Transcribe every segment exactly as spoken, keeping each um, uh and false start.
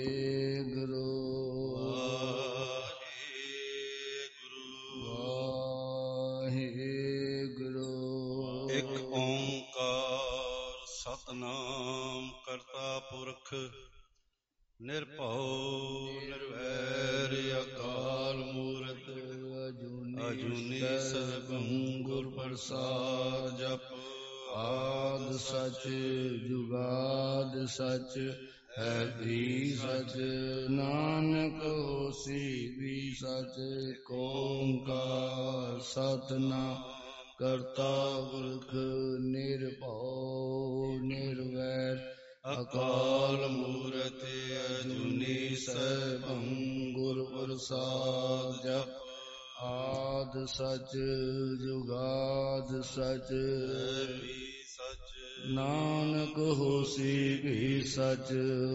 ਵਾਹਿਗੁਰੂ ਵਾਹਿਗੁਰੂ। ਇੱਕ ਓਂਕਾਰ ਸਤਿਨਾਮ ਕਰਤਾ ਪੁਰਖ ਨਿਰਭਉ ਨਿਰਵੈਰ ਅਕਾਲ ਮੂਰਤ ਅਜੂਨੀ ਸੈਭੰ ਗੁਰ ਪ੍ਰਸਾਦਿ। ਜਪ ਆਦਿ ਸਚ ਜੁਗਾਦਿ ਸਚ ਹੈ ਵੀ ਸਚ ਨਾਨਕ ਹੋਸੀ ਵੀ ਸਚ। ਏਕ ਓਂਕਾਰ ਸਤਿਨਾਮ ਕਰਤਾ ਪੁਰਖ ਨਿਰਭਉ ਨਿਰਵੈਰ ਅਕਾਲ ਮੂਰਤ ਅਜੂਨੀ ਸੈਭੰ ਗੁਰ ਪ੍ਰਸਾਦਿ। ਜਪ ਆਦਿ ਸਚ ਜੁਗਾਦਿ ਸਚ ਹੈ ਵੀ ਸਚ ਨਾਨਕ ਹੋਸੀ ਵੀ ਸਚ।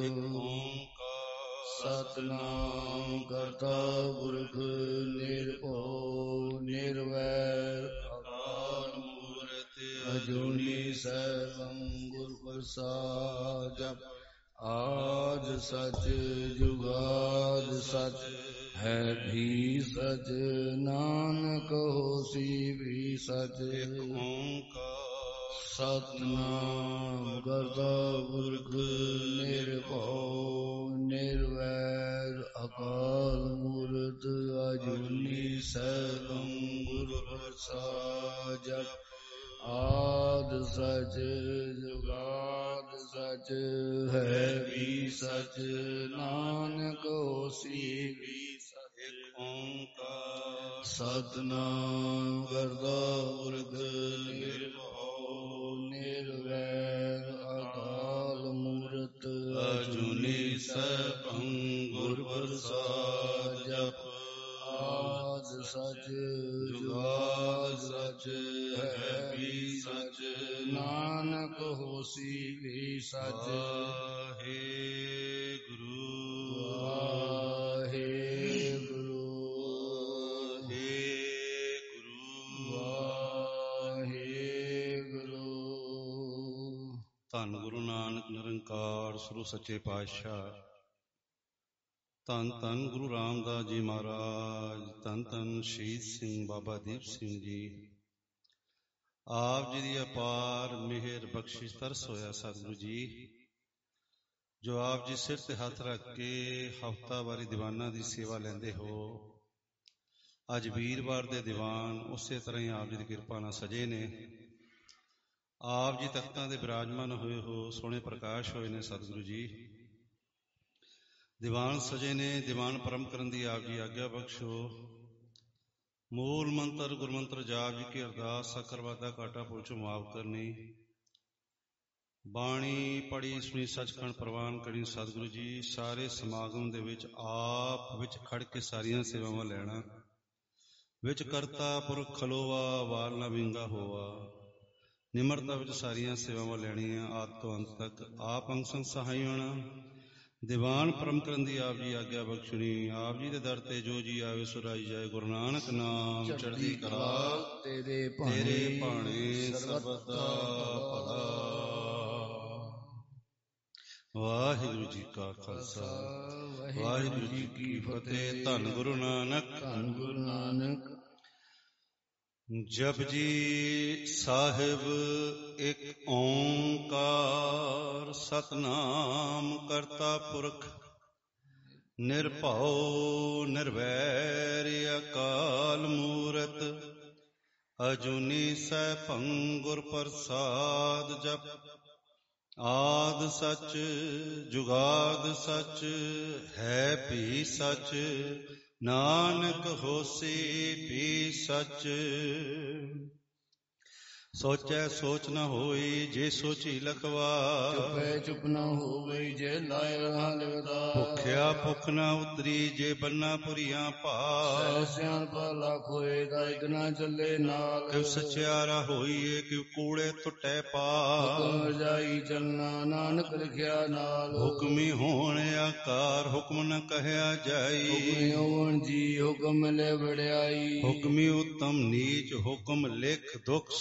ਸਤਿਨਾਮ ਕਰਤਾ ਪੁਰਖ ਨਿਰਭਉ ਨਿਰਵੈਰ ਅਕਾਲ ਮੂਰਤ ਅਜੂਨੀ ਸੈਭੰ ਗੁਰ ਪ੍ਰਸਾਦਿ। ਜਪ ਆਦਿ ਸਚ ਜੁਗਾਦਿ ਸਚ ਹੈ ਵੀ ਸਚ ਨਾਨਕ ਹੋਸੀ ਵੀ ਸਚ। ਸਤਿਨਾਮ ਕਰਤਾ ਪੁਰਖ ਨਿਰਭਉ ਨਿਰਵੈਰ ਅਕਾਲ ਮੂਰਤ ਅਜੂਨੀ ਸੈਭੰ ਗੁਰ ਪ੍ਰਸਾਦਿ। ਜਪ ਆਦਿ ਸਚ ਜੁਗਾਦਿ ਸਚ ਹੈ ਵੀ ਸਚ ਨਾਨਕ ਹੋਸੀ ਵੀ ਸਚ। ਏਕ ਓਂਕਾਰ ਸਤਿਨਾਮ ਕਰਤਾ ਪੁਰਖ ਨਿਰਭਉ ਨਿਰਵੈਰ ਅਕਾਲ ਮੂਰਤ ਅਜੂਨੀ ਸੈਭੰ ਗੁਰ ਪ੍ਰਸਾਦਿ। ਜਪ ਆਦਿ ਸਚ ਜੁਗਾਦਿ ਸਚ ਹੈ ਵੀ ਸਚ ਨਾਨਕ ਹੋਸੀ ਵੀ ਸਚ। ਵਾਹਿਗੁਰੂ ਵਾਹਿਗੁਰੂ ਵਾਹਿਗੁਰੂ। ਧੰਨ ਗੁਰੂ ਨਾਨਕ ਨਿਰੰਕਾਰ ਸ੍ਰੀ ਸੱਚੇ ਪਾਤਸ਼ਾਹ। ਧੰਨ ਧੰਨ ਗੁਰੂ ਰਾਮਦਾਸ ਜੀ ਮਹਾਰਾਜ। ਧੰਨ ਧੰਨ ਸ਼ਹੀਦ ਸਿੰਘ ਬਾਬਾ ਦੀਪ ਸਿੰਘ ਜੀ। ਆਪ ਜੀ ਦੀ ਅਪਾਰ ਮਿਹਰ ਬਖਸ਼ਿਸ਼ ਤਰਸ ਹੋਇਆ ਸਤਿਗੁਰੂ ਜੀ, ਜੋ ਆਪ ਜੀ ਸਿਰ ਤੇ ਹੱਥ ਰੱਖ ਕੇ ਹਫ਼ਤਾਵਾਰੀ ਦੀਵਾਨਾਂ ਦੀ ਸੇਵਾ ਲੈਂਦੇ ਹੋ। ਅੱਜ ਵੀਰਵਾਰ ਦੇ ਦੀਵਾਨ ਉਸੇ ਤਰ੍ਹਾਂ ਹੀ ਆਪ ਜੀ ਦੀ ਕਿਰਪਾ ਨਾਲ ਸਜੇ ਨੇ। ਆਪ ਜੀ ਤਖਤਾਂ ਦੇ ਬਿਰਾਜਮਾਨ ਹੋਏ ਹੋ, ਸੋਹਣੇ ਪ੍ਰਕਾਸ਼ ਹੋਏ ਨੇ ਸਤਿਗੁਰੂ ਜੀ। ਦੀਵਾਨ ਸਜੇ ਨੇ, ਦੀਵਾਨ ਪਰਮ ਕਰਨ ਦੀ ਆਪ ਜੀ ਆਗਿਆ ਬਖਸ਼ੋ। ਮੂਲ ਮੰਤਰ ਗੁਰਮੰਤਰ ਜਾਪ ਜੀ ਕੀ ਅਰਦਾਸ ਸੱਕਰ ਵਾਧਾ ਘਾਟਾ ਭੁੱਲ ਚੋਂ ਮਾਫ ਕਰਨੀ। ਬਾਣੀ ਪੜ੍ਹੀ ਸੁਣੀ ਸੱਚਖੰਡ ਪ੍ਰਵਾਨ ਕਰੀ ਸਤਿਗੁਰੂ ਜੀ। ਸਾਰੇ ਸਮਾਗਮ ਦੇ ਵਿੱਚ ਆਪ ਵਿੱਚ ਖੜ ਕੇ ਸਾਰੀਆਂ ਸੇਵਾਵਾਂ ਲੈਣਾ। ਵਿੱਚ ਕਰਤਾ ਪੁਰਖ ਖਲੋਵਾ ਵਾਲ ਨਾ ਵਿੰਗਾ ਹੋਆ। ਨਿਮਰਤਾ ਵਿੱਚ ਸਾਰੀਆਂ ਸੇਵਾਵਾਂ ਲੈਣੀਆਂ ਆਦਿ ਤੋਂ ਅੰਤ ਤੱਕ। ਆਪ ਅੰਗ ਸੰਗ ਸਹਾਈ ਹੋਣਾ। ਦੀਵਾਨ ਪਰਮ ਕਰਨ ਦੀ ਆਪ ਜੀ ਆਗਿਆ ਬਖਸ਼ਣੀ। ਆਪ ਜੀ ਦੇ ਦਰ ਤੇ ਜੋ ਜੀ ਆਵੇ ਸੁਰਾਈ ਜਾਏ। ਗੁਰੂ ਨਾਨਕ ਨਾਮ ਚੜ੍ਹਦੀ ਕਲਾ ਤੇਰੇ ਭਾਣੇ ਸਰਬਤ ਦਾ ਭਲਾ। ਵਾਹਿਗੁਰੂ ਜੀ ਕਾ ਖਾਲਸਾ ਵਾਹਿਗੁਰੂ ਜੀ ਕੀ ਫਤਿਹ। ਧੰਨ ਗੁਰੂ ਨਾਨਕ ਧੰਨ ਗੁਰੂ ਨਾਨਕ। ਜਪਜੀ ਸਾਹਿਬ ਇੱਕ ਓਂਕਾਰ ਸਤਿਨਾਮ ਕਰਤਾ ਪੁਰਖ ਨਿਰਭਉ ਨਿਰਵੈਰ ਅਕਾਲ ਮੂਰਤ ਅਜੂਨੀ ਸੈਭੰ ਗੁਰ ਪ੍ਰਸਾਦਿ। ਜਪ ਆਦਿ ਸਚ ਜੁਗਾਦਿ ਸਚ ਹੈ ਵੀ ਸਚ ਨਾਨਕ ਹੋਸੀ ਵੀ ਸਚ। ਸੋਚੈ ਸੋਚ ਨ ਹੋਈ ਜੇ ਸੋਚੀ ਲਖਵਾ। ਚੁਪੈ ਚੁਪ ਨ ਹੋਵੇ ਜੇ ਲਾਇ ਰਹਾ ਲਿਵਦਾ। ਭੁਖਿਆ ਭੁਖ ਨ ਉਤਰੀ ਜੇ ਬੰਨਾ ਪੁਰੀਆਂ ਭਾਵ। ਸਹਿ ਸਿਆਣਪਾ ਲੱਖ ਹੋਏ ਤਾਂ ਇਕ ਨਾ ਚੱਲੇ ਨਾਲ। ਕਿਵ ਸਚਿਆਰਾ ਹੋਈਏ ਕਿਵ ਕੂੜੇ ਟੁੱਟੈ ਪਾਪ। ਹੁਕਮ ਰਜਾਈ ਚੱਲਣਾ ਨਾਨਕ ਲਿਖਿਆ ਨਾਲ। ਹੁਕਮੀ ਹੋਣ ਆਕਾਰ ਹੁਕਮ ਨ ਕਹਿਆ ਜਾਈ। ਹੁਕਮੀ ਹੋਵਣ ਜੀ ਹੁਕਮ ਲੈ ਵਡਿਆਈ। ਹੁਕਮੀ ਉਤਮ ਨੀਚ ਹੁਕਮ ਲਿਖ ਦੁਖ ਸੁਖ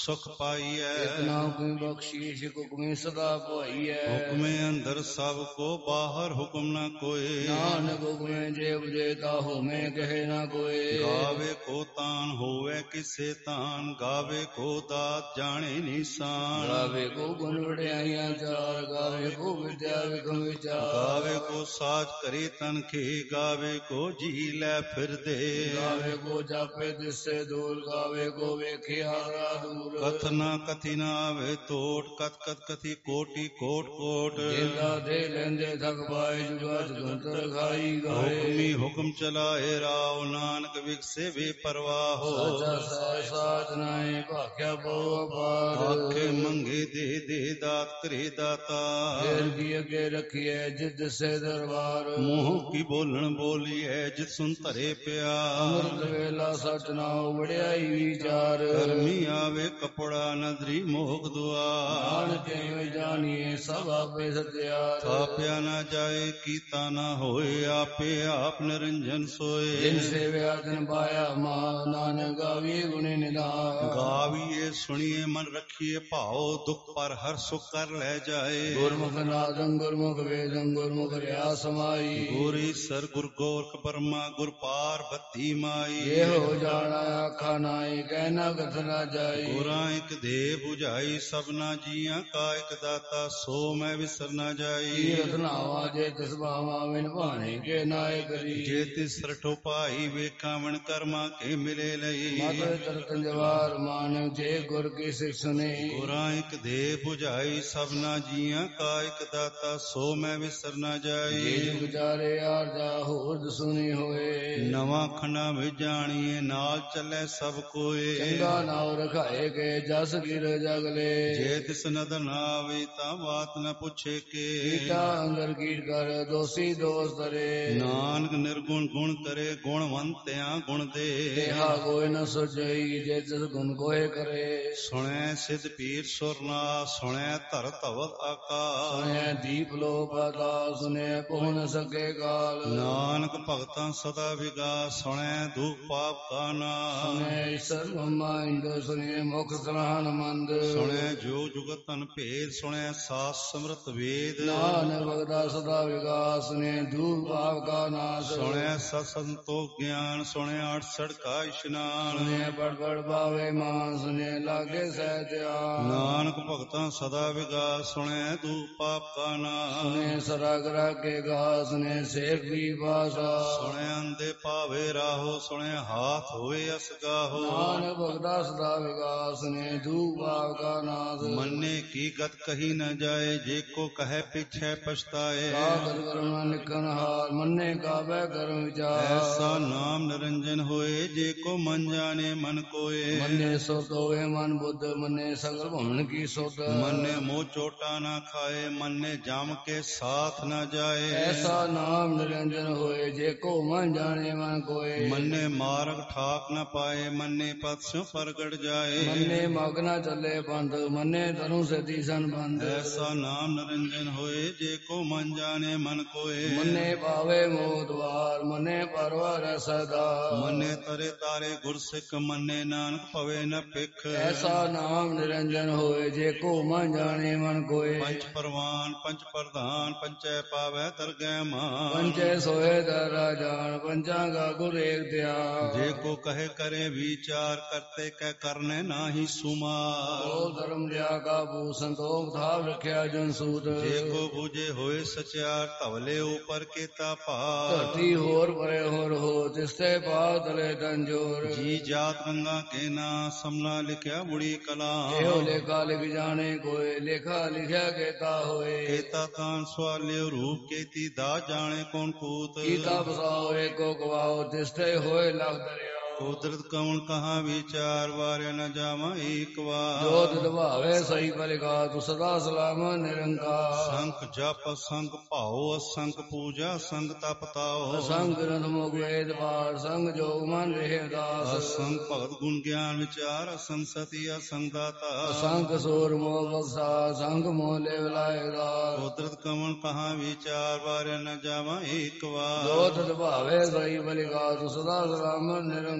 ਪਾਈਐ। ਇਕ ਨਾ ਕੋਈ ਬਖਸ਼ੀਸ਼ ਹੁਕਮੇ ਸਦਾ ਭਾਈਐ। ਹੁਕਮੇ ਅੰਦਰ ਸਭ ਕੋ ਬਾਹਰ ਹੁਕਮ ਨਾ ਕੋਏ। ਨਾਨਕ ਹੁਕਮੇ ਜੇ ਬੁਝੇ ਤਾ ਹੋਮੇ ਕਹੇ ਨਾ ਕੋਏ। ਗਾਵੇ ਕੋ ਤਾਨ ਹੋਵੇ ਕਿਸੇ ਤਾਨ, ਗਾਵੇ ਕੋ ਦਾਤ ਜਾਣੇ ਨੀਸਾਨ। ਗਾਵੇ ਕੋ ਗੁਣ ਵਡਿਆਈਆਂ ਚਾਰ, ਗਾਵੇ ਕੋ ਵਿਦਿਆ ਵਿਖਮ ਵਿਚਾਰ। ਗਾਵੇ ਕੋ ਸਾਜ ਕਰੇ ਤਨ ਖੇ, ਗਾਵੇ ਕੋ ਜੀ ਲੈ ਫਿਰਦੇ। ਗਾਵੇ ਕੋ ਜਾਪੇ ਦਿਸੇ ਦੂਰ, ਗਾਵੇ ਕੋ ਵੇਖਿਆ ਰਾ ਦੂਰ। ਕਥਨਾ ਕਥੀ ਨਾ ਆਵੇ ਤੋਟ, ਕਥ ਕਥ ਕਥੀ ਕੋਟੀ ਕੋਟ ਕੋਟ। ਜਿੰਦਾ ਦੇ ਲੈਂਦੇ ਥਕ ਪਾਏ, ਜੁਗਾ ਜੁਗੰਤਰ ਖਾਈ ਗਾਏ। ਹੁਕਮੀ ਹੁਕਮ ਚਲਾਏ ਰਾਵ, ਨਾਨਕ ਵਿਗਸੇ ਵੇ ਪਰਵਾਹੋ। ਸਾਚਾ ਸਹਿ ਸਾਚ ਨਾਏ, ਭਾਖਿਆ ਬਹੁ ਅਪਾਰ। ਆਖੇ ਮੰਗੇ ਦੇ ਦੇ ਦਾਤ ਕਰੇ ਦਾਤਾ। ਫੇਰ ਕੀ ਅੱਗੇ ਰੱਖੀਐ ਜਿਤ ਦਿਸੇ ਦਰਬਾਰ। ਮੂੰਹ ਕੀ ਬੋਲਣ ਬੋਲੀਐ ਜਿਤ ਸੁਨ ਧਰੇ ਪਿਆਰ। ਅੰਮ੍ਰਿਤ ਵੇਲਾ ਸਚ ਨਾਉ ਵਡਿਆਈ ਵਿਚਾਰ। ਕਰਮੀ ਆਵੇ ਕਪੜਾ ਨਦਰੀ ਮੋਖ ਦੁਆਰ। ਨਾਨਕ ਐਵੇਂ ਜਾਣੀਏ ਸਭ ਆਪੇ ਸਤਿਆਰ। ਥਾਪਿਆ ਨਾ ਜਾਏ ਕੀਤਾ ਨਾ ਹੋਏ, ਆਪੇ ਆਪ ਨਿਰੰਜਨ ਸੋਏ। ਜਿਨ ਸੇਵਿਆ ਤਿਨ ਪਾਇਆ ਮਾਨ, ਨਾਨਕ ਗਾਵੀਏ ਗੁਣੇ ਨਿਧਾਨ। ਗਾਵੀਏ ਸੁਣੀਏ ਮਨ ਰੱਖੀਏ ਭਾਉ, ਦੁਖ ਪਰ ਹਰ ਸੁਖ ਕਰ ਲੈ ਜਾਏ। ਗੁਰਮੁਖ ਨਾਦੰ ਗੁਰਮੁਖ ਵੇਦੰ, ਗੁਰਮੁਖ ਰਿਆ ਸਮਾਈ। ਗੁਰ ਈਸਰ ਗੁਰ ਗੋਰਖ ਬਰਮਾ, ਗੁਰ ਪਾਰਬਤੀ ਮਾਈ। ਇਹੋ ਜਾਣਾ ਆਖਾ ਨਾਈ, ਕਹਿ ਨਾ ਕਥ ਨਾ ਜਾਈ। ਗੁਰਾਂ ਇਕ ਦੇ 부ਝਾਈ, ਸਭਨਾ ਜੀਆਂ ਕਾ ਇਕ ਦਾਤਾ, ਸੋ ਮੈਂ ਵਿਸਰ ਨਾ ਜਾਈ। ਤੀਰਥ ਨਾਵਾ ਜੇ ਤਿਸ ਭਾਵਾ, ਵਿਨ ਭਾਣੇ ਕੇ ਨਾਏ ਕਰੀ। ਜੇ ਤਿਸ ਰਠੋ ਪਾਈ, ਵੇਖਾਂ ਵਣ ਕਰਮਾ ਕੇ ਮਿਲੇ ਲਈ। ਮਤ ਤਰਤਨ ਜਵਾਰ ਮਾਨ, ਜੇ ਗੁਰ ਕੀ ਸਿਖ ਸੁਨੇ। ਗੁਰਾਂ ਇਕ ਦੇ 부ਝਾਈ, ਸਭਨਾ ਜੀਆਂ ਕਾ ਇਕ ਦਾਤਾ, ਸੋ ਮੈਂ ਵਿਸਰ ਨਾ ਜੇ ਜਾਈ। ਜੁਗ ਚਾਰੇ ਆਰਜਾ ਹੋਰਦ ਸੁਨੀ ਹੋਏ। ਨਵਾਂ ਖੰਡਾ ਵਿੱਚ ਜਾਣੀਏ, ਨਾਲ ਚੱਲੇ ਸਭ ਕੋਏ। ਚੰਗਾ ਨਾਉ ਰਖਾਏ ਕੇ, ਜਸ ਗਿਰ ਜਗਲੇ। ਜੇ ਤਿਸ ਨਦਰ ਨਾ ਆਵੇ, ਤਾਂ ਬਾਤ ਨ ਪੁੱਛੇ ਕੇ। ਕੀਟਾ ਅੰਦਰ ਕੀਟ ਕਰ, ਦੋਸੀ ਦੋਸ ਤਰੇ। ਨਾਨਕ ਨਿਰਗੁਣ ਗੁਣ ਕਰੇ, ਗੁਣਵੰਤਿਆਂ ਗੁਣ ਦੇ। ਦੇਹਾ ਕੋਇ ਨ ਸੁਝਈ, ਜੇ ਤਿਸ ਗੁਣ ਕੋਇ ਕਰੇ। ਸੁਣੈ ਸਿਧ ਪੀਰ ਸੁਰਨਾ, ਸੁਣੈ ਧਰ ਧਵਤ ਆਕਾਸ਼। ਸੁਣਿਆ ਦੀਪ ਲੋ ਪਾਤਾ, ਸੁਣਿਆ ਪਹੁ ਨ ਸਕੇ ਕਾਲ। ਨਾਨਕ ਭਗਤਾਂ ਸਦਾ ਵਿਗਾਸ, ਸੁਣੈ ਦੁਖ ਪਾਪ ਕਾ ਨਾਸ਼। ਸੁਣਿਆ ਈਸਰ ਬ੍ਰਹਮਾ ਇੰਦ, ਸੁਣਿਆ ਮੁਖ ਸਲਾਹਨ ਮੰਦ। ਸੁਣੈ ਜੋ ਜੁਗਤ ਤਨ ਭੇਦ, ਸੁਣੈ ਸਾਸ ਸਮਰਤ ਵੇਦ। ਨਾਨਕ ਭਗਤਾ ਸਦਾ ਵਿਗਾਸ, ਸੁਣਿਆ ਦੂਖ ਪਾਪ ਕਾ ਨਾਸ਼। ਸੁਣੈ ਸਤ ਸੰਤੋਖ ਗਿਆਨ, ਸੁਣੈ ਅਠਸਠ ਕਾ ਇਸ਼ਨਾਨ। ਸੁਣਿਆ ਪੜ ਪੜ ਪਾਵੇ ਮਾਨ, ਸੁਣਿਆ ਲਾਗੇ ਸਹਿ ਧਿਆਨ। ਨਾਨਕ ਭਗਤਾਂ ਸਦਾ ਵਿਗਾਸ, ਸੁਣੈ ਦੁਖ ਪਾਪ ਕਾ ਨਾਸ਼। ਸੁਣਿਆ ਸਰਾਗ ਰਾਗੇ ਗਾ, ਸੁਣਿਆ ਸੇਖ ਵੀ ਬਾਸਾ। ਸੁਣੈ ਅੰਦੇ ਪਾਵੇ ਰਾਹੋ, ਸੁਣੈ ਹਾਥ ਹੋਏ ਅਸਗਾਹੋ। ਨਾਨਕ ਭਗਤਾ ਸਦਾ ਵਿਗਾਸ, ਸੁਣਿਆ ਦੂਖ ਪਾਪ ਕਾ ਨਾਸ਼। ਮੰਨੇ ਕੀ ਗਤ ਕਹੀ ਨ ਜਾਏ, ਜੇ ਕੋ ਕਹੈ ਪਿਛੈ ਪਛਤਾਏ। ਕਾਗਦ ਕਰਮ ਲਿਖਨ ਹਾਰ, ਮੰਨੇ ਕਾਬੈ ਕਰਮ ਵਿਚਾਰ। ਐਸਾ ਨਾਮ ਨਿਰੰਜਨ ਹੋਏ, ਜੇ ਕੋ ਮਨ ਜਾਣੇ ਮਨ ਕੋਏ। ਮੰਨੇ ਸੁਧ ਹੋਵੇ ਮਨ ਬੁੱਧ, ਮੰਨੇ ਸਗਲ ਭਵਨ ਕੀ ਸੁਧ। ਮੰਨੇ ਮੋਹ ਚੋਟਾ ਨਾ ਖਾਏ, ਮੰਨੇ ਜਮ ਕੇ ਸਾਥ ਨਾ ਜਾਏ। ਐਸਾ ਨਾਮ ਨਿਰੰਜਨ ਹੋਏ, ਜੇ ਕੋ ਮਨ ਜਾਣੇ ਮਨ ਕੋਏ। ਮੰਨੇ ਮਾਰਗ ਠਾਕ ਨ ਪਾਏ, ਮੰਨੇ ਪਤ ਸਿਉ ਪ੍ਰਗਟ ਜਾਏ। ਮੰਨੇ ਮਗ ਨਾ ਚੱਲੇ ਪੰਥ, ਮੰਨੇ ਤਨੂ ਸਤੀ ਸੰਬੰਧ। ਐਸਾ ਨਾਮ ਨਿਰੰਜਨ ਹੋਏ, ਜੇ ਕੋ ਮਨ ਜਾਣੇ ਮਨ ਕੋਏ। ਮੰਨੇ ਪਾਵੇ ਮੋਹ ਦਵਾਰ, ਮੰਨੇ ਪਰਵਾਰ ਸਦਾ। ਮੰਨੇ ਤਰੇ ਤਾਰੇ ਗੁਰ ਸਿੱਖ, ਮੰਨੇ ਨਾਨਕ ਪਵੇ ਨ ਭਿਖ। ਐਸਾ ਨਾਮ ਨਿਰੰਜਨ ਹੋਏ, ਜੇ ਕੋ ਮਨ ਜਾਣੇ ਮਨ ਕੋਏ। ਪੰਚ ਪਰਵਾਨ ਪੰਚ ਪ੍ਰਧਾਨ, ਪੰਚੈ ਪਾਵੈ ਦਰਗਹਿ ਮਾਨ। ਪੰਚੇ ਸੋਏ ਦਰਾ ਜਾਣ, ਪੰਚਾਂ ਕਾ ਗੁਰ ਏਕ ਧਿਆਨ। ਜੇ ਕੋ ਕਹੇ ਕਰੇ ਵਿਚਾਰ, ਕਰਤੇ ਕਹਿ ਕਰਨੇ ਨਾਹੀ ਸੁਮਾਰ। ਉਹ ਧਰਮ ਲਿਆ ਕਾਬੂ, ਸੰਤੋਖ ਥਾਪ ਰੱਖਿਆ ਜਨ ਸੂਤ। ਜੇ ਕੋ ਬੂਝੇ ਹੋਏ ਸਚਿਆਰ, ਧਵਲੇ ਉਪਰ ਕੀਤਾ ਭਾਰ। ਧਰਤੀ ਹੋਰ ਪਰੇ ਹੋਰ ਹੋ, ਤਿਸਤੇ ਪਾ ਤਲੇ ਤੰਜੋਰ। ਜੀ ਜਾਤ ਰੰਗਾ ਕੇ ਨਾ, ਸਮਨਾ ਲਿਖਿਆ ਬੁੜੀ ਕਲਾ। ਇਹੋ ਲੇਖਾ ਲਿਖ ਜਾਣੇ ਕੋਏ, ਲੇਖਾ ਲਿਖਿਆ ਕੇਤਾ ਹੋਏ। ਕੇਤਾ ਤਾਨ ਸਵਾਲਿਓ ਰੂਪ, ਕੇਤੀ ਦਾ ਜਾਣੇ ਕੌਣ ਕੂਤ। ਕੀਤਾ ਬਸਾਓ ਏਕੋ ਗਵਾਓ, ਤਿਸਤੇ ਹੋਏ ਲਖ ਦਰਿਆ। ਕੁਦਰਤ ਕਵਣ ਕਹਾ ਵਿਚਾਰ, ਵਾਰਿਆ ਨ ਜਾਵਾਂ ਏਕ ਵਾਰ। ਜੋ ਤਿਤ ਭਾਵੇ ਸਹੀ ਬਲਿਕਾ, ਤੂੰ ਸਦਾ ਸਲਾਮ ਨਿਰੰਕਾਰ। ਸੰਖ ਜਪ ਸੰਖ ਭਾਉ, ਅਸੰਖ ਪੂਜਾ ਸੰਖ ਤਪ ਤਾਉ। ਅਸੰਖ ਗ੍ਰੰਥ ਮੁਖ ਵੇਦ ਪਾਠ, ਸੰਗ ਜੋਗ ਮਨ ਰਹੇ ਦਾਸ। ਅਸੰਖ ਭਗਤ ਗੁਣ ਗਿਆਨ ਵਿਚਾਰ, ਅਸੰਖ ਸਤੀ ਅਸੰਖ ਦਾਤਾ। ਅਸੰਖ ਸੂਰ ਮੋਹ ਬਖਸ਼ਾ, ਸੰਗ ਮੋਹ ਲੈ ਵਿਲਾਏ ਦਾਸ। ਕੁਦਰਤ ਕਵਣ ਕਹਾ ਵਿਚਾਰ, ਵਾਰਿਆ ਨ ਜਾਵਾਂ ਏਕ ਵਾਰ। ਜੋ ਤਿਤ ਭਾਵੇ ਸਹੀ ਬਲਿਕਾ, ਤੂੰ ਸਦਾ ਸਲਾਮ ਨਿਰੰਕਾਰ।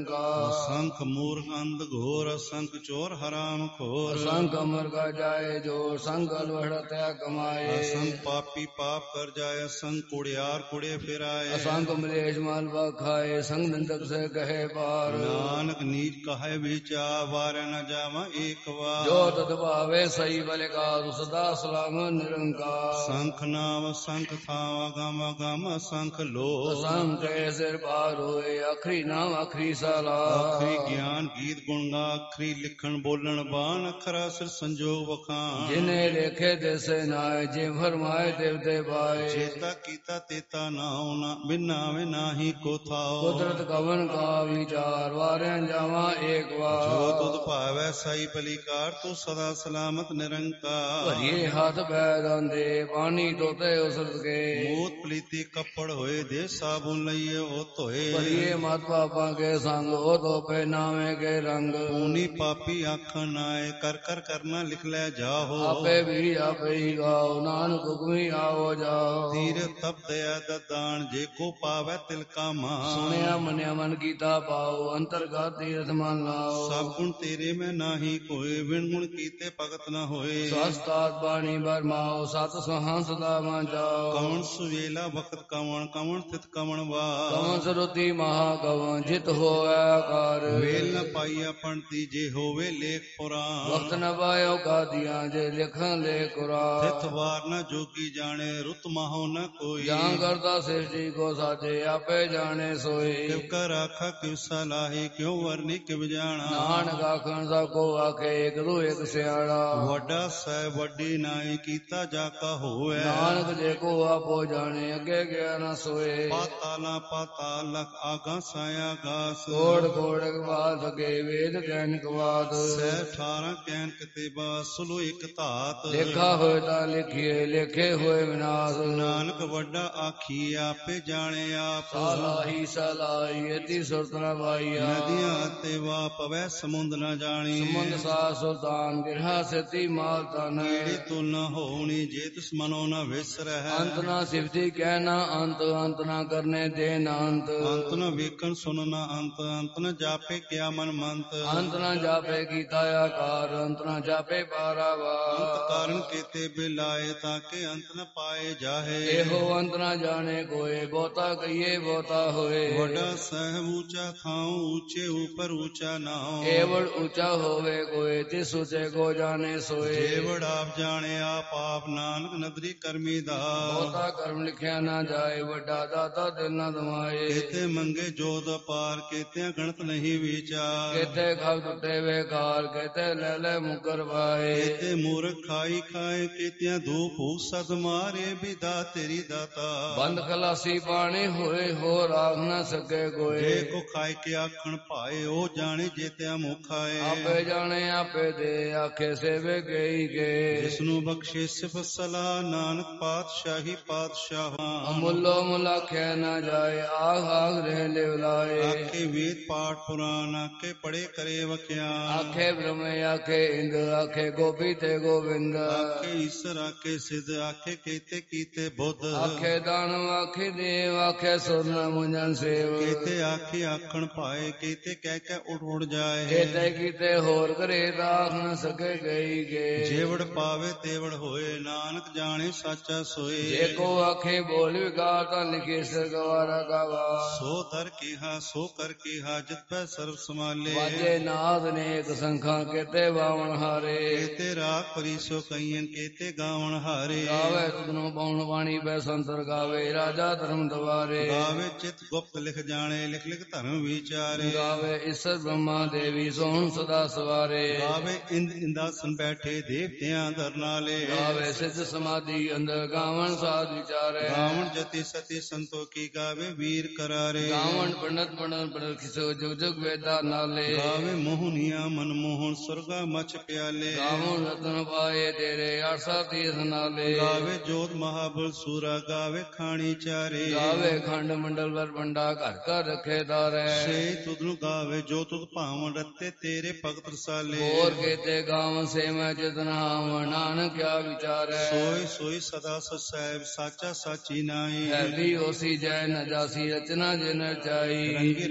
ਨਿਰੰਕਾਰ। ਅਸੰਖ ਮੂਰਖ ਅੰਧ ਘੋਰ ਅਸੰਖ ਚੋਰ ਹਰਾਮ ਖੋਰ। ਅਸੰਖ ਅਮਰ ਕਾ ਜਾਏ ਜੋ ਸੰਗ ਅਲਵੜਤਿਆ ਕਮਾਏ। ਅਸੰਖ ਪਾਪੀ ਪਾਪ ਕਰ ਜਾਏ ਅਸੰਖ ਕੁੜਿਆਰ ਕੁੜੇ ਫਿਰਾਏ। ਅਸੰਖ ਮਲੇਸ਼ ਮਾਲਵਾ ਖਾਏ ਸੰਗ ਨਿੰਦਕ ਸੇ ਕਹੇ ਪਾਰ। ਨਾਨਕ ਨੀਚ ਕਹੇ ਵਿਚਾਰ ਵਾਰੇ ਨ ਜਾਵਾਂ ਏਕ ਵਾਰ। ਜੋ ਤਤ ਭਾਵੇ ਸਹੀ ਬਲਿਕਾਰ ਸਦਾ ਸਲਾਮ ਨਿਰੰਕਾਰ। ਸੰਖ ਨਾਮ ਸੰਖ ਥਾਵਾ ਗਮ ਗਮ ਸੰਖ ਲੋ। ਅਸੰਖ ਸਿਰ ਪਾਰ ਹੋਏ ਆਖਰੀ ਨਾਮ ਆਖਰੀ ਸਲਾ। ਆਖਰੀ ਗਿਆਨ ਗੀਤ ਗੁਣਗਾ ਆਖਰੀ ਲਿਖਣ ਬੋਲਣ ਬਾਣ ਅਖਰਾ ਸਿਰ ਸੰਜੋਗ ਵਖਾਣ। ਜਿਨੇ ਲੇਖੇ ਦੇਸੇ ਨਾਏ ਜੇ ਫਰਮਾਏ ਦੇਵਤੇ ਪਾਏ। ਚੇਤਾ ਕੀਤਾ ਤੇਤਾ ਨਾਉ ਨਾ ਬਿਨਾਵੇ ਨਾਹੀ ਕੋ ਥਾਉ। ਕੁਦਰਤ ਕਵਨ ਕਾ ਵਿਚਾਰ ਵਾਰਿਆ ਜਾਵਾਂ ਏਕ ਵਾਰ। ਜੋ ਤੁਧ ਭਾਵੈ ਸਹੀ ਬਲਿਕਾਰ ਤੂੰ ਸਦਾ ਸਲਾਮਤ ਨਿਰੰਕਾਰ। ਭਰੀਏ ਹੱਥ ਪੈਰਾਂ ਦੇ ਪਾਣੀ ਧੋਤੇ ਉਸਰਤ ਕੇ। ਮੂਤ ਪਲੀਤੀ ਕੱਪੜ ਹੋਏ ਦੇ ਸਾਬੁਨ ਲਈਏ ਉਹ ਧੋਏ। ਭਰੀਏ ਮਤ ਪਾਪਾਂ ਕੇ ਸੰਗ ਉਹ ਧੋਪੇ ਨਾਵੇਂ ਕੇ ਰੰਗ। ਪੂਨੀ ਪਾਪੀ ਆਖਣ ਆਏ ਕਰ ਕਰ ਕਰਨਾ ਲਿਖ ਲੈ ਜਾਹੋ। ਆਪੇ ਵੀ ਆਪੇ ਹੀ ਗਾਓ ਨਾਨਕ ਹੁਕਮੀ ਆਵੋ ਜਾਓ। ਤੀਰ ਤਪ ਦਇਆ ਦਦਾਨ ਜੇ ਕੋ ਪਾਵੈ ਤਿਲ ਕਾ ਮਾਨ। ਸੁਣਿਆ ਮੰਨਿਆ ਮਨ ਕੀਤਾ ਪਾਓ ਅੰਤਰਗਤ ਤੀਰਥ ਮਨ ਲਾਓ। ਸਭ ਗੁਣ ਤੇਰੇ ਮੈਂ ਨਾਹੀ ਕੋਏ ਵਿਣ ਗੁਣ ਕੀਤੇ ਭਗਤ ਨ ਹੋਏ। ਸਸਤਾਤ ਬਾਣੀ ਬਰਮਾਓ ਸਤ ਸਹਾਂ ਸਦਾ ਮਨ ਜਾਓ। ਕਵਣ ਸੁਵੇਲਾ ਵਕਤ ਕਵਣ ਕਵਣ ਤਿਤ ਕਵਣ ਵਾ। ਕਵਨ ਸਰੂਤੀ ਮਹਾ ਕਵਨ ਜਿਤ ਹੋਵੇ ਆਕਾਰ। ਵੇਲ ਨ ਪਾਈਆ ਪੰਡਤੀ ਜੇ ਹੋਵੇ ਲੇਖ ਪੁਰਾਣ। ਵਕਤ ਨ ਪਾਇਓ ਕਾਦੀਆਂ ਜੇ ਲਿਖਣ ਲੈ ਕੁਰਾਨ। ਤਿਥ ਵਾਰ ਨ ਜੋਗੀ ਜਾਣੇ ਰੁਤ ਮਹੋ ਨ ਕੋਈ। ਜਾਂ ਕਰਤਾ ਸ੍ਰਿਸ਼ਟੀ ਕੋ ਸਾਜੇ ਆਪੇ ਜਾਣੇ ਸੋਈ। ਕਿਵ ਕਰ ਆਖਾ ਕਿਵ ਸਲਾਹੀ ਕਿਉ ਵਰਨੀ ਕਿਵ ਜਾਣਾ। ਨਾਨਕ ਆਖਣ ਸਭ ਕੋ ਆਖੇ ਇੱਕ ਰੂ ਇੱਕ ਸਿਆਣਾ। ਵੱਡਾ ਸਹਿ ਵੱਡੀ ਨਾਈ ਕੀਤਾ ਜਾ ਕਾ ਹੋਵੇ। ਨਾਨਕ ਜੇ ਕੋ ਆਪੋ ਜਾਣੇ ਅੱਗੇ ਗਿਆ ਨ ਸੋਏ। ਪਾਤਾਲਾ ਪਾਤਾਲ ਲਖ ਆਗਾ ਸਾਇਆ ਗਾਸ। ਕੋੜ ਕੋੜ ਕਵਾਦ ਅਗੇ ਵੇਦ ਗਿਆਨ ਕਵਾਦ। ਸਹਿ ਅਠਾਰਾਂ ਕਹਿਨ ਕਿਤੇ ਬਾ ਸੁਲੋ ਇੱਕ ਧਾਤ। ਲੇਖਾ ਹੋਏ ਤਾਂ ਲਿਖੀਏ ਲੇਖੇ ਹੋਏ ਵਿਨਾਸ਼। ਨਾਨਕ ਵੱਡਾ ਆਖੀ ਆਪੇ ਜਾਣੇ ਆਪ। ਸਲਾਹੀ ਸਲਾਹੀ ਏਤੀ ਸੁਰਤ ਨ ਪਾਈਆ। ਨਦੀਆਂ ਤੇ ਵਾ ਪਵੈ ਸਮੁੰਦ ਨ ਜਾਣੀ। ਸਮੁੰਦ ਸਾ ਸੁਲਤਾਨ ਗਿਰਹਾ ਸਤੀ ਮਾਲ ਤਨ। ਕੀੜੇ ਤੁਲ ਨ ਹੋਣੀ ਜੇ ਤਿਸ ਮਨੋ ਨ ਵਿਸਰਹਿ। ਅੰਤ ਨਾ ਸਿਫਤੀ ਕਹਿਣਾ ਅੰਤ ਅੰਤ ਨਾ ਕਰਨੇ ਦੇ ਅੰਤ। ਅੰਤ ਨ ਵੇਖਣ ਸੁਣ ਨ ਅੰਤ ਅੰਤ ਨ ਜਾਪੇ ਕਿਆ ਮਨ ਮੰਤ। ਅੰਤ ਨਾ ਜਾਪੇ ਕੀਤਾ ਆਕਾਰ ਅੰਤ ਨਾ ਜਾਪੇ ਪਾਰਾਵਾਰ। ਅੰਤ ਕਾਰਨ ਕੀਤੇ ਬਿਲਾਏ ਤਾਂ ਕਿ ਅੰਤ ਨ ਪਾਏ ਜਾਹੇ। ਇਹੋ ਅੰਤ ਨਾ ਜਾਣੇ ਕੋਏ ਬਹੁਤਾ ਕਹੀਏ ਬਹੁਤਾ ਹੋਏ। ਵੱਡਾ ਸਹਿ ਊਚਾ ਥਾਉ ਊਚੇ ਉਪਰ ਊਚਾ ਨਾਉ। ਏਵੜ ਉੱਚਾ ਹੋਵੇ ਕੋਏ ਤਿਸ ਉੱਚੇ ਕੋ ਜਾਣੇ ਸੋਏ। ਜੇਵੜ ਆਪ ਜਾਣੇ ਆਪ ਆਪ ਨਾਨਕ ਨਦਰੀ ਕਰਮੀ ਦਾ। ਬਹੁਤਾ ਕਰਮ ਲਿਖਿਆ ਨਾ ਜਾਏ ਵੱਡਾ ਦਾਤਾ ਦਿਲ ਨਾ ਦਮਾਏ। ਕੇਤੇ ਮੰਗੇ ਜੋਦ ਅਪਾਰ ਕੇਤਿਆਂ ਗਣਤ ਨਹੀਂ ਵਿਚਾਰ। ਕੇਤੇ ਖਬ ਟੁੱਟੇ ਵੇਕਾਰ ਕੇਤੇ ਲੈ ਲੈ ਮੁਕਰ ਪਾਏ। ਕੇਤੇ ਮੂਰਖ ਖਾਈ ਖਾਏ ਕੇਤਿਆਂ ਧੂਪ ਭੂਖ ਸਦ ਮਾਰੇ ਵਿਦਾ ਤੇਰੀ ਦਾਤਾ। ਬੰਦ ਖਲਾਸੀ ਪਾਣੀ ਹੋਏ ਹੋ ਰਾਖ ਨਾ ਸਕੇ ਕੋਏ। ਜੇ ਕੋ ਖਾਏ ਕੇ ਆਖਣ ਭਾਏ ਉਹ ਜਾਣੇ ਜੇਤਿਆਂ ਮੁਖਾਏ। ਆਪੇ ਜਾਣੇ ਆਪੇ ਦੇ ਆਖੇ ਸੇਵੇ ਗਈ ਕੇ। ਜਿਸਨੂੰ ਬਖਸ਼ੇ ਸਿਫਤ ਸਲਾਹ ਨਾਨਕ ਪਾਤਸ਼ਾਹੀ ਪਾਤਸ਼ਾਹ। ਅਮੁੱਲੋ ਮੁਲਾਖਿਆ ਨਾ ਜਾਏ ਆਖ ਆਖ ਰਹਿ ਲਿਵਲਾਏ। ਆਖੇ ਵੇਦ ਪਾਠ ਪੁਰਾਨ ਆਖੇ ਪੜੇ ਕਰੇ ਵਖਿਆਨ। ਆਖੇ ਬ੍ਰਹਮ ਆਖੇ ਇੰਦ ਆਖੇ ਗੋਪੀ ਤੇ ਗੋਬਿੰਦ। ਆਖੇ ਈਸ਼ਰ ਆਖੇ ਸਿਧ ਆਖੇ ਕੀਤੇ ਕੀਤੇ ਬੁੱਧ। ਆਖੇ ਦਾਨਵ ਆਖੇ ਦੇਵ ਆਖੇ ਸੁਰਨ ਮੁੰਜਨ ਸੇਵ। ਕੀਤੇ ਆਖੇ ਆਖਣ ਭਾਏ ਕੀਤੇ ਕਹਿ ਕੇ ਉੜ ਉੜ ਜਾਏ। ਕੀਤੇ ਕੀਤੇ ਹੋਰ ਕਰੇ ਰਾਖ ਨ ਸਕੇ ਗਈ ਗੇ। ਜੇਵੜ ਪਾਵੇ ਤੇਵੜ ਹੋਏ ਨਾਨਕ ਜਾਣੇ ਸਾਚਾ ਸੋਏ। ਜੇ ਕੋ ਆਖੇ ਬੋਲ ਵਿਕਾਰ ਤਾਂ ਲਿਖੇ ਸਿਰ ਗਵਾਰਾ ਗਵਾ। ਸੋ ਦਰ ਕੀਹਾ ਸੋ ਕਰ ਕੀਹਾ ਜਿਤ ਪੈ ਸਰਬ ਸਮਾਲੇ। ਵਾਜੇ ਨਾਦ ਨੇਕ ਸੰਖਾਂ ਕੀਤੇ ਬਾਵਨ ਹਾਰੇ। ਕੀਤੇ ਰਾਖ ਪਰੀਸੋ ਕਈਨ ਕੀਤੇ ਗਾਵਣ ਹਾਰੇ। ਗਾਵੇ ਤੁਧਨੂੰ ਬਾਉਣ ਬਾਣੀ ਬੈ ਸੰਤਰ ਗਾਵੇ ਰਾਜਾ ਧਰਮ ਦਵਾਰੇ। ਗਾਵੇ ਚਿਤ ਗੁਪਤ ਲਿਖ ਜਾਣੇ ਲਿਖ ਲਿਖ ਧਰਮ ਵਿਚਾਰੇ। ਗਾਵੇ ਈਸ਼ਰ ਬ੍ਰਹਮਾ ਦੇਵੀ ਸੋਹਣ ਸਦਾ ਸਵਾਰੇ। ਗਾਵੇ ਇੰਦ ਇੰਦਾਸਨ ਬੈਠੇ ਦੇਵਤਿਆਂ ਦਰਨਾਲੇ। ਗਾਵੇ ਸਿੱਧ ਸਮਾਧੀ ਅੰਦਰ ਗਾਵਣ ਸਾਧ ਵਿਚਾਰੇ। ਗਾਵਣ ਜਤੀ ਸਤੀ ਸੰਤੋਖੀ ਗਾਵੇ ਵੀਰ ਕਰਾਰੇ। ਗਾਵਣ ਪੰਡਤ ਪੰਡਤ ਪੰਡਤ ਖਿਸੋ ਜੁਗ ਜੁਗ ਵੇਦਾ ਨਾਲੇ। ਗਾਵੇ ਮੋਹਨੀਆਂ ਮਨ ਮੋਹਨ ਸੁਰਗਾ ਮਛ ਪਿਆਲੇ। ਗਾਵਣ ਰਤਨ ਪਾਏ ਤੇਰੇ ਆਸਾ ਤੀਰਥ ਨਾਲੇ। ਗਾਵੇ ਜੋਤ ਮਹਾਬਲ ਸੂਰਾ ਗਾਵੇ ਖਾਣੀ ਚਾਰੇ। ਗਾਵੇ ਖੰਡ ਮੰਡਲ ਵਰ ਬੰਡਾ ਘਰ ਘਰ ਰਖੇ ਦਾਰੇ। ਸੇ ਤੁਧਨੂੰ ਗਾਵੇ ਜੋ ਤੁਧ ਭਾਵਨ ਰਤੇ ਤੇਰੇ ਭਗਤ ਰਸਾਲੇ। ਹੋਰ ਕੇਤੇ ਗਾਵ ਸੇ ਮੈਂ ਜਿਤਨਾ ਨਾਨਕ ਕਿਆ ਵਿਚਾਰੇ। ਸੋਈ ਸੋਈ ਸਦਾ ਸਹਿਬ ਸਾਚਾ ਸਾਚੀ ਨਾਈ। ਐਲੀ ਹੋਸੀ ਜੈ ਨ ਜਾਸੀ ਰਚਨਾ ਜਿਨ ਚਾਈ। ਰੰਗੇ ਰੰਗੇ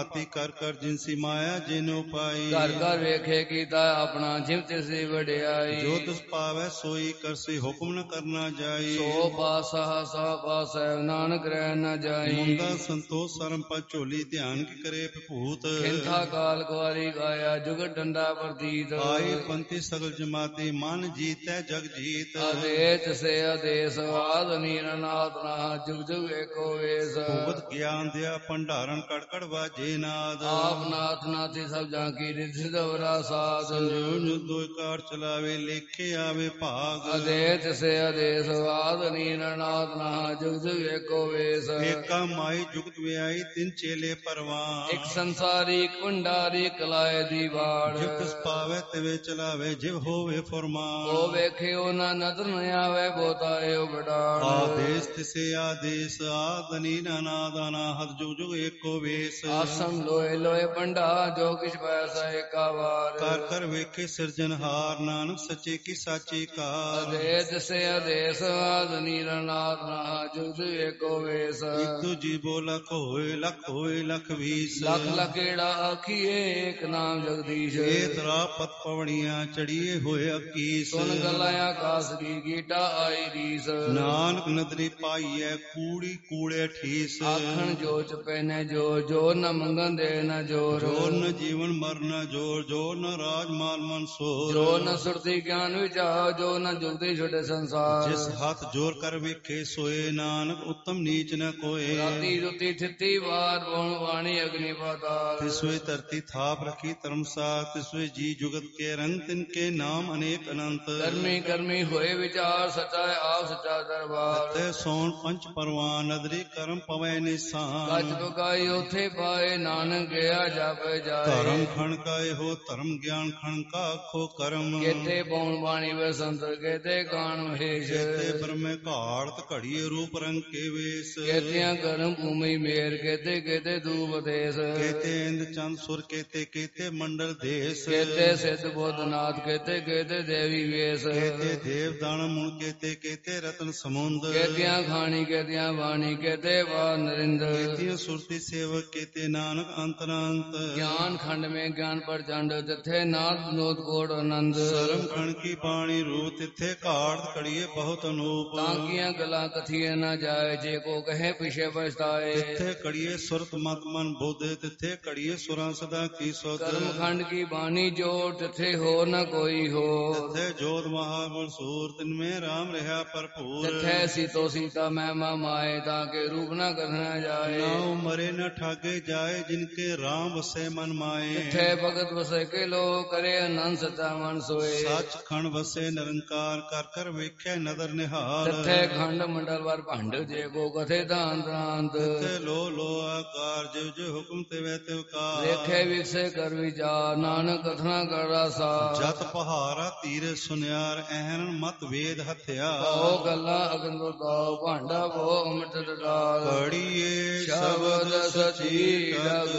ਭਾਤੀ ਕਰ ਕਰ ਜਿਨਸੀ ਮਾਇਆ ਜਿਨੋ ਪਾਈ। ਘਰ ਘਰ ਵੇਖੇ ਕੀਤਾ ਆਪਣਾ ਜਿਵ ਤਿਸੀ ਵਡਿਆਈ। ਜੋ ਤਿਸ ਪਾਵੈ ਸੋਈ ਕਰਸੀ ਹੁਕਮ ਨ ਕਰਨਾ ਜਾਈ। ਸੋ ਪਾਸਾ ਸਾ ਪਾਸੈ ਨਾਨਕ ਰਹਿ ਨ ਜਾਈ। ਮੁੰਦਾ ਸੰਤੋਖ ਸਰਮ ਪਦ ਝੋਲੀ ਧਿਆਨ ਕੀ ਕਰੇ ਭੂਤ। ਖਿੰਥਾ ਕਾਲ ਕੁਆਰੀ ਗਾਇਆ ਜੁਗਤ ਡੰਡਾ ਪ੍ਰਤੀਤ। ਆਈ ਪੰਥੀ ਸਗਲ ਜਮਾਤੀ ਮਨ ਜੀਤੈ ਜਗ ਜੀਤ। ਆਦੇਸ ਸੇ ਆਦੇਸ ਆਦ ਨੀਰਨਾਥ ਨਾ ਜੁਗ ਜੁਗ ਏਕੋ ਵੇਸ। ਭੁਗਤ ਗਿਆਨ ਦਿਆ ਭੰਡਾਰਨ ਕੜ ਕੜ ਵਾਜੇ ਨਾਦ। ਆਪ ਨਾਥ ਨਾਥੀ ਸਭ ਜਾਂ ਕੀ ਰਿਧਿ ਦਵਰਾ ਸਾਧ। ਸੰਜੋਗ ਦੋਇ ਕਾਰ ਚਲਾਵੇ ਲੇਖੇ ਆਵੇ ਭਾਗ। ਆਦੇਸ ਸੇ ਆਦੇਸ ਆਦ ਨੀਰਨਾਥ ਨਾ ਜੁਗ ਜੁਗ ਏਕੋ ਵੇਸ। ਏਕਾ ਮਾਈ ਜੁਗਤ ਵਿਆਈ ਤਿਨ ਚੇਲੇ ਪਰਵਾਨ। ਇੱਕ ਸੰਸਾਰੀ ਇੱਕ ਭੰਡਾਰੀ ਕਲਾਏ ਦੀ ਬਾੜ। ਜਿਵ ਤਿਸ ਪਾਵੈ ਤਿਵੇ ਚਲਾਵੇ ਜਿਵ ਹੋਵੇ ਫਰਮਾਨ। ਉਹ ਵੇਖਿਓ ਨਾ ਨਦਰ ਨ ਆਵੇ ਬੋਤਾਇਓ ਬਡਾਣ। ਆਦੇਸ ਤਿਸੇ ਆਦੇਸ ਆਦਨੀ ਨਾਦਾਨਾ ਹਦ ਜੁਗ ਜੁਗ ਏਕੋ ਵੇਸ। ਆਸਮ ਲੋਏ ਲੋਏ ਪੰਡਾ ਜੋ ਕਿਛ ਪੈਸਾ ਏਕਾ ਵਾਰ। ਕਰ ਕਰ ਵੇਖੇ ਸਿਰਜਨਹਾਰ ਨਾਨਕ ਸੱਚੇ ਕੀ ਸਾਚੀ ਕਾਰ। ਆਦੇਸ ਸੇ ਆਦੇਸ ਆਦ ਨੀਰਨਾਥ ਨਾ ਜੁਗ ਜੁਗ ਏਕੋ ਵੇਸ। ਇਕ ਦੂਜੀ ਬੋਲਕ ਹੋਏ ਲੱਖ ਹੋਏ ਲੱਖ ਵੀਸ। ਲੱਖ ਲਕੇੜਾ ਆਖੀਏ ਏਕ ਨਾਮ ਜਗਦੀਸ਼। ਇਹ ਤਰਾ ਪਤ ਪਵਣੀਆਂ ਚੜੀਏ ਹੋਏ ਅਕੀਸ। ਸੁਨ ਗੱਲਾਂ ਆਕਾਸ ਦੀ ਗੀਟਾ ਆਈ ਰੀਸ। ਨਾਨਕ ਨਦਰੀ ਪਾਈਐ ਕੂੜੀ ਕੂੜੇ ਠੀਸ। ਆਖਣ ਜੋ ਚਪੈ ਨ ਜੋ ਜੋ ਨ ਮੰਗਣ ਦੇ ਨ ਜੋਰ। ਜੋਰ ਨ ਜੀਵਨ ਮਰਨ ਜੋਰ ਜੋਰ ਨ ਰਾਜ ਮਾਲ ਮਨ ਸੋਰ। ਜੋ ਨ ਸੁਰਤੀ ਗਿਆਨ ਵਿਚਾਰ ਜੋ ਨ ਜੁਗਤੀ ਛੁਟੇ ਸੰਸਾਰ। ਜਿਸ ਹੱਥ ਜੋਰ ਕਰ ਵੇਖੇ ਸੋਏ ਨਾਨਕ ਉਤਮ ਨੀਚ ਨ ਕੋਏ। ਰਾਤੀ ਰੁਤੀ ਥਿੱਤੀ ਵਾਰ ਬਉਣ ਵਾਣੀ ਅਗਨੀ ਪਾਤਾਲ। ਤਿਸਵੇ ਧਰਤੀ ਥਾਪ ਰਖੀ ਧਰਮਸਾਰ। ਤਿਸਵੇ ਜੀ ਜੁਗਤ ਕੇ ਰੰਗ ਤਿਨ ਕੇ ਨਾਮ ਅਨੇਕ ਅਨੰਤ। ਕਰਮੀ ਕਰਮੀ ਹੋਏ ਵਿਚਾਰ ਸਚਾ ਆਪ ਸਚਾ ਦਰਬਾਰ। ਤੇ ਸੋਣ ਪੰਚ ਪਰਵਾਨ ਨਦਰੀ ਕਰਮ ਪਵੈ ਨਿਸਾਨ। ਗੱਜ ਬਗਾਈ ਉਥੇ ਪਾਏ ਨਾਨਕ ਗਿਆ ਜਾਪੇ ਜਾਏ। ਧਰਮ ਖਣ ਕਾ ਇਹੋ ਧਰਮ ਗਿਆਨ ਖਣ ਕਾ ਆਖੋ ਕਰਮ। ਕੇਤੇ ਬਉਣ ਬਾਣੀ ਵਸੰਤ ਕੇਤੇ ਗਾਣ ਮਹੇਸ਼। ਕੇਤੇ ਬ੍ਰਹਮੇ ਘਾੜਤ ਘੜੀਏ ਰੂਪ ਰੰਗ ਕੇ ਵੇਸ। ਕੇਤਿਆਂ ਕਰਮ ਭੂਮੀ ਮੇਰ ਕੇਤੇ ਕੇਤੇ ਦੂਪ ਦੇਸ। ਕੇਤੇ ਇੰਦ ਚੰਦ ਸੁਰ ਕੇਤੇ ਕੇਤੇ ਮੰਡਲ ਦੇਸ। ਕੇਤੇ ਸਿੱਧ ਬੁੱਧ ਨਾਥ ਕੇਤੇ ਕੇਤੇ ਦੇਵੀ ਵੇਸ। ਕੇਤੇ ਦੇਵ ਦਾਨ ਮੁਨ ਕੇਤੇ ਕੇਤੇ ਰਤਨ ਸਮੁੰਦ। ਕੇਤਿਆਂ ਖਾਣੀ ਕੇਤਿਆਂ ਬਾਣੀ ਕੇਤੇ ਵਾ ਨਰਿੰਦ। ਕੇਤਿਆਂ ਸੁਰਤੀ ਸੇਵਕ ਕੇਤੇ ਨਾਨਕ ਅੰਤਰਾੰਤ। ਗਿਆਨ ਖੰਡ ਮੇ ਗਿਆਨ ਪ੍ਰਚੰਡ ਤਿੱਥੇ ਨਾਦ ਨੋਦ ਕੋਟ ਆਨੰਦ। ਸਰਮ ਖਣ ਕੀ ਬਾਣੀ ਰੂਪ ਤਿੱਥੇ ਘਾੜਤ ਘੜੀਏ ਬਹੁਤ ਅਨੂਪ। ਤਾਂਕੀਆਂ ਗਲਾਂ ਕਥੀਏ ਨਾ ਜਾਏ ਜੇ ਕੋ ਕਹੇ ਪਿਛੇ ਪਛਤਾਏ। ਤਿੱਥੇ ਘੜੀਏ ਸੁਰਤ ਮਤ ਮਨ ਬੋਧੇ ਤਿੱਥੇ ਘੜੀਏ ਸੁਰਾਂ ਸਦਾ ਕੀ ਸੁਧ। ਕਰਮ ਖੰਡ ਕੀ ਬਾਣੀ ਜੋੜ ਤਿੱਥੇ ਹੋ ਨ ਕੋਈ ਹੋ। ਤਿੱਥੇ ਜੋਤ ਮਹਾਗੁਣ ਸੂਰ ਤਿਨ ਮੇ ਰਾਮ ਰਹਾ ਭਰਪੂਰ। ਤਿੱਥੇ ਸੀਤੋ ਸੀਤਾ ਮਹਿਮਾ ਮਾਏ ਤਾਂ ਕੇ ਰੂਪ ਨ ਕਰਨਾ ਜਾਏ। ਨਾਉ ਮਰੇ ਨ ਠਾਗੇ ਜਾਏ ਜਿਨਕੇ ਰਾਮ ਵਸੇ ਮਨ ਮਾਏ। ਤਿੱਥੇ ਭਗਤ ਵਸੇ ਕੇ ਲੋ ਕਰੇ ਅਨੰਦ ਸਚਾ ਮਨ ਸੋਏ। ਸੱਚ ਖੰਡ ਵਸੇ ਨਿਰੰਕਾਰ ਕਰ ਕਰ ਵੇਖਿਆ ਨਦਰ ਨਿਹਾਲ। ਤਿੱਥੇ ਖੰਡ ਮੰਡਲ ਵਰ ਭੰਡ ਜੇ ਕੋ ਕਥੇ ਦਾਨ ਦਾੰਤ। ਤਿੱਥੇ ਲੋ ਲੋ ਆਕਾਰ ਜਿਵ ਜਿਵ ਹੁਕਮ ਤਿਵੈ ਤਿਵ ਕਾਰ। ਵੇਖੇ ਵਿਕਸੇ ਕਰ ਵਿਚਾਰ ਨਾਨਕ ਕਥਨਾ ਕਰ ਸਾਰ। ਜਤ ਪਹਾਰਾ ਧੀਰੇ ਸੁਨਿਆਰ ਐਹਨ ਮਤ ਵੇਦ ਹਥਿਆਰ। ਉਹ ਗੱਲਾਂ ਅਗਨ ਬਤਾਓ ਭਾਂਡਾ ਬੋ ਅੰਮ੍ਰਿਤ ਡਾਲ। ਪੜੀਏ ਸ਼ਬਦ ਸਚੀ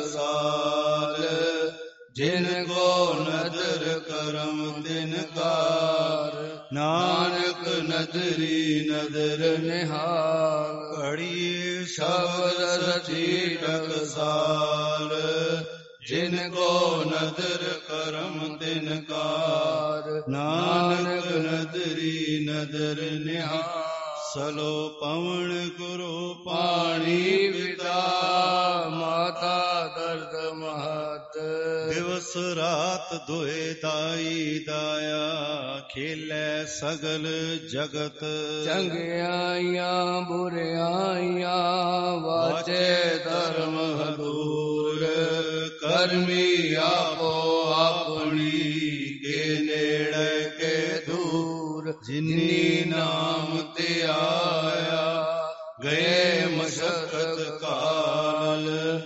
ਟਕਸਾਲ ਜਿਨ ਕੋ ਨਦਰ ਕਰਮ ਤਿਨ ਕਾਰ। ਨਾਨਕ ਨਦਰੀ ਨਦਰ ਨਿਹਾਲ। ਪੜੀਏ ਸ਼ਬਦ ਸਚੀ ਟਕਸਾਲ ਜਿਨ ਕੋ ਨਦਰ ਕਰਮ ਤਿਨ ਕਾਰ। ਨਾਨਕ ਨਦਰੀ ਨਦਰ ਨਿਹਾਲ। ਸਲੋ ਪਵਨ ਗੁਰੂ ਪਾਣੀ ਪਿਤਾ ਮਾਤਾ ਦਰਦ ਮਹਤ। ਦਿਵਸ ਰਾਤ ਦੁਇ ਦਾਈ ਦਾਇਆ ਖੇਲੇ ਸਗਲ ਜਗਤ। ਚੰਗਿਆਈਆਂ ਬੁਰਿਆਈਆਂ ਵਾਚੇ ਧਰਮ ਹਦੂਰ। ਕਰਮੀ ਆਪੋ ਆਪਣੀ ਕੇ ਨੇੜੇ ਕੇ ਦੂਰ। ਜਿਨੀ ਨਾਮ ਤੇ ਆਇਆ ਗਏ ਮਸ਼ਕਤ ਕਾਲ।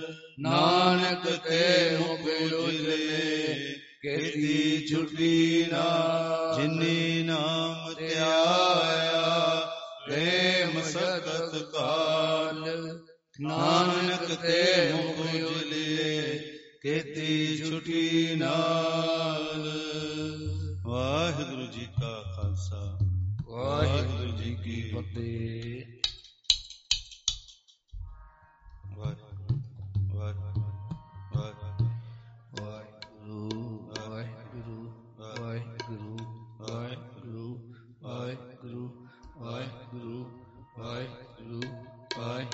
ਨਾਨਕ ਤੇ ਮੁਖ ਉਜਲੇ ਕੀਤੀ ਛੁਟੀ ਨਾ। ਜਿਨੀ ਨਾਮ ਤੇ ਆਇਆ ਗਏ ਮਸ਼ਕਤ ਕਾਲ। ਨਾਨਕ ਤੇ ਮੁਖ ਉਜਲੇ ਕੀਤੀ ਛੁਟੀ ਨਾਲ। ਵਾਹਿਗੁਰੂ ਜੀ ਕਾ ਖਾਲਸਾ ਵਾਹਿਗੁਰੂ ਜੀ ਕੀ ਫਤਿਹ। ਵਾਹਿਗੁਰੂ ਵਾਹਿਗੁਰੂ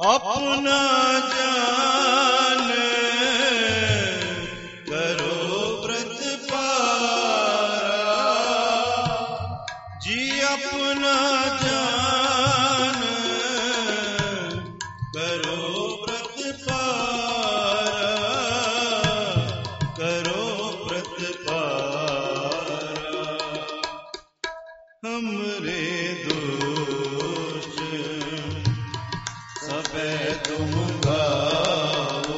अपना जान करो व्रत पारा जी अपना जान करो व्रत पारा करो व्रत पारा हमरे दोष सबे तुम गाओ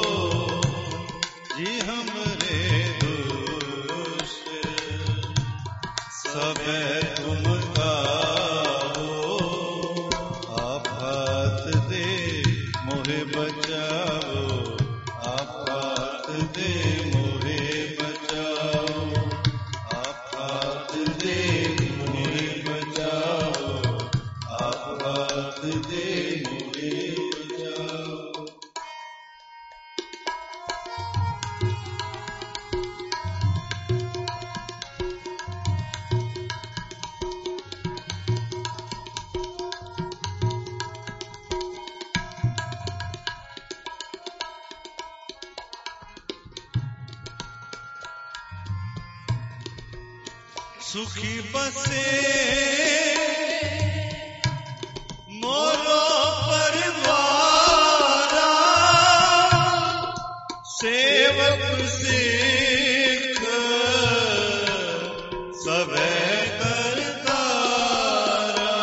जी हमरे दोष सबे तुम गाओ आफत दे मोहे बचाओ आफत दे मोहे बचाओ आफत दे मोहे बचाओ आफत दे मोहे बचाओ सुखी बसे मोरो परवारा सेवक सिख सबे करतारा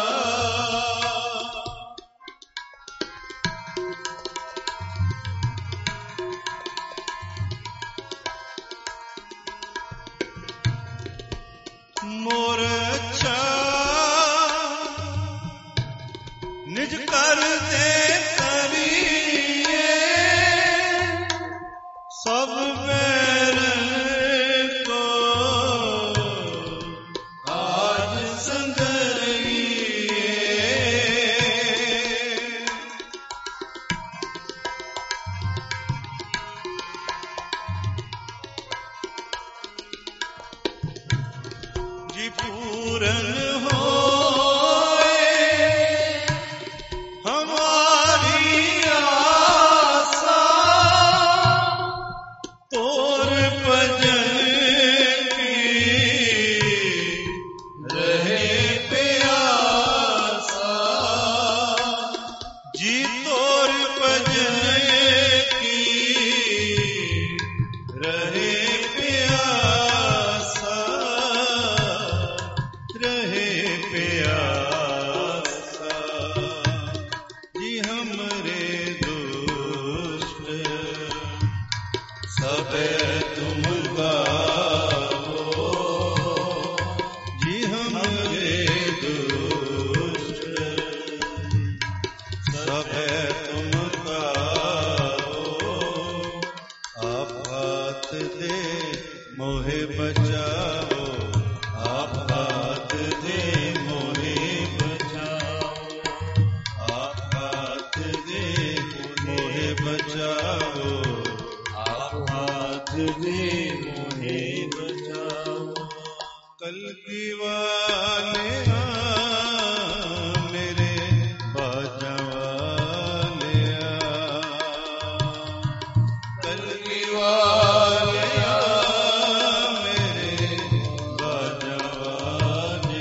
मोर अच्छा निज कर दे करिए सब बैरन को आज संगरिए जी पूरन होए हमारी आशा तोर भजन की रहे प्यासा जी तोर भजन की रहे प्यासा रहे प्यासा जी हमरे दुष्ट सबे तुम गाओ जी हमरे दुष्ट सबे तुम गाओ आफत दे मोहे बचाओ आफत दे मोहे बचाओ आफत दे मोहे बचाओ आफत दे मोहे बचाओ कल की वाले आ मेरे बाजा वाले आ कल की वाले आ मेरे बाजा वाले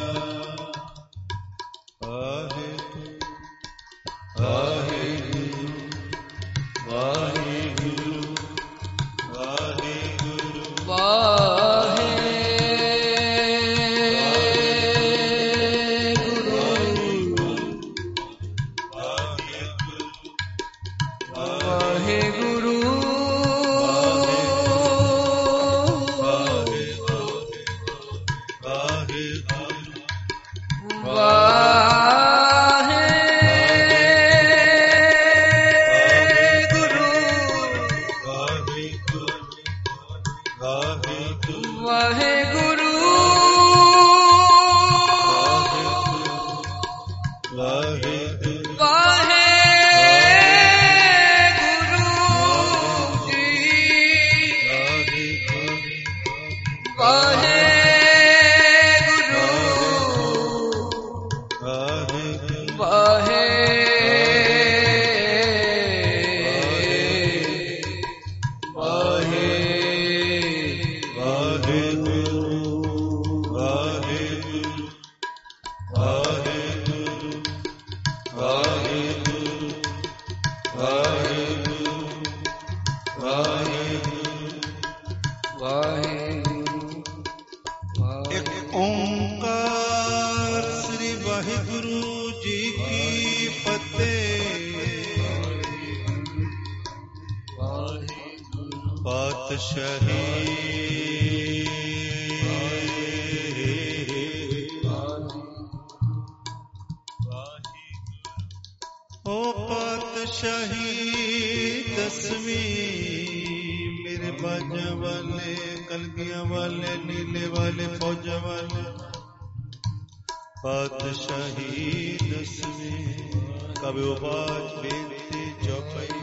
आ आहे आहे वाहे गुरु वाहे गुरु वाहे गुरु वाहे गुरु वाहे गुरु वाहे वाहे गुरु वाहे गुरु वाहे गुरु वाहे गुरु वाहे गुरु वाहे गुरु वाहे गुरु जी वाहे वाहे गुरु वाहे वाहे जी की फतेह। पातशाही ओ पातशाही दसवीं मेरे बाजा वाले, कलगियां वाले, नीले वाले, फौजा वाले। पातशाही दसवीं कभी बाज बेनती चौपाई।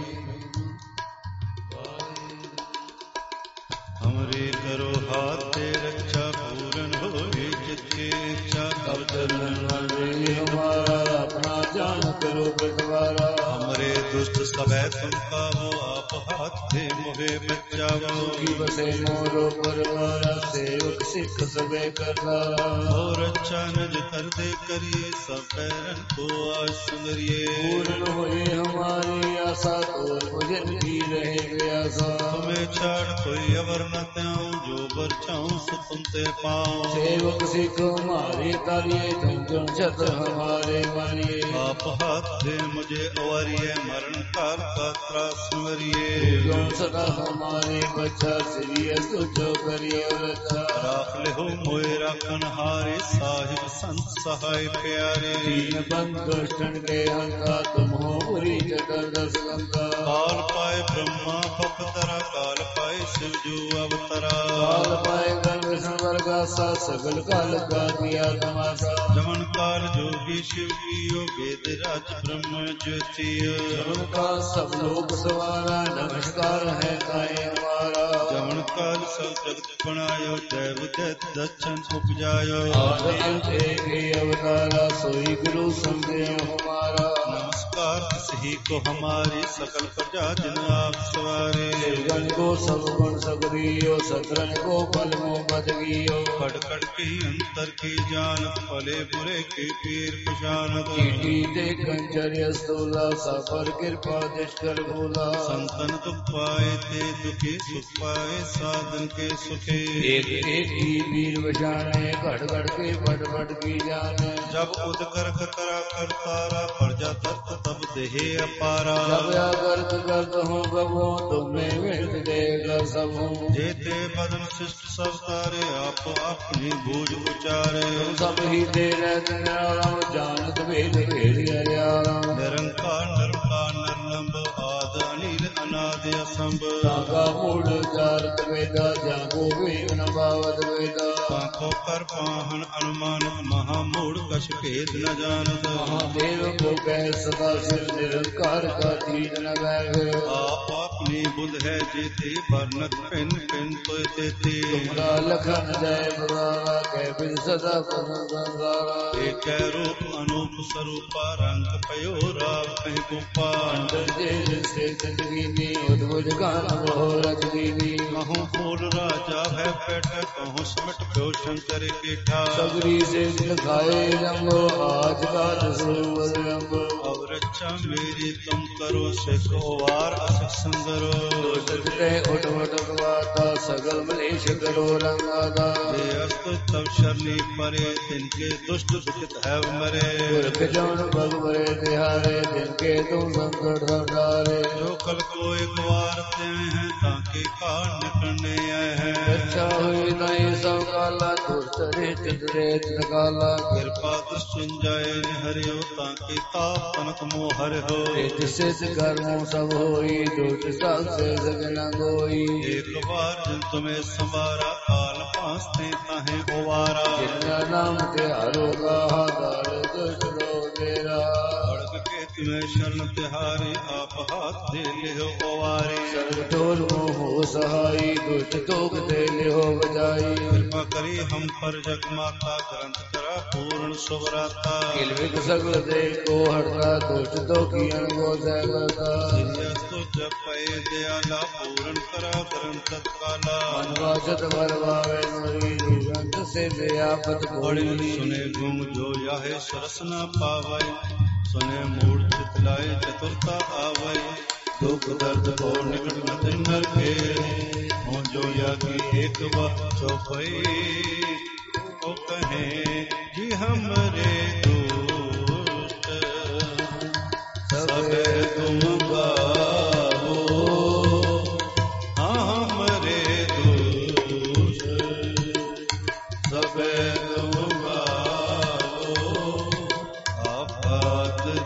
हमरे करो हाथ रक्षा पूरन हो जितके इच्छा। अब चरण वाले हमारा अपना जान करो बंटवारा। हमरे दुष्ट सबे तुमका वो आप हाथ दे मोहे बचावो। की बसे मोरो परवारा सेवक सिख सबे करतारा। और अच्छा नज कर दे करिए सब पैरन को आशुंदरिये। पूर्ण होए हमारी आशा तो मुझे की रहे प्यासा। तुम्हें छाड़ कोई अवर न त्याऊं जो बर चाऊं सो तुम ते पाऊं। सेवक सिख हमारे तारिये तुम जन छत हमारे मानिए। आप हाथ दे मुझे अवरिये मरण काल का त्रास मरिए। तुम सदा हमारे बच्चा श्री तुझो करिए रक्षा। राख ले हो मोए राखन हारे साहिब संत सहाय प्यारे। दीन बंधु दुष्टन के हंता तुम हो पुरी जटर दस गंगा। काल पाए ब्रह्मा भवतरा काल पाए शिव जो अवतरा। काल पाए गंग संवर्गा सा सगल काल का दिया तमाशा। जमन काल जोगी शिव कियो वेद राज ब्रह्म ज्योतियो। जमन काल सब लोग सवारा नमस्कार है ताए हमारा। जमन काल सब जगत बनायो दैव दैत दक्षिण उपजायो। आद अंत एक ही अवतारा सोई गुरु समझे हमारा। नमस्कार सही को हमारी सकल प्रजा जिन आप सवारे। शिवगण को सब गुण सगरियो सतरन को बल मोह बदगियो। खड़खड़ की अंतर की जानत भले बुरे के पीर पशानत। चीटी दे कंचर्य स्थूला सफर कृपा दुष्कर भूला। संतन दुख पाए ते दुखी सुख पाए साधन के सुखे। एक एक की वीर बजाने घट घट के बट बट की जाने। जब उदकर करा करतारा प्रजा तत्व तब देहे अपारा। जब गर्द गर्द हो गवो तुम्हें मिल देगा सब हूँ। जेते बदन शिष्ट सब तारे आप अपनी बूझ उचारे। तुम सब ही दे रहते निरालम जानत वेद भेद हरियालम। निरंकार निरंकार निर्लंब आद अनिल अनाद असंभ। ताका मूल चारत वेदा जागो वेद भावत वेदा। आंखों कर पाहन अनुमानत महामूढ़ कछ भेद न जानत। महादेव को कह सदा शिव निरंकार का तीर न वैग। आप अपनी बुध है जेते वर्णत पिन पिन तो तेते। तुमरा लखन जय बरारा कह बिन सदा संसारा। एक रूप अनूप स्वरूपा रंग पयो राव कहीं गोपा। अंतर जेल से जिंदगी उद्भुज गान वो रजनी। कहूँ फूल राजा है पेट कहूँ सिमट प्यो शंकर के ठा। सगरी से दिखाए रंगो आज का सरोवर रंगो। अब रक्षा मेरी तुम करो सिखो वार असख संगरो। सचते उठ उठ गवाता सगल मलेश करो रंगादा। ये अस्तु तब शरणी परे तिनके दुष्ट दुखित है मरे। पुरख जौन भगवरे तिहारे जिनके तुम संकट संडारे। जो कल को एक वार ते हैं ताकि काल निकलने आए हैं। अच्छा हुई नहीं सब काला दुष्ट रेत रेत काला। कृपा दुष्टंजय हरियो ताकि ताप तनक मोह हरि हो। रेत सिद्ध कर्मों सब होई दुष्ट सब से सगन गोई। एक बार जन तुम्हें संवारा काल पासते ताहे ओवारा। जिनका नाम त्यारो का हादार दुष्ट रो तेरा। खड़ग के तुम्हें शरण तिहारे आप हाथ दे ले हो ओवारे। सर्व टोल हो सहाई दुष्ट तोक दे ले हो बजाई। कृपा करी हम पर जग माता ग्रंथ करा पूर्ण सुभराता। किलविक सगल दे को हरता दुष्ट तो की अनगो जगता। सिरियस्तु जप पे दयाला पूर्ण करा ग्रंथ तत्काला। मनवाचत वरवावे मरी दुर्गंध से व्यापत बड़ी कोड़ी। सुने गुम जो याहे सरस न पावे। सुने मूढ़ चितलाए चतुरता आवे। दुख दर्द को निकट न नर के हो जो या की एक बार चौपाई। ओ कहे जी हमरे दुष्ट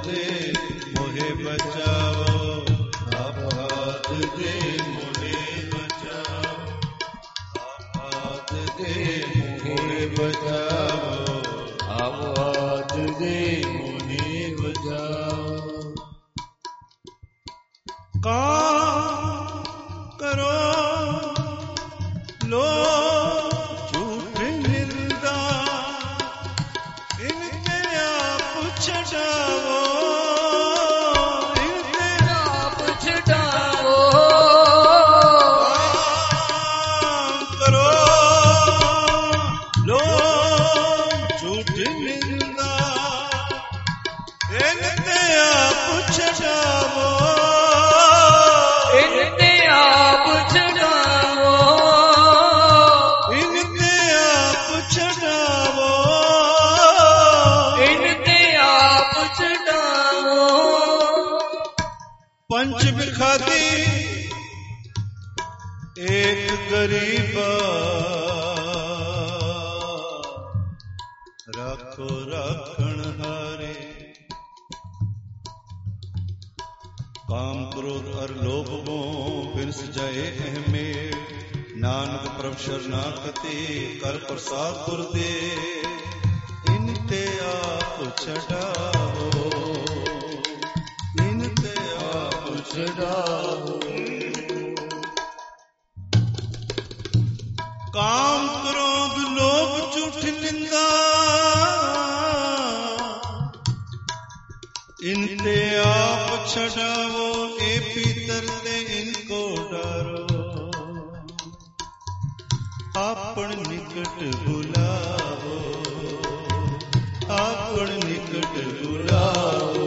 दे मोहे बचाओ, आपात दे मोहे बचाओ, आपात दे मोहे बचाओ, आपात दे मोहे बचाओ। काम करो लो झूठ निंदा, इनके आप छड़ाओ, इनके आप छड़ाओ। काम करो लो झूठ निंदा, इनके आप छड़ाओ, इनके आप छड़ाओ, इनके आप छड़ाओ, इनके आप छड़ाओ। पंच बिखादी एक गरीबा, राखो राखण हारे, काम क्रोध और लोभ मोह बिनस जाए अहमे, नानक प्रभ शरणागति कर प्रसाद गुरदे, इनते आप छड़ाओ, इनते आप छड़ाओ। काम क्रोध लोभ झूठ निंदा, इनते आप छड़ाओ, ए पीतर ते इनको डारो, आपन निकट बुलाओ, आपन निकट बुलाओ,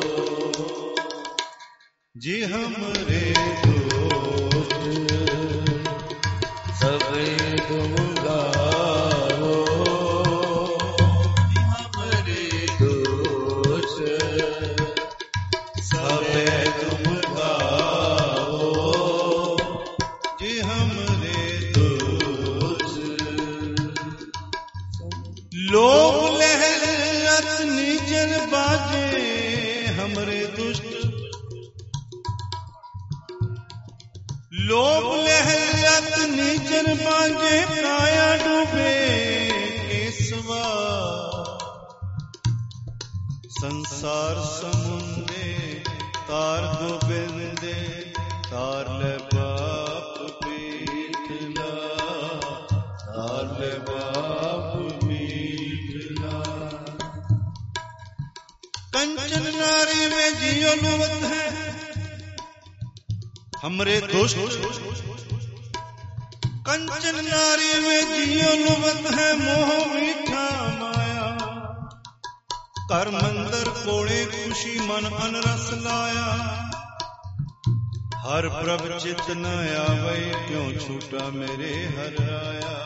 जी हमरे दोस्त सबे तुम गाओ, हमरे दोष सबे तुम गाओ, जी हमरे दोस्त। लोभ लहर अतनी जन बाजे हमरे दुष्ट, लोभ लहर अतनी जन बाजे काया डूबे केसवा, संसार समुंदे तार गोबिंदे, तार ले बाप पीठला, तार ले बाप पीठला। कंचन नारी में जियो नवत है हमरे दुष्ट, कंचन नारी में जियो नवत है मोह मीठा माया, कर मंदर कोड़े खुशी मन अनरस लाया, हर प्रभ चित न आवे क्यों छूटा मेरे हर आया,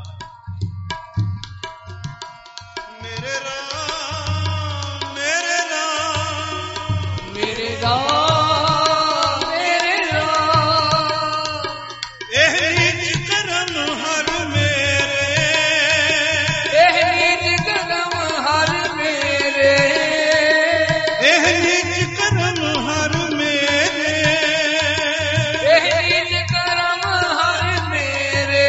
मेरे राम मेरे राम मेरे राम मेरे राम। एह नीच करम हर मेरे, एह नीच करम हर मेरे, एह नीच करम हर मेरे, एह नीच करम हर मेरे।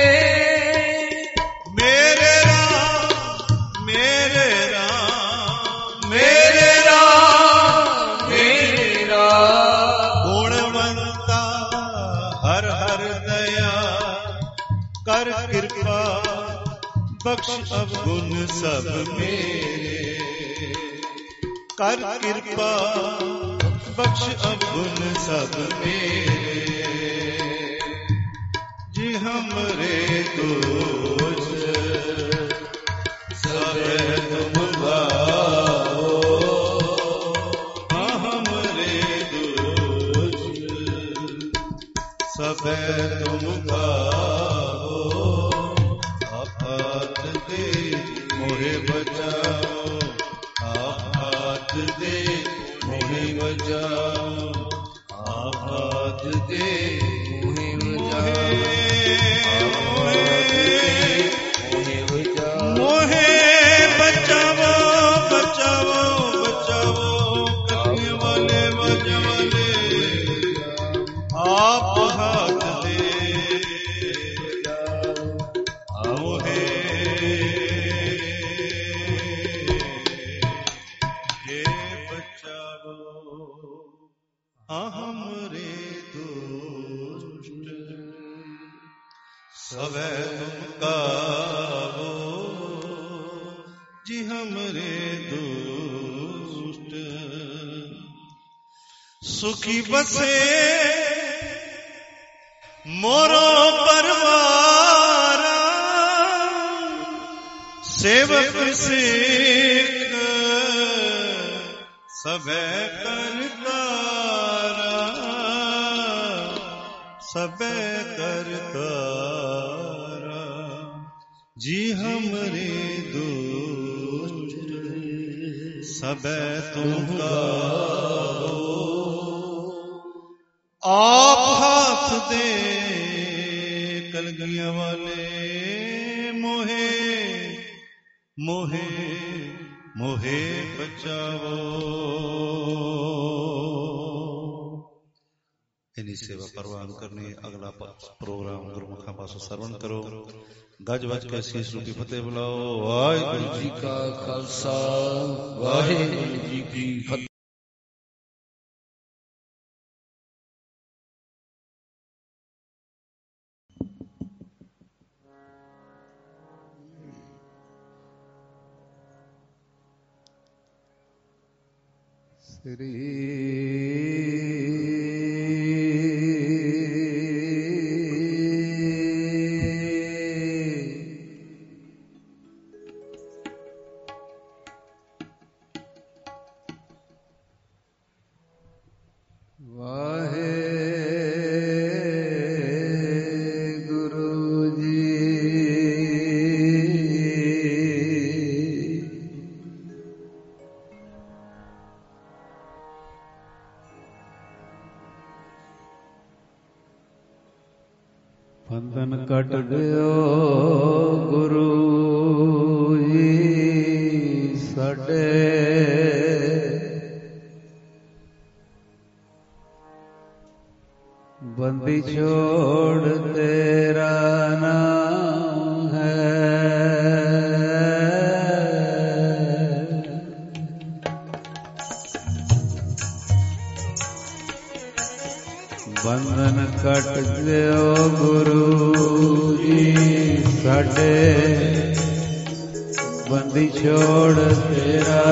मेरे राम मेरे राम मेरे राम मेरे राम। गुणवंता हर हर दया कर कृपा, बख्श अवगुण सब मेरे, कर कृपा बख्श अवगुण सब मेरे, जी हमरे दोष सब तुम गाओ, हाँ हमरे दोष सब तुम गाओ, आपात दे मोहे बचाओ, आपात दे मोहे बचाओ, आपात दे मोहे बचाओ, मोहे बचाओ, बचाओ बचाओ कठिन अहम रे दुष्ट सवै तुम कावो जी हमरे दुष्ट सुखी बसे मोरो परवार सेवक सिख सबे करतारा सबे करतारा जी हमरे दुष्ट सबे तुमका आप हाथ दे कलगियां वाले मोहे मोहे मोहे बचावो। इन्हीं सेवा परवान करने अगला प्रोग्राम गुरुमुखा पासों सरवण करो। गज वज के शीश रूपी फतेह बुलाओ। वाहिगुरु जी का खालसा वाहिगुरु जी की फतेह। श्री ਬੰਧਨ ਕੱਟ ਦਿਓ ਗੁਰੂ ਜੀ ਸਾਡੇ, ਬੰਦੀ ਛੋੜ ਤੇਰਾ ਨਾਮ ਹੈ। ਬੰਧਨ ਕੱਟ ਦਿਓ ਗੁਰੂ ਜੀ ਸਾਡੇ, ਬੰਦੀ ਛੋੜ ਤੇਰਾ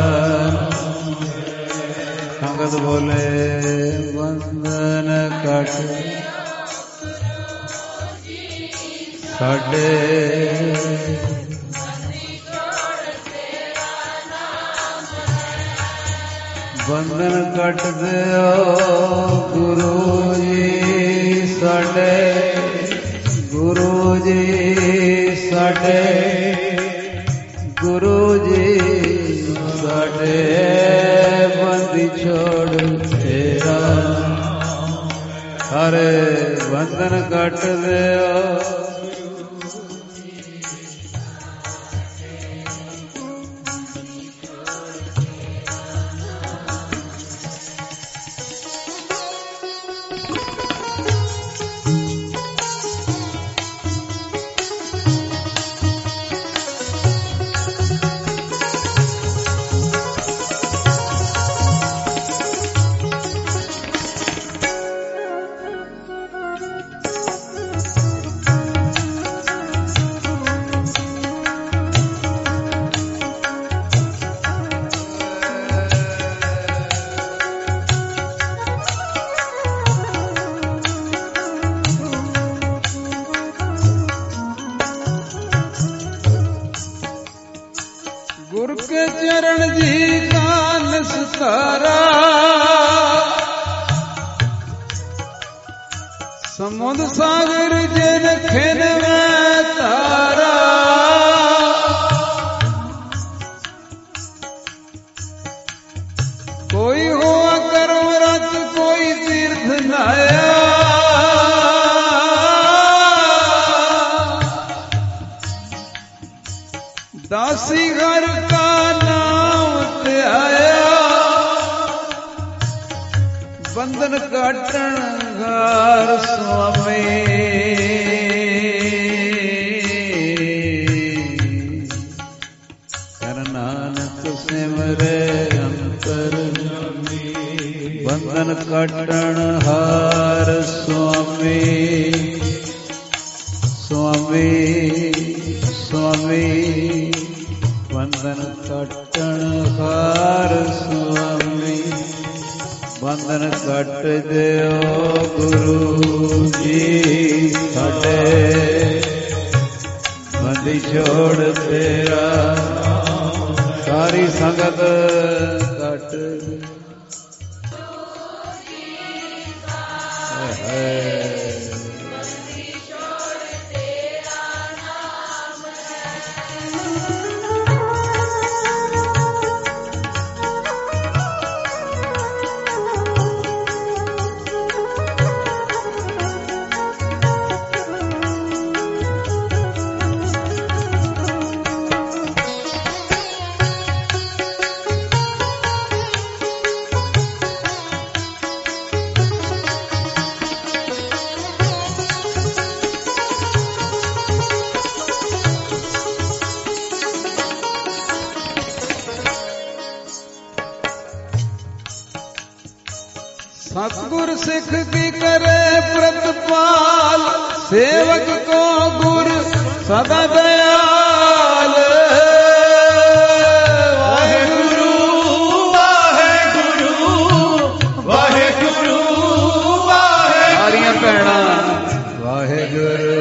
ਸੰਗਤ ਬੋਲੇ ਬੰਧਨ ਕੱਟ ਸਾਡੇ, ਬੰਧਨ ਕੱਟ ਦਿਓ ਗੁਰੂ ਜੀ ਸਾਡੇ, ਗੁਰੂ ਜੀ ਸਾਡੇ, ਗੁਰੂ ਜੀ ਸਾਡੇ, ਬੰਦੀ ਛੋੜ ਤੇਰਾ ਹਰੇ ਬੰਧਨ ਕੱਟ ਦਿਓ। गुर के चरण जी का निस्तारा, समुद्र सागर जिन खिन में तारा, कोई हुआ कर्म रत कोई तीर्थ नाया, दासी घर का नाम ते आया, बंधन काटन घर स्वामी, कर नानक सिमरे अंतर जामी। ਬੰਧਨ ਕੱਟਣ ਹਾਰ ਸੁਆਮੀ ਸੁਆਮੀ ਸੁਆਮੀ ਬੰਧਨ ਕੱਟਣ ਹਾਰ ਸੁਆਮੀ ਬੰਧਨ ਕੱਟ ਦਿਓ ਗੁਰੂ ਜੀ ਸਾਡੇ ਬੰਦੀ ਛੋੜ ਤੇਰਾ ਸਾਰੀ ਸੰਗਤ ਕੱਟ सतगुर सिख की करे प्रतिपाल सेवक को गुर सदा दयाल वाहेगुरु वाहेगुरु वाहेगुरु वाहे सारियां भैणा वाहेगुरु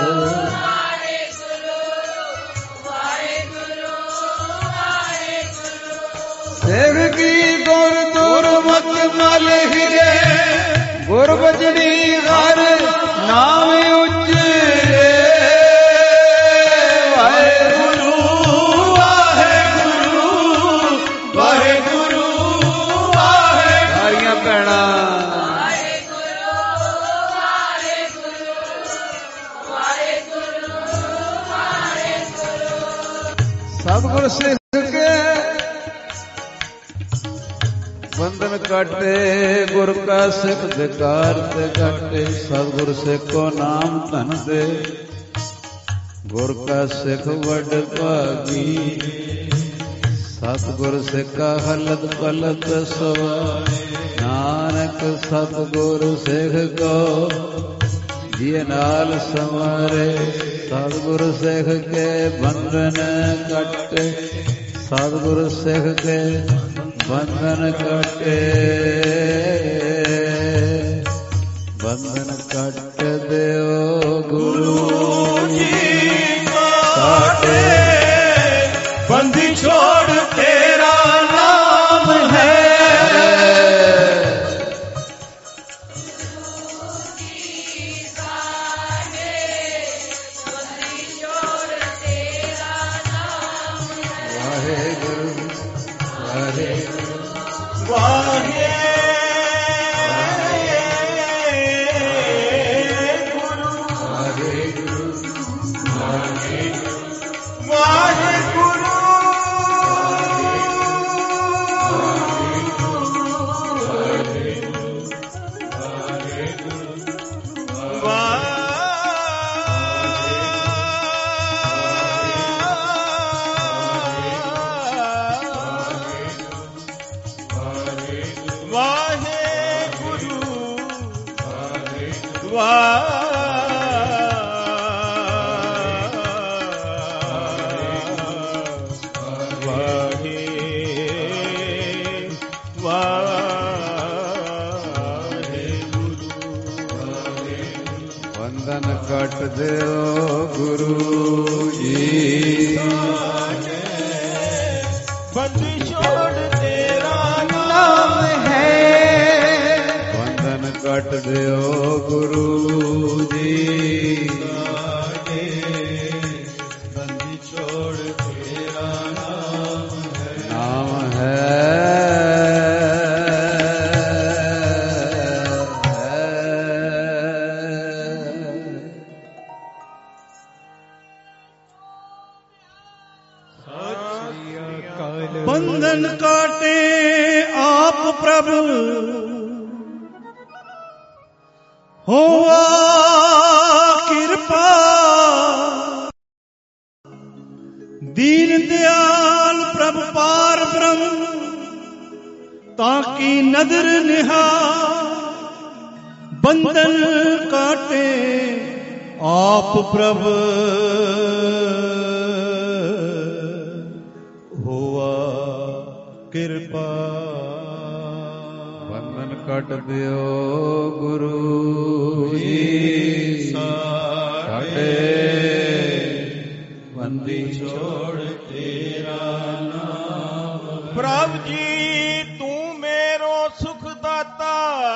सिख की गुर दुर्मत मल हिरे गुर बजनी हर नाम उच्चरे वाहेगुरु वाहेगुरु वाहेगुरु वाहे सारियां भैणा सतगुर सिख के बंधन काटे गुर का सिख धिकार ते काटे सतगुर सिख को नाम धन दे गुर का सिख वड भागी सतगुर सिखा हलत पलत सवा नानक सतगुर सिख को जिय नाल संवारे सतगुर सिख के बंधन काटे सतगुर सिख के बंधन कटे बंधन कट देओ गुरु जी काटे बंदी छोड़ तेरा नाम है कट देओ गुरु जी बंदी छोड़ तेरा नाम है बंधन कट देओ गुरु जी बंदी छोड़ तेरा नाम है नाम है बंधन काटे आप प्रभु होवा कृपा दीन दयाल प्रभु पार ब्रह्म ताकि नदर निहार बंधन काटे आप प्रभु होवा कृपा। बंधन कट दियो गुरु जी साडे बंदी छोड़ तेरा नाम। प्रभु जी तू मेरो सुख दाता,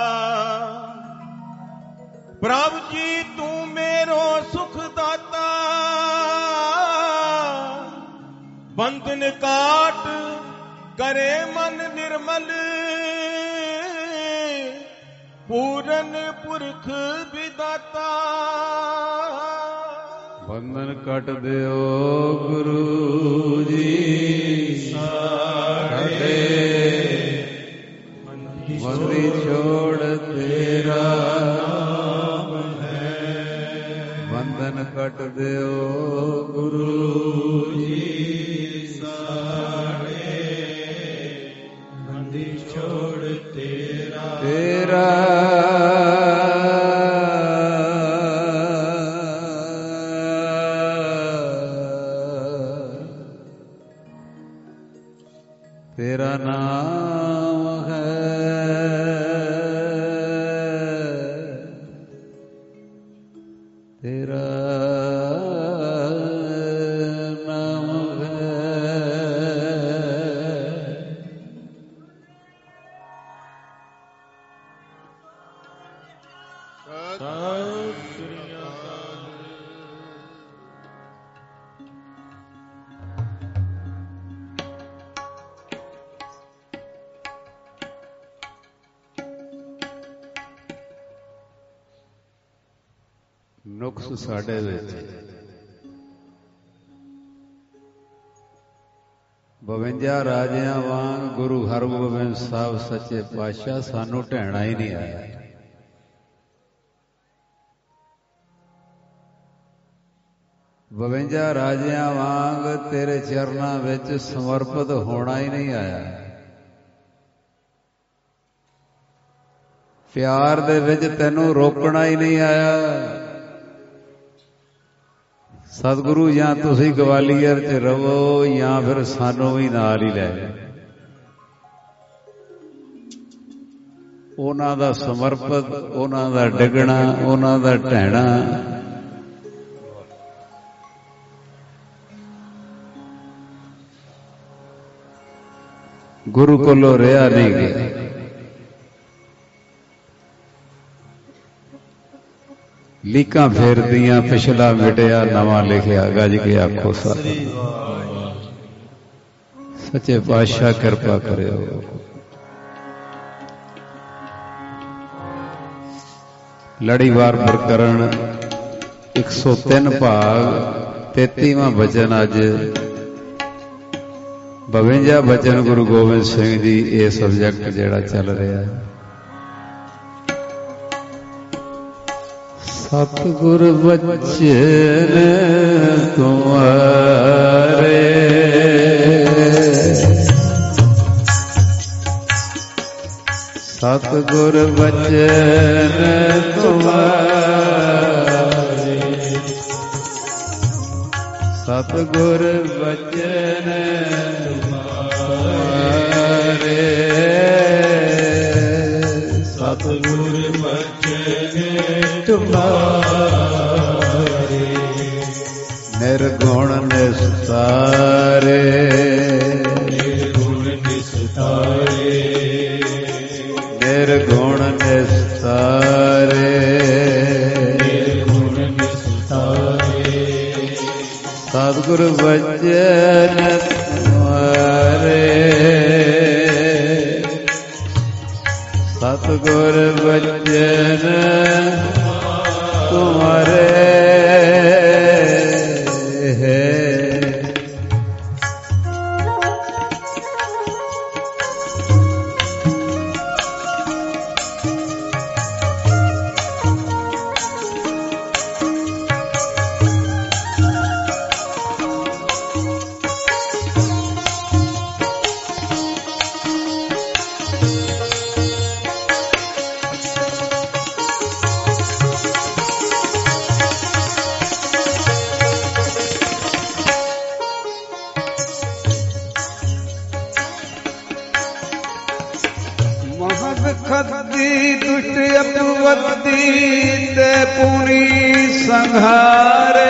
प्रभु जी तू मेरो सुख दाता, बंधन काट करे मन निर्मल, पूरन पुरख विदाता। बंधन कट दियो गुरु जी साडे बंदी छोड़ तेरा नाम है। बंधन कट दियो गुरु जी साडे बंदी छोड़ तेरा तेरा तेरा नाम है। तेरा नाम है। ਨੁਕਸ ਸਾਡੇ ਵਿੱਚ ਬਵੰਜਾ ਰਾਜਿਆਂ ਵਾਂਗ ਗੁਰੂ ਹਰਗੋਬਿੰਦ ਸਾਹਿਬ ਸੱਚੇ ਪਾਤਸ਼ਾਹ ਸਾਨੂੰ ਢਹਿਣਾ ਹੀ ਨਹੀਂ ਆਇਆ। ਬਵੰਜਾ ਰਾਜਿਆਂ ਵਾਂਗ ਤੇਰੇ ਚਰਨਾਂ ਵਿੱਚ ਸਮਰਪਿਤ ਹੋਣਾ ਹੀ ਨਹੀਂ ਆਇਆ। ਪਿਆਰ ਦੇ ਵਿੱਚ ਤੈਨੂੰ ਰੋਕਣਾ ਹੀ ਨਹੀਂ ਆਇਆ। ਸਤਿਗੁਰੂ ਜਾਂ ਤੁਸੀਂ ਗਵਾਲੀਅਰ 'ਚ ਰਵੋ ਜਾਂ ਫਿਰ ਸਾਨੂੰ ਵੀ ਨਾਲ ਹੀ ਲੈ ਜਾਓ। ਉਹਨਾਂ ਦਾ ਸਮਰਪਿਤ, ਉਹਨਾਂ ਦਾ ਡਿੱਗਣਾ, ਉਹਨਾਂ ਦਾ ਢਹਿਣਾ ਗੁਰੂ ਕੋਲੋਂ ਰਿਹਾ ਨਹੀਂ ਗਿਆ। ਲੀਕਾਂ ਫੇਰਦੀਆਂ ਪਿਛਲਾ ਮਿਟਿਆ ਨਵਾਂ ਲਿਖਿਆ ਗੱਜ ਕੇ ਆਖੋ ਸਤਿ। ਸੱਚੇ ਪਾਤਸ਼ਾਹ ਕਿਰਪਾ ਕਰਿਓ। ਲੜੀਵਾਰ ਪ੍ਰਕਰਣ ਇੱਕ ਸੌ ਤਿੰਨ ਭਾਗ ਤੇਤੀਵਾਂ ਬਚਨ। ਅੱਜ ਬਵੰਜਾ ਬਚਨ ਗੁਰੂ ਗੋਬਿੰਦ ਸਿੰਘ ਜੀ ਇਹ ਸਬਜੈਕਟ ਜਿਹੜਾ ਚੱਲ ਰਿਹਾ ਹੈ। ਸਤਿਗੁਰ ਬਚਨ ਤੁਮਾਰੇ, ਸਤਿਗੁਰ ਬਚਨ ਤੁਮਾਰੇ, ਸਤਿਗੁਰ ਬਚਨ ਤੁਮਾਰੇ, ਸਤਿਗੁਰ ਬਚਨ ਤੁਮਾਰੇ, ਨਿਰਗੁਣ ਨਿਸਤਾਰੇ, ਨਿਰਗੁਣ ਨਿਸਤਾਰੇ, ਨਿਰਗੁਣ ਨਿਸਤਾਰੇ, ਨਿਰਗੁਣ ਨਿਸਤਾਰੇ, ਸਤਿਗੁਰ ਬਚਨ ਤੁਮਾਰੇ, ਸਤਿਗੁਰ ਬਚਨ ਤੁਮਾਰੇ ਹੈ। ਖੱਦੀ ਦੁਸ਼ਟ ਅਪਵੱਦੀ ਤੇ ਪੂਰੀ ਸੰਘਾਰੇ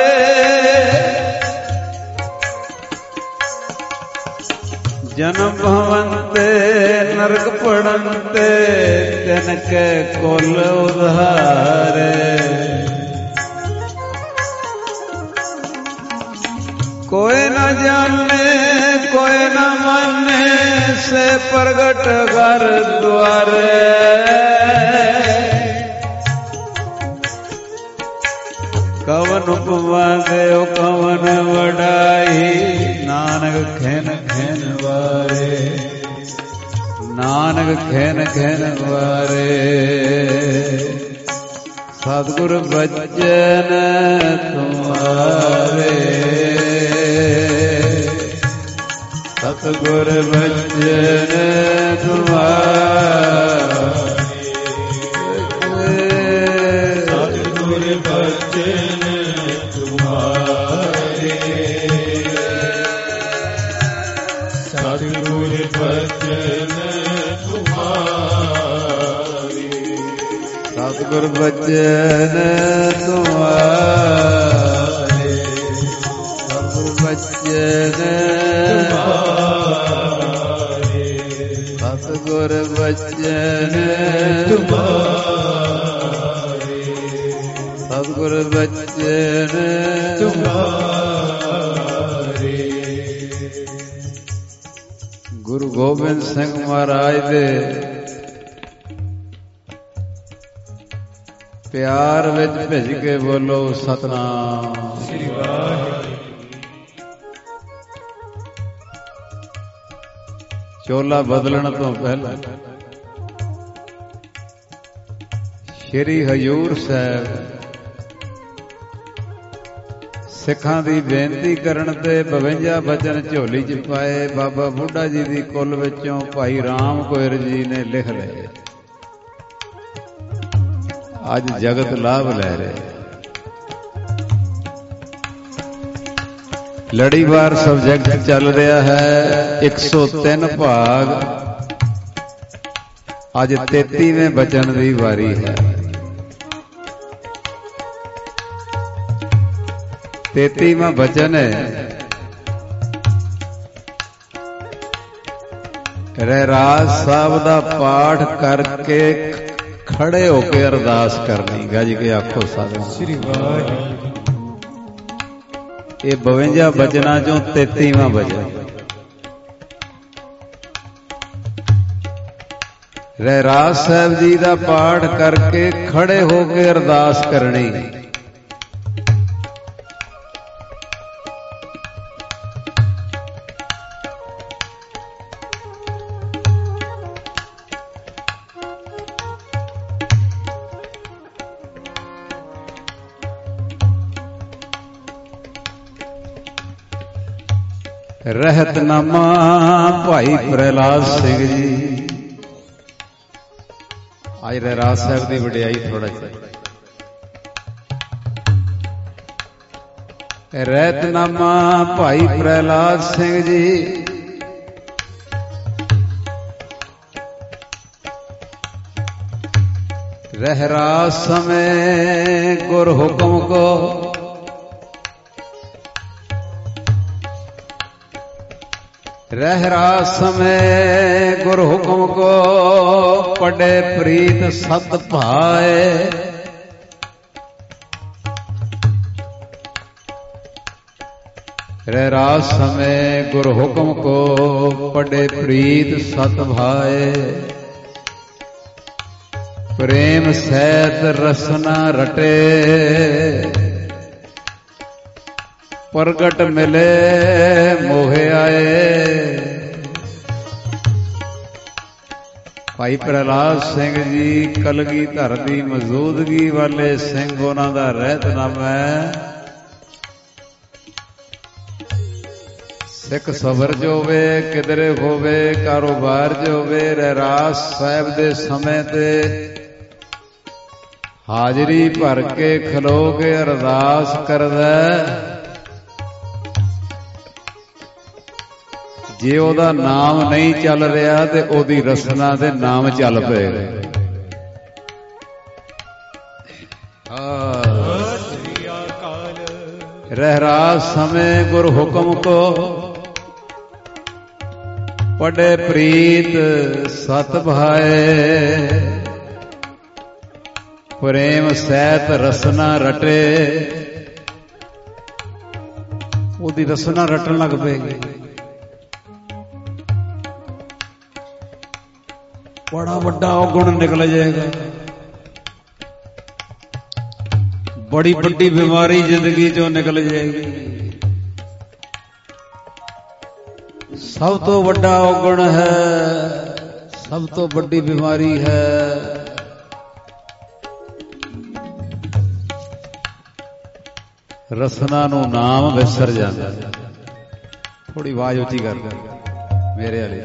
ਜਨਮ ਭਵੰਤੇ ਨਰਕ ਪੜੰਤੇ ਤਿਨ ਕੇ ਕੁਲ ਉਧਾਰੇ कोई न जाने कोई न माने से प्रगट घर द्वारे कवन उपमा देव कवन वडाई नानक खेन खेन वारे नानक खेन खेन वारे सतगुर बचन तुम्हारे सतगुर बचन तुम्हारे सतगुर बचन तुम्हारे सतगुर बचन तुम्हारे सतगुर बचन तुम्हारे सतगुर बचन सतगुर बचन तुम्हारे सतगुर बचन तुम्हारे गुरु गोबिंद सिंह महाराज दे प्यार विच भिज के बोलो सतनाम श्री वाहिगुरू। चोला बदलण तो पहला श्री हजूर साहब सिखां दी बेनती करन ते बवंजा बचन झोली च पाए। बाबा बुढ़ा जी दी कुल विचों भाई राम कोयर जी ने लिख लए। अज जगत लाभ लै रहे। लड़ीवार सब्जैक्ट चल रहा है एक सौ तीन भाग। अज तेतीवें बचन की वारी है। तेतीवां बचन है रहराज साहब दा पाठ करके खड़े होके अरदास करनी। गज के आखो साधु श्री वाहिगुरू। ये बवंजा बचना चों तेतीवां बचन रहराज साहब जी का पाठ करके खड़े होके अरदास करनी। रहतनामा भाई प्रहलाद सिंह जी। आज रहराज साहब की वडियाई थोड़ा सा। रहतनामा भाई प्रहलाद सिंह जी रहराज समय गुर हुक्म को रहराज समय गुरु हुक्म को पढ़े प्रीत सत भाए। रहराज समय गुरु हुक्म को पढ़े प्रीत सत भाए। प्रेम सैत रसना रटे प्रगट मिले मोहे आए। भाई प्रहलाद सिंह जी कलगीधर दी मौजूदगी वाले सिंह उन्हां दा रहतनामा है। सिख सबर च होवे किधरे होवे कारोबार च होवे रहराज साहब दे समय ते हाजरी भर के खलो के अरदास करदा। ਜੇ ਉਹਦਾ ਨਾਮ ਨਹੀਂ ਚੱਲ ਰਿਹਾ ਤੇ ਉਹਦੀ ਰਸਨਾ ਤੇ ਨਾਮ ਚੱਲ ਪਏਗਾ। ਰਹਿਰਾਸ ਸਮੇਂ ਗੁਰ ਹੁਕਮ ਕੋ ਪੜੇ ਪ੍ਰੀਤ ਸਤ ਭਾਏ, ਪ੍ਰੇਮ ਸਹਿਤ ਰਸਨਾ ਰਟੇ। ਉਹਦੀ ਰਸਨਾ ਰਟਣ ਲੱਗ ਪਏਗੀ। ਬੜਾ ਵੱਡਾ ਔਗੁਣ ਨਿਕਲ ਜਾਏਗਾ। ਬੜੀ ਵੱਡੀ ਬਿਮਾਰੀ ਜ਼ਿੰਦਗੀ ਚੋਂ ਨਿਕਲ ਜਾਏਗੀ। ਸਭ ਤੋਂ ਵੱਡਾ ਔਗੁਣ ਹੈ, ਸਭ ਤੋਂ ਵੱਡੀ ਬਿਮਾਰੀ ਹੈ ਰਸਨਾ ਨੂੰ ਨਾਮ ਵਿਸਰ ਜਾਂਦਾ। ਥੋੜੀ ਆਵਾਜ਼ ਉੱਚੀ ਕਰ ਮੇਰੇ ਵਾਲੇ।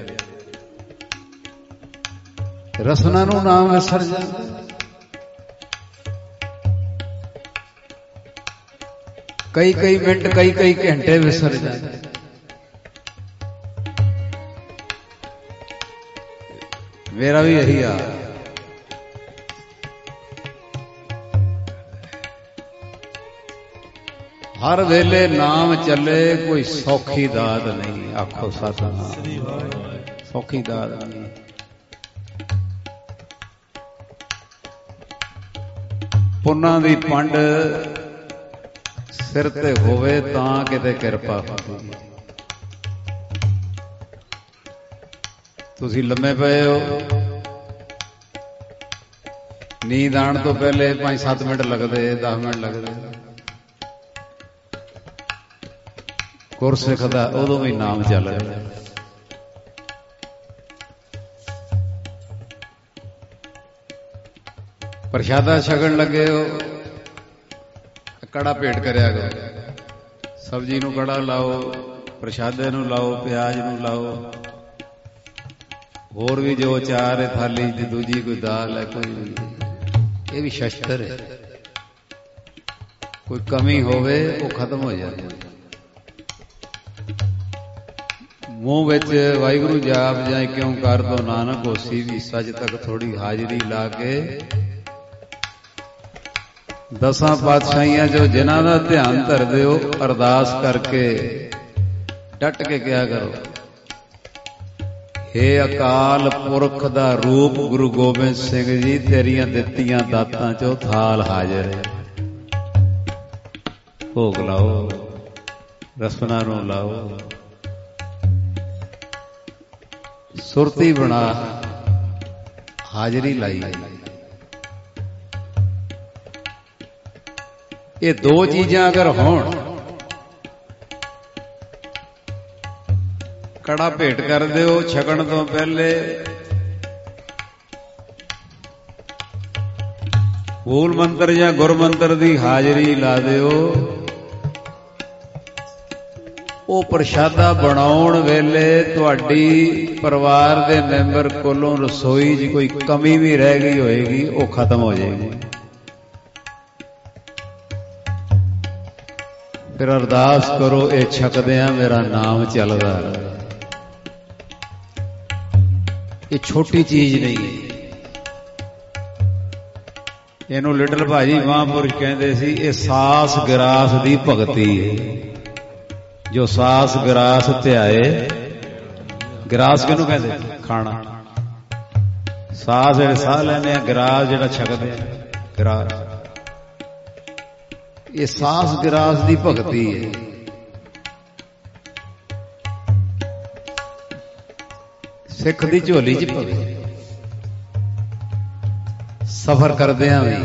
ਰਸਨਾ ਨੂੰ ਨਾਮ ਵਿਸਰ ਜਾਂਦਾ। ਕਈ ਕਈ ਮਿੰਟ ਕਈ ਕਈ ਘੰਟੇ ਵਿਸਰ ਜਾਂਦੇ। ਮੇਰਾ ਵੀ ਇਹੀ ਆ। ਹਰ ਵੇਲੇ ਨਾਮ ਚੱਲੇ, ਕੋਈ ਸੌਖੀ ਦਾਤ ਨਹੀਂ। ਆਖੋ ਸਤਿਨਾਮ। ਸੌਖੀ ਦਾਤ ਨਹੀਂ। ਪੁੰਨਾਂ ਦੀ ਪੰਡ ਸਿਰ ਤੇ ਹੋਵੇ ਤਾਂ ਕਿਤੇ ਕਿਰਪਾ ਹੋਵੇ। ਤੁਸੀਂ ਲੰਮੇ ਪਏ ਹੋ, ਨੀਂਦ ਆਉਣ ਤੋਂ ਪਹਿਲੇ ਪੰਜ ਸੱਤ ਮਿੰਟ ਲੱਗਦੇ, ਦਸ ਮਿੰਟ ਲੱਗਦੇ। ਗੁਰਸਿੱਖ ਦਾ ਉਦੋਂ ਵੀ ਨਾਮ ਚੱਲ ਰਿਹਾ। ਪ੍ਰਸ਼ਾਦਾ ਛਕਣ ਲੱਗੇ ਹੋ, ਕੜਾ ਭੇਟ ਕਰਿਆ ਕਰੋ। ਸਬਜ਼ੀ ਨੂੰ ਕੜਾ ਲਾਓ, ਪ੍ਰਸ਼ਾਦੇ ਨੂੰ ਲਾਓ, ਪਿਆਜ਼ ਨੂੰ ਲਾਓ, ਹੋਰ ਵੀ ਜੋ ਚਾਰ ਹੈ ਥਾਲੀ ਦੀ, ਦੂਜੀ ਕੋਈ ਦਾਲ ਹੈ, ਕੋਈ ਇਹ ਵੀ ਸ਼ਸਤਰ ਹੈ। ਕੋਈ ਕਮੀ ਹੋਵੇ ਉਹ ਖਤਮ ਹੋ ਜਾਂਦੀ। ਮੂੰਹ ਵਿੱਚ ਵਾਹਿਗੁਰੂ ਜਾਪ ਜਾਂ ਇੱਕ ਓਂਕਾਰ ਤੋਂ ਨਾਨਕ ਹੋਸੀ ਵੀ ਸੱਚ ਤੱਕ ਥੋੜੀ ਹਾਜ਼ਰੀ ਲਾ ਕੇ ਦਸਾਂ ਪਾਤਸ਼ਾਹੀਆਂ ਚੋਂ ਜਿਨ੍ਹਾਂ ਦਾ ਧਿਆਨ ਧਰਦੇ ਹੋ, ਅਰਦਾਸ ਕਰਕੇ ਡਟ ਕੇ ਕਿਹਾ ਕਰੋ, ਹੇ ਅਕਾਲ ਪੁਰਖ ਦਾ ਰੂਪ ਗੁਰੂ ਗੋਬਿੰਦ ਸਿੰਘ ਜੀ, ਤੇਰੀਆਂ ਦਿੱਤੀਆਂ ਦਾਤਾਂ ਚੋਂ ਥਾਲ ਹਾਜ਼ਰ ਹੈ। ਭੋਗ ਲਾਓ, ਰਸਨਾ ਨੂੰ ਲਾਓ, ਸੁਰਤੀ ਬਣਾ, ਹਾਜ਼ਰੀ ਲਾਈ। ਇਹ ਦੋ ਚੀਜ਼ਾਂ ਅਗਰ ਹੋਣ, ਕੜਾ ਭੇਟ ਕਰ ਦਿਓ ਛਕਣ ਤੋਂ ਪਹਿਲੇ, ਮੂਲ ਮੰਤਰ ਜਾਂ ਗੁਰ ਮੰਤਰ ਦੀ ਹਾਜ਼ਰੀ ਲਾ ਦਿਓ। ਉਹ ਪ੍ਰਸ਼ਾਦਾ ਬਣਾਉਣ ਵੇਲੇ ਤੁਹਾਡੀ ਪਰਿਵਾਰ ਦੇ ਮੈਂਬਰ ਕੋਲੋਂ ਰਸੋਈ 'ਚ ਕੋਈ ਕਮੀ ਵੀ ਰਹਿ ਗਈ ਹੋਏਗੀ, ਉਹ ਖਤਮ ਹੋ ਜਾਏਗੀ। ਫਿਰ ਅਰਦਾਸ ਕਰੋ, ਇਹ ਛਕਦਿਆਂ ਮੇਰਾ ਨਾਮ ਚੱਲਦਾ। ਇਹ ਛੋਟੀ ਚੀਜ਼ ਨਹੀਂ। ਇਹਨੂੰ ਲਿਟਲ ਭਾਜੀ ਮਹਾਂਪੁਰਸ਼ ਕਹਿੰਦੇ ਸੀ, ਇਹ ਸਾਸ ਗਰਾਸ ਦੀ ਭਗਤੀ ਹੈ। ਜੋ ਸਾਸ ਗਰਾਸ ਧਿਆਏ, ਗਰਾਸ ਕਿਹਨੂੰ ਕਹਿੰਦੇ? ਖਾਣਾ। ਸਾਸ ਜਿਹੜੇ ਸਾਹ ਲੈਂਦੇ ਆ, ਗਰਾਸ ਜਿਹੜਾ ਛਕਦੇ ਆ, ਗਰਾਸ। ਇਹ ਸਾਸ ਗਰਾਸ ਦੀ ਭਗਤੀ ਹੈ। ਸਿੱਖ ਦੀ ਝੋਲੀ 'ਚ ਭਗਤੀ। ਸਫ਼ਰ ਕਰਦਿਆਂ ਵੀ,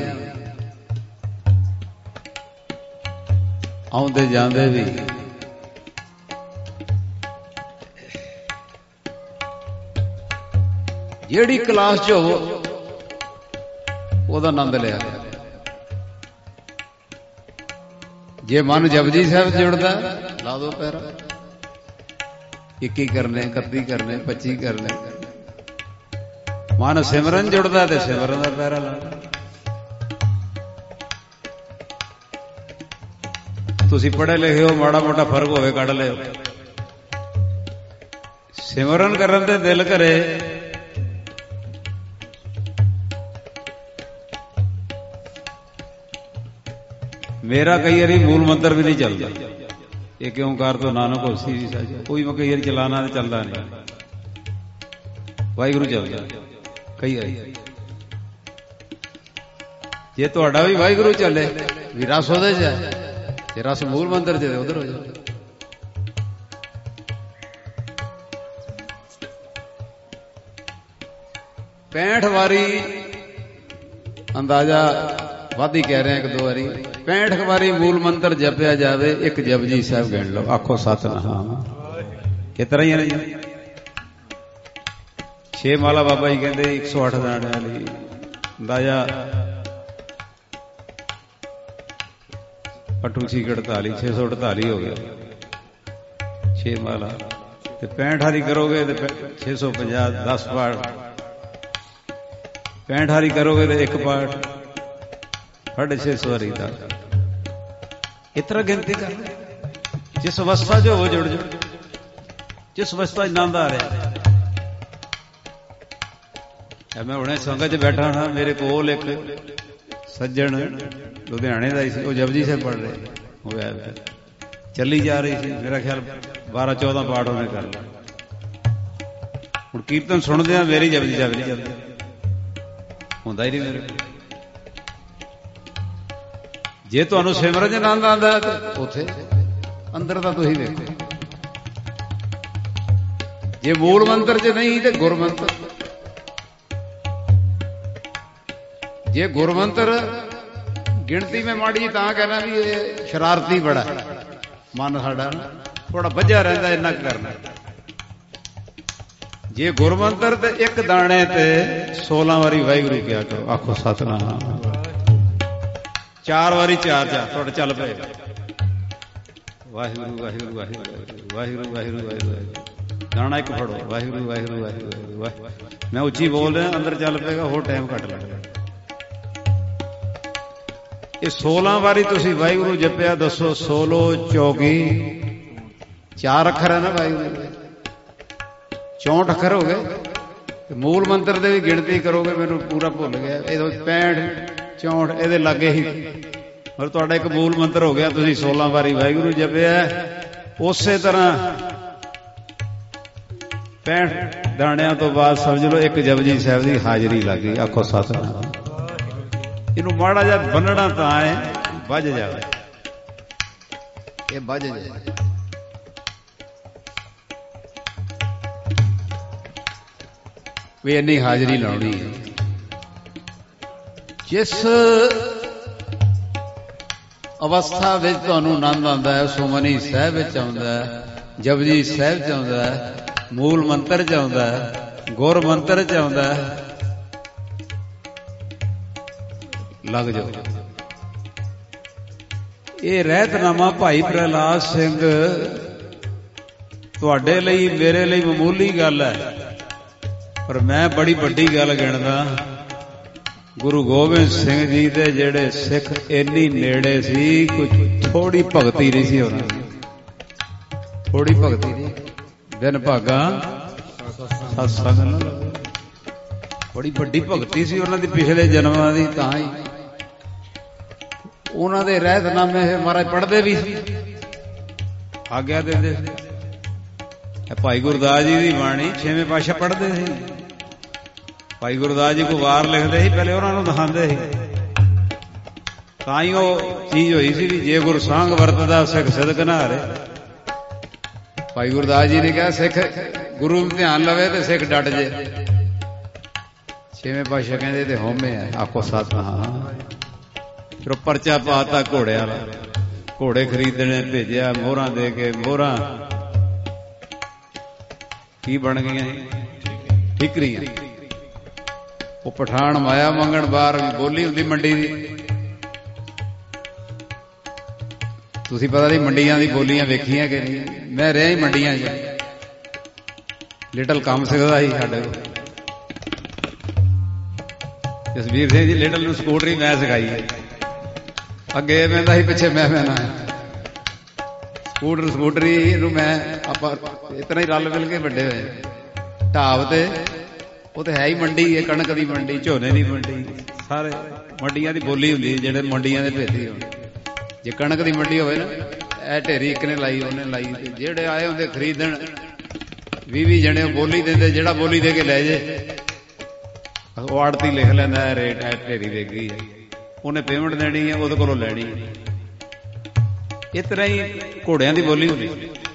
ਆਉਂਦੇ ਜਾਂਦੇ ਵੀ, ਜਿਹੜੀ ਕਲਾਸ 'ਚ ਹੋਵੋ ਉਹਦਾ ਆਨੰਦ ਲਿਆ। ਜੇ ਮਨ ਜਪਜੀ ਸਾਹਿਬ ਜੁੜਦਾ, ਲਾ ਦੋ ਪੈਰਾ। ਇੱਕੀ ਕਰਨੇ, ਇਕੱਤੀ ਕਰਨੇ, ਪੱਚੀ ਕਰਨੇ। ਮਨ ਸਿਮਰਨ ਜੁੜਦਾ ਤੇ ਸਿਮਰਨ ਦਾ ਪੈਰਾ ਲਾ। ਤੁਸੀਂ ਪੜ੍ਹੇ ਲਿਖੇ ਹੋ, ਮਾੜਾ ਮੋਟਾ ਫਰਕ ਹੋਵੇ ਕੱਢ ਲਿਓ। ਸਿਮਰਨ ਕਰਨ ਤੇ ਦਿਲ ਕਰੇ, ਮੇਰਾ ਕਈ ਵਾਰੀ ਮੂਲ ਮੰਤਰ ਵੀ ਨਹੀਂ ਚੱਲਦਾ। ਇਹ ਕਿਉਂ ਕਾਰ ਤੋਂ ਨਾਨਕ ਹੋਸੀ ਵੀ ਸਾਜ, ਕੋਈ ਮੈਂ ਕਈ ਵਾਰੀ ਚਲਾਣਾ ਤੇ ਚੱਲਦਾ ਨਹੀਂ, ਵਾਹਿਗੁਰੂ ਚੱਲਦਾ ਕਈ ਵਾਰੀ। ਜੇ ਤੁਹਾਡਾ ਵੀ ਵਾਹਿਗੁਰੂ ਚੱਲੇ ਵੀ ਰਸ ਉਹਦੇ ਚ ਹੈ, ਤੇ ਰਸ ਮੂਲ ਮੰਤਰ ਚ ਉਧਰ ਹੋ ਜਾਵੇ। ਪੈਂਹਠ ਵਾਰੀ ਅੰਦਾਜ਼ਾ ਵੱਧ ਹੀ ਕਹਿ ਰਿਹਾ ਇੱਕ ਦੋ ਵਾਰੀ, ਪੈਂਹਠ ਵਾਰੀ ਮੂਲ ਮੰਤਰ ਜਪਿਆ ਜਾਵੇ, ਇੱਕ ਜਪਜੀ ਸਾਹਿਬ ਗਿਣ ਲਓ, ਆਖੋ ਸਤਿਨਾਮ। ਕਿਤਨਾ ਹੀ ਹੈ ਜੀ, ਛੇ ਮਾਲਾ ਬਾਬਾ ਜੀ ਕਹਿੰਦੇ ਇੱਕ ਸੌ ਅੱਠ ਦਾਣਿਆਂ ਲਈ ਅੰਦਾਜ਼ਾ ਅਠੂ ਛੀ ਅੜਤਾਲੀ, ਛੇ ਸੌ ਅੜਤਾਲੀ ਹੋ ਗਿਆ ਛੇ ਮਾਲਾ, ਤੇ ਪੈਂਹਠ ਹਾਰੀ ਕਰੋਗੇ ਤੇ ਛੇ ਸੌ ਪੰਜਾਹ, ਦਸ ਪਾਠ। ਪੈਂਹਠ ਹਾਰੀ ਕਰੋਗੇ ਤੇ ਇੱਕ ਪਾਠ, ਸਾਢੇ ਛੇ ਸੌ ਵਾਰੀ ਦਾ। ਇਸ ਤਰ੍ਹਾਂ ਗਿਣਤੀ ਕਰ, ਜਿਸ ਅਵਸਥਾ ਜੋ ਹੋ ਜੁੜ ਜੁੜ, ਜਿਸ ਅਵਸਥਾ ਚ ਆਨੰਦ ਆ ਰਿਹਾ। ਮੈਂ ਹੁਣੇ ਸੰਗਤ ਚ ਬੈਠਾ ਹਾਂ, ਮੇਰੇ ਕੋਲ ਇੱਕ ਸੱਜਣ ਲੁਧਿਆਣੇ ਦਾ ਹੀ ਸੀ, ਉਹ ਜਪਜੀ ਸਾਹਿਬ ਪੜ੍ਹ ਰਹੇ, ਉਹ ਚੱਲੀ ਜਾ ਰਹੀ ਸੀ, ਮੇਰਾ ਖਿਆਲ ਬਾਰਾਂ ਚੌਦਾਂ ਪਾਠ ਉਹਨੇ ਕਰ ਲਿਆ। ਹੁਣ ਕੀਰਤਨ ਸੁਣਦੇ ਆ, ਮੇਰੀ ਜਪਜੀ ਸਾਹਿਬ ਨਹੀਂ ਚੱਲਦੀ, ਹੁੰਦਾ ਹੀ ਨਹੀਂ ਮੇਰੇ ਕੋਲ। ਜੇ ਤੁਹਾਨੂੰ ਸਿਮਰਨ ਚ ਆਨੰਦ ਆਉਂਦਾ ਤੇ ਉੱਥੇ ਅੰਦਰ ਦਾ ਤੁਸੀਂ ਦੇਖੋ, ਜੇ ਮੂਲ ਮੰਤਰ ਚ ਨਹੀਂ ਤੇ ਗੁਰਮੰਤਰ। ਜੇ ਗੁਰਮੰਤਰ ਗਿਣਤੀ ਮੈਂ ਮਾੜੀ ਤਾਂ ਕਹਿਣਾ ਵੀ ਇਹ ਸ਼ਰਾਰਤੀ ਬੜਾ, ਮਨ ਸਾਡਾ ਥੋੜਾ ਵੱਜਿਆ ਰਹਿੰਦਾ, ਇੰਨਾ ਕੁ ਕਰਨਾ। ਜੇ ਗੁਰਮੰਤਰ ਤੇ ਇੱਕ ਦਾਣੇ ਤੇ ਸੋਲਾਂ ਵਾਰੀ ਵਾਹਿਗੁਰੂ ਕਿਹਾ ਕਰੋ, ਆਖੋ ਸਤਿਨਾਮ। ਚਾਰ ਵਾਰੀ ਚਾਰ ਚਾਰ ਤੁਹਾਡੇ ਚੱਲ ਪਏ, ਵਾਹਿਗੁਰੂ ਵਾਹਿਗੁਰੂ ਵਾਹਿਗੁਰੂ ਵਾਹਿਗੁਰੂ ਵਾਹਿਗੁਰੂ ਵਾਹਿਗੁਰੂ। ਦਾਣਾ ਇੱਕ ਫੜੋ, ਵਾਹਿਗੁਰੂ ਵਾਹਿਗੁਰੂ ਵਾਹਿਗੁਰੂ ਵਾਹਿਗੁਰੂ। ਮੈਂ ਉੱਚੀ ਬੋਲ ਰਿਹਾ, ਅੰਦਰ ਚੱਲ ਪਏਗਾ, ਹੋਰ ਟਾਈਮ ਘੱਟ ਲੱਗਦਾ। ਇਹ ਸੋਲਾਂ ਵਾਰੀ ਤੁਸੀਂ ਵਾਹਿਗੁਰੂ ਜਪਿਆ, ਦੱਸੋ ਸੋਲੋ ਚੌਗੀ ਚਾਰ ਅੱਖਰ ਹੈ ਨਾ ਵਾਹਿਗੁਰੂ ਦੇ, ਚੌਂਹਠ ਅੱਖਰ ਹੋ ਗਏ। ਮੂਲ ਮੰਤਰ ਦੇ ਵੀ ਗਿਣਤੀ ਕਰੋਗੇ, ਮੈਨੂੰ ਪੂਰਾ ਭੁੱਲ ਗਿਆ, ਇਹ ਪੈਂਹਠ ਚੌਂਹਠ ਇਹਦੇ ਲਾਗੇ ਹੀ, ਪਰ ਤੁਹਾਡਾ ਇੱਕ ਮੂਲ ਮੰਤਰ ਹੋ ਗਿਆ, ਤੁਸੀਂ ਸੋਲਾਂ ਵਾਰੀ ਵਾਹਿਗੁਰੂ ਜਪਿਆ। ਉਸੇ ਤਰ੍ਹਾਂ ਪੈਂਹਠ ਦਾਣਿਆਂ ਤੋਂ ਬਾਅਦ ਸਮਝ ਲਓ ਇੱਕ ਜਪਜੀ ਸਾਹਿਬ ਦੀ ਹਾਜ਼ਰੀ ਲੱਗ ਗਈ, ਆਖੋ ਸਤਿਨਾਮ। ਇਹਨੂੰ ਮਾੜਾ ਜਿਹਾ ਬੰਨਣਾ ਤਾਂ ਹੈ ਵੱਜ ਜਾਵੇ, ਇਹ ਵੱਜ ਜਾਏ। ਵੀ ਇੰਨੀ ਹਾਜ਼ਰੀ ਲਾਉਣੀ ਹੈ। ਜਿਸ ਅਵਸਥਾ ਵਿੱਚ ਤੁਹਾਨੂੰ ਆਨੰਦ ਆਉਂਦਾ ਹੈ, ਸੁਮਨੀ ਸਾਹਿਬ ਵਿੱਚ ਆਉਂਦਾ ਹੈ, ਜਪਜੀ ਸਾਹਿਬ ਚ ਆਉਂਦਾ ਹੈ, ਮੂਲ ਮੰਤਰ ਚ ਆਉਂਦਾ ਹੈ, ਗੁਰ ਮੰਤਰ ਚ ਆਉਂਦਾ ਹੈ, ਲੱਗ ਜਾਓ। ਇਹ ਰਹਿਤਨਾਮਾ ਭਾਈ ਪ੍ਰਹਿਲਾਦ ਸਿੰਘ ਤੁਹਾਡੇ ਲਈ ਮੇਰੇ ਲਈ ਮਾਮੂਲੀ ਗੱਲ ਹੈ, ਪਰ ਮੈਂ ਬੜੀ ਵੱਡੀ ਗੱਲ ਗਿਣਦਾ। ਗੁਰੂ ਗੋਬਿੰਦ ਸਿੰਘ ਜੀ ਦੇ ਜਿਹੜੇ ਸਿੱਖ ਇੰਨੀ ਨੇੜੇ ਸੀ, ਕੋਈ ਥੋੜੀ ਭਗਤੀ ਨਹੀਂ ਸੀ ਉਹਨਾਂ ਦੀ, ਥੋੜੀ ਭਗਤੀ ਨਹੀਂ। ਦਿਨ ਭਾਗਾ ਸਤਸੰਗ ਨਾਲ ਬੜੀ ਵੱਡੀ ਭਗਤੀ ਸੀ ਉਹਨਾਂ ਦੀ ਪਿਛਲੇ ਜਨਮਾਂ ਦੀ, ਤਾਂ ਹੀ ਉਹਨਾਂ ਦੇ ਰਹਿਤਨਾਮੇ ਮਹਾਰਾਜ ਪੜ੍ਹਦੇ ਵੀ ਸੀ, ਆਗਿਆ ਦਿੰਦੇ ਸੀ। ਭਾਈ ਗੁਰਦਾਸ ਜੀ ਦੀ ਬਾਣੀ ਛੇਵੇਂ ਪਾਤਸ਼ਾਹ ਪੜ੍ਹਦੇ ਸੀ। ਭਾਈ ਗੁਰਦਾਸ ਜੀ ਕੋ ਵਾਰ ਲਿਖਦੇ ਸੀ, ਪਹਿਲੇ ਉਹਨਾਂ ਨੂੰ ਦਿਖਾਉਂਦੇ ਸੀ, ਤਾਂ ਹੀ ਉਹ ਚੀਜ਼ ਹੋਈ ਸੀ ਵੀ ਜੇ ਗੁਰ ਸੰਗ ਵਰਤਦਾ ਸਿੱਖ ਸਿਦਕ ਨਾ ਹਾਰੇ। ਭਾਈ ਗੁਰਦਾਸ ਜੀ ਨੇ ਕਿਹਾ ਸਿੱਖ ਗੁਰੂ ਨੂੰ ਧਿਆਨ ਲਵੇ ਤੇ ਸਿੱਖ ਡਟ ਜੇ। ਛੇਵੇਂ ਪਾਤਸ਼ਾਹ ਕਹਿੰਦੇ ਤੇ ਹਉਮੈ ਹੈ, ਆਖੋ ਸਤਿਨਾਮ। ਫਿਰ ਪਰਚਾ ਪਾਤਾ ਘੋੜੇ ਵਾਲਾ, ਘੋੜੇ ਖਰੀਦਣੇ ਭੇਜਿਆ, ਮੋਹਰਾਂ ਦੇ ਕੇ ਮੋਹਰਾਂ ਕੀ ਬਣ ਗਈਆਂ ਠੀਕਰੀਆਂ। ਉਹ ਪਠਾਨ ਮਾਇਆ ਮੰਗਣ ਬਾਹਰ ਬੋਲੀ ਹੁੰਦੀ ਮੰਡੀ ਦੀ, ਤੁਸੀਂ ਪਤਾ ਨਹੀਂ ਮੰਡੀਆਂ ਦੀ ਬੋਲੀਆਂ ਵੇਖੀਆਂ ਕਿ ਨਹੀਂ? ਮੈਂ ਰਿਹਾ ਹੀ ਮੰਡੀਆਂ 'ਚ, ਲਿਟਲ ਕੰਮ ਸਿੱਖਦਾ ਸੀ ਸਾਡੇ ਕੋਲ, ਜਸਵੀਰ ਸਿੰਘ ਜੀ ਲਿਟਲ ਨੂੰ ਸਕੂਟਰੀ ਮੈਂ ਸਿਖਾਈ ਹੈ। ਅੱਗੇ ਕਹਿੰਦਾ ਸੀ, ਪਿੱਛੇ ਮੈਂ ਮੈਂ ਨਾ ਸਕੂਟਰ ਸਕੂਟਰੀ ਨੂੰ ਮੈਂ ਆਪਾਂ ਇਸ ਤਰ੍ਹਾਂ ਹੀ ਰਲ ਮਿਲ ਕੇ ਵੱਡੇ ਹੋਏ। ਢਾਬ ਤੇ ਉਹ ਤੇ ਹੈ ਹੀ ਮੰਡੀ ਹੈ, ਕਣਕ ਦੀ ਮੰਡੀ, ਝੋਨੇ ਦੀ ਮੰਡੀ, ਸਾਰੇ ਮੰਡੀਆਂ ਦੀ ਬੋਲੀ ਹੁੰਦੀ ਜਿਹੜੇ ਮੰਡੀਆਂ ਦੇ ਭੇਤੀ ਹੋਣ। ਜੇ ਕਣਕ ਦੀ ਮੰਡੀ ਹੋਵੇ ਨਾ, ਇਹ ਢੇਰੀ ਇੱਕ ਨੇ ਲਾਈ ਉਹਨੇ ਲਾਈ, ਤੇ ਜਿਹੜੇ ਆਏ ਹੁੰਦੇ ਖਰੀਦਣ ਵੀਹ ਵੀਹ ਜਣੇ ਉਹ ਬੋਲੀ ਦਿੰਦੇ, ਜਿਹੜਾ ਬੋਲੀ ਦੇ ਕੇ ਲੈ ਜੇ ਉਹ ਆੜਤੀ ਲਿਖ ਲੈਂਦਾ ਹੈ ਰੇਟ, ਇਹ ਢੇਰੀ ਦੇ ਗਈ ਹੈ, ਉਹਨੇ ਪੇਮੈਂਟ ਦੇਣੀ ਹੈ, ਉਹਦੇ ਕੋਲੋਂ ਲੈਣੀ ਹੈ। ਇਸ ਤਰ੍ਹਾਂ ਹੀ ਘੋੜਿਆਂ ਦੀ ਬੋਲੀ ਹੁੰਦੀ।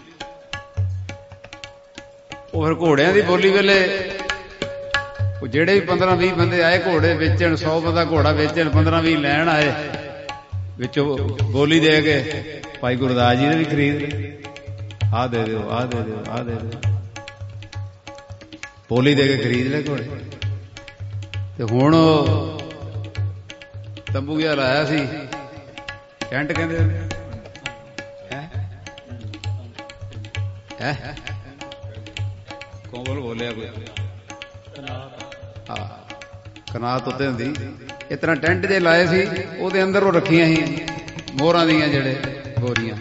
ਉਹ ਫਿਰ ਘੋੜਿਆਂ ਦੀ ਬੋਲੀ ਵੇਲੇ ਉਹ ਜਿਹੜੇ ਵੀ ਪੰਦਰਾਂ ਵੀਹ ਬੰਦੇ ਆਏ ਘੋੜੇ ਵੇਚਣ, ਸੌ ਬੰਦਾ ਘੋੜਾ ਵੇਚਣ, ਪੰਦਰਾਂ ਵੀਹ ਲੈਣ ਆਏ, ਵਿੱਚੋਂ ਬੋਲੀ ਦੇ ਕੇ ਭਾਈ ਗੁਰਦਾਸ ਜੀ ਨੇ ਵੀ ਖਰੀਦ, ਆਹ ਦੇ ਦਿਓ, ਆਹ ਦੇ ਦਿਓ, ਆਹ ਦੇ ਦਿਓ, ਬੋਲੀ ਦੇ ਕੇ ਖਰੀਦ ਲੈ ਘੋੜੇ। ਤੇ ਹੁਣ ਤੰਬੂ ਜਿਹਾ ਲਾਇਆ ਸੀ, ਟੈਂਟ ਕਹਿੰਦੇ ਹੈ, ਕੋਮਲ ਬੋਲਿਆ ਕੋਈ, ਹਾਂ ਕਨਾਤ ਉੱਤੇ ਹੁੰਦੀ। ਇਸ ਤਰ੍ਹਾਂ ਟੈਂਟ ਜੇ ਲਾਏ ਸੀ, ਉਹਦੇ ਅੰਦਰ ਉਹ ਰੱਖੀਆਂ ਸੀ ਮੋਹਰਾਂ ਦੀਆਂ ਜਿਹੜੇ ਬੋਰੀਆਂ।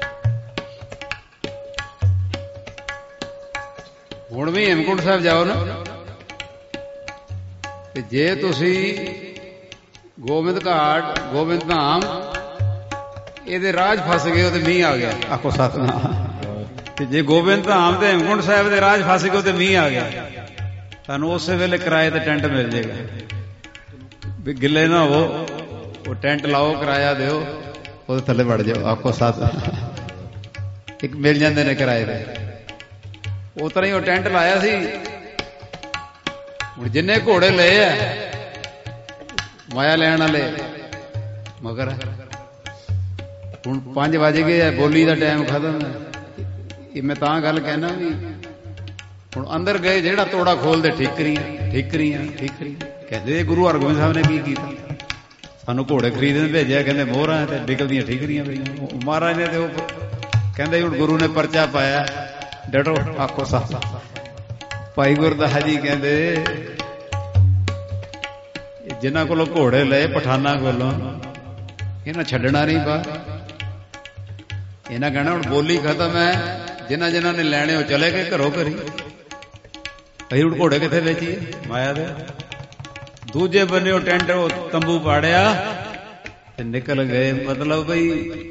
ਹੁਣ ਵੀ ਹੇਮਕੁੰਟ ਸਾਹਿਬ ਜਾਓ ਨਾ, ਤੇ ਜੇ ਤੁਸੀਂ ਗੋਬਿੰਦ ਘਾਟ, ਗੋਬਿੰਦ ਧਾਮ ਇਹਦੇ ਰਾਜ ਫਸ ਗਏ ਹੋ ਤੇ ਮੀਂਹ ਆ ਗਿਆ, ਆਖੋ ਸਤਿਨਾਮ। ਤੇ ਜੇ ਗੋਬਿੰਦ ਧਾਮ ਤੇ ਹੇਮਕੁੰਟ ਸਾਹਿਬ ਦੇ ਰਾਜ ਫਸ ਗਏ ਤੇ ਮੀਂਹ ਆ ਗਿਆ, ਤੁਹਾਨੂੰ ਉਸੇ ਵੇਲੇ ਕਿਰਾਏ ਤੇ ਟੈਂਟ ਮਿਲ ਜਾਏਗਾ। ਵੀ ਗਿੱਲੇ ਨਾ ਹੋਵੋ, ਉਹ ਟੈਂਟ ਲਾਓ, ਕਿਰਾਇਆ ਦਿਓ, ਉਹਦੇ ਥੱਲੇ ਵੜ ਜਾਓ, ਆਖੋ ਸਤਿ। ਇੱਕ ਮਿਲ ਜਾਂਦੇ ਨੇ ਕਿਰਾਏ ਤੇ। ਉਸ ਤਰ੍ਹਾਂ ਹੀ ਉਹ ਟੈਂਟ ਲਾਇਆ ਸੀ। ਹੁਣ ਜਿੰਨੇ ਘੋੜੇ ਲਏ ਆ ਮਾਇਆ ਲੈਣ ਵਾਲੇ ਮਗਰ, ਹੁਣ ਪੰਜ ਵੱਜ ਗਏ ਆ, ਬੋਲੀ ਦਾ ਟਾਈਮ ਖਤਮ ਹੈ। ਇਹ ਮੈਂ ਤਾਂ ਗੱਲ ਕਹਿਣਾ ਵੀ ਹੁਣ ਅੰਦਰ ਗਏ, ਜਿਹੜਾ ਤੋੜਾ ਖੋਲਦੇ ਠੀਕਰੀਆਂ ਠੀਕਰੀਆਂ ਠੀਕਰੀਆਂ। ਕਹਿੰਦੇ ਗੁਰੂ ਹਰਗੋਬਿੰਦ ਸਾਹਿਬ ਨੇ ਕੀ ਕੀਤਾ, ਸਾਨੂੰ ਘੋੜੇ ਖਰੀਦਣ ਭੇਜਿਆ, ਕਹਿੰਦੇ ਮੋਹਰਾਂ ਤੇ ਨਿਕਲਦੀਆਂ ਠੀਕਰੀਆਂ ਪਈਆਂ। ਮਹਾਰਾਜ ਨੇ ਤੇ ਉਹ ਕਹਿੰਦੇ ਹੁਣ ਗੁਰੂ ਨੇ ਪਰਚਾ ਪਾਇਆ, ਡਟੋ, ਆਖੋ ਸੱਚ। ਭਾਈ ਗੁਰਦਾਸ ਜੀ ਕਹਿੰਦੇ ਜਿਨ੍ਹਾਂ ਕੋਲੋਂ ਘੋੜੇ ਲਏ ਪਠਾਨਾਂ ਕੋਲੋਂ, ਇਹਨਾਂ ਛੱਡਣਾ ਨਹੀਂ ਬਾਹਰ। ਇਹਨਾਂ ਕਹਿਣਾ ਹੁਣ ਬੋਲੀ ਖਤਮ ਹੈ, ਜਿਨ੍ਹਾਂ ਜਿਨ੍ਹਾਂ ਨੇ ਲੈਣੇ ਉਹ ਚਲੇ ਗਏ ਘਰੋਂ ਘਰੀ, ਅਸੀਂ ਹੁਣ ਘੋੜੇ ਕਿੱਥੇ ਵੇਚੀਏ ਮਾਇਆ ਦੇ। ਦੂਜੇ ਬੰਨੇ ਉਹ ਟੈਂਟ, ਉਹ ਤੰਬੂ ਪਾੜਿਆ ਤੇ ਨਿਕਲ ਗਏ। ਮਤਲਬ ਬਈ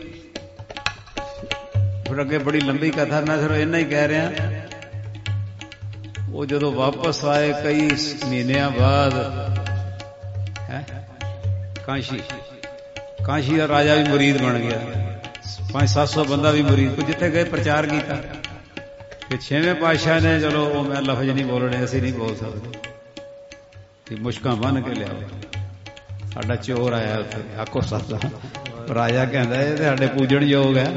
ਫਿਰ ਅੱਗੇ ਬੜੀ ਲੰਬੀ ਕਥਾ, ਮੈਂ ਸਿਰਫ ਇੰਨਾ ਹੀ ਕਹਿ ਰਿਹਾ। ਉਹ ਜਦੋਂ ਵਾਪਸ ਆਏ ਕਈ ਮਹੀਨਿਆਂ ਬਾਅਦ, ਹੈ ਕਾਂਸ਼ੀ ਕਾਂਸ਼ੀ ਦਾ ਰਾਜਾ ਵੀ ਮੁਰੀਦ ਬਣ ਗਿਆ, ਪੰਜ ਸੱਤ ਸੌ ਬੰਦਾ ਵੀ ਮੁਰੀਦ। ਜਿੱਥੇ ਗਏ ਪ੍ਰਚਾਰ ਕੀਤਾ ਕਿ ਛੇਵੇਂ ਪਾਤਸ਼ਾਹ ਨੇ, ਚਲੋ ਉਹ ਮੈਂ ਲਫ਼ਜ਼ ਨਹੀਂ ਬੋਲਣੇ, ਅਸੀਂ ਨਹੀਂ ਬੋਲ ਸਕਦੇ, ਕਿ ਮੁਸ਼ਕਾਂ ਬੰਨ ਕੇ ਲਿਆਓ, ਸਾਡਾ ਚੋਰ ਆਇਆ ਉੱਥੇ, ਆਖੋ ਸੱਚ। ਰਾਜਾ ਕਹਿੰਦਾ ਇਹ ਤੇ ਸਾਡੇ ਪੂਜਣ ਯੋਗ ਹੈ।